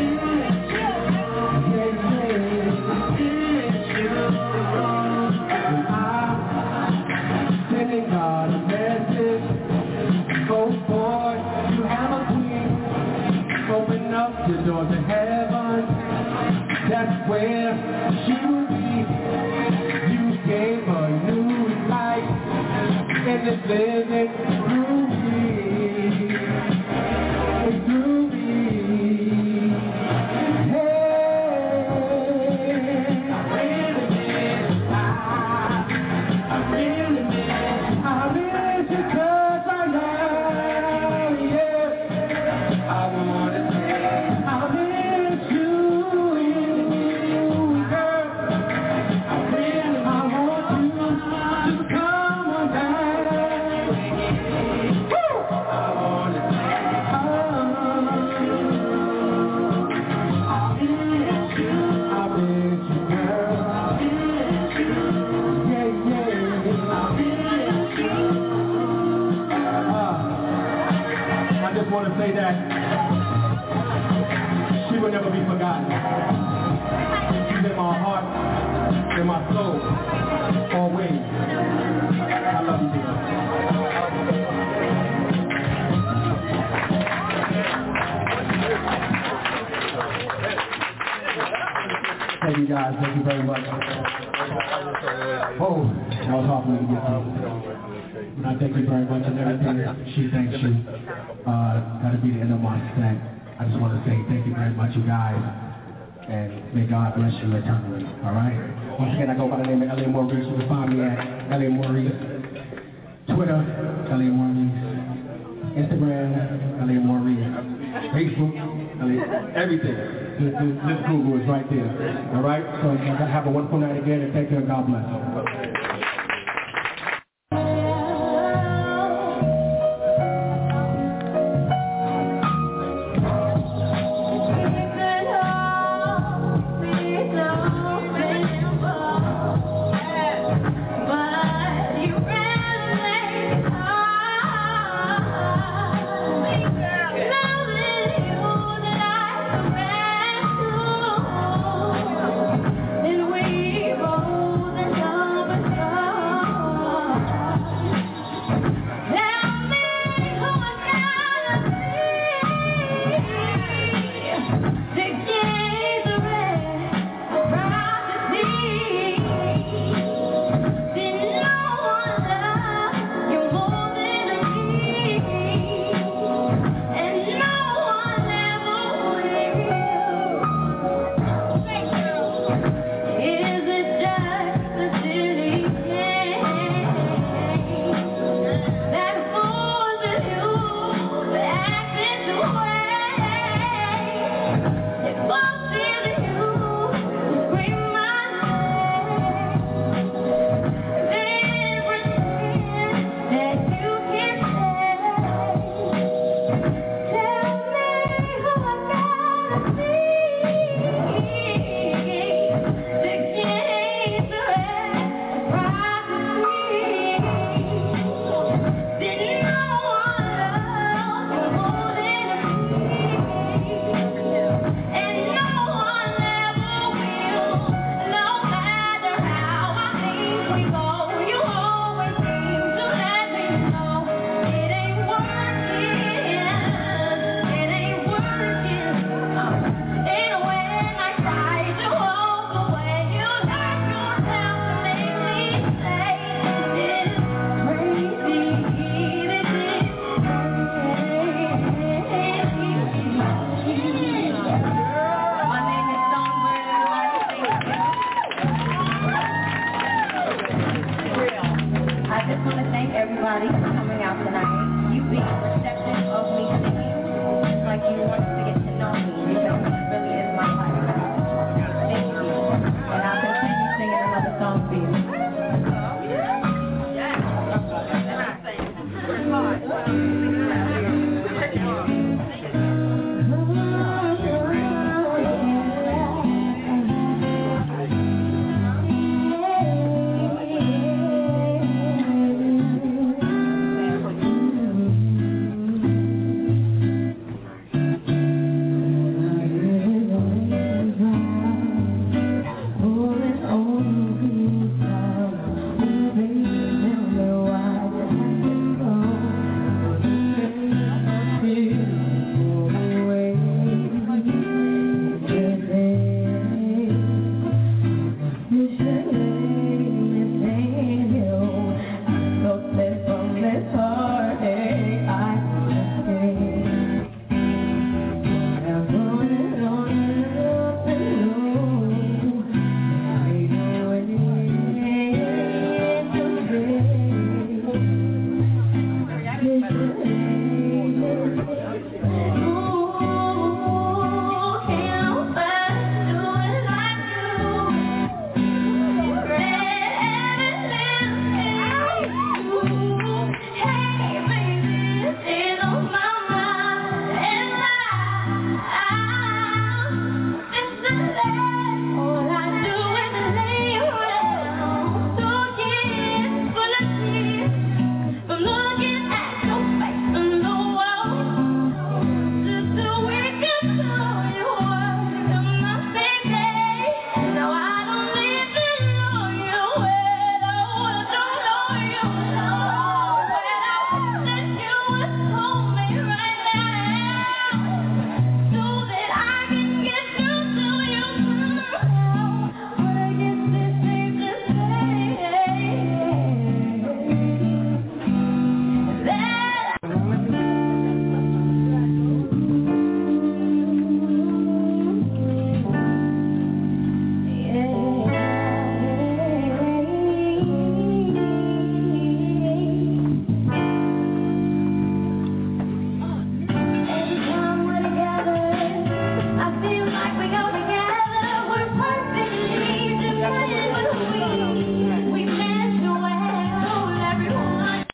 I'm sending God a message. Oh boy, you have a queen. Open up the doors of heaven. That's where she will be. You gave her new life, and it's living through me. I say that she will never be forgotten. She's in my heart, in my soul, always. I love you, dear. Thank you guys, thank you very much. Oh, that was hard for me to get through. And I thank you very much and everything. She thanks you. That'll be the end of my set. I just want to say thank you very much, you guys. And may God bless you eternally, all right? Once again, I go by the name of L.A. Maurice. You can find me at L.A. Maurice. Twitter, L.A. Maurice. Instagram, L.A. Maurice. Facebook, everything. This Google is right there. All right? So have a wonderful night again, and take care. God bless. I just want to thank everybody for coming out tonight. You beat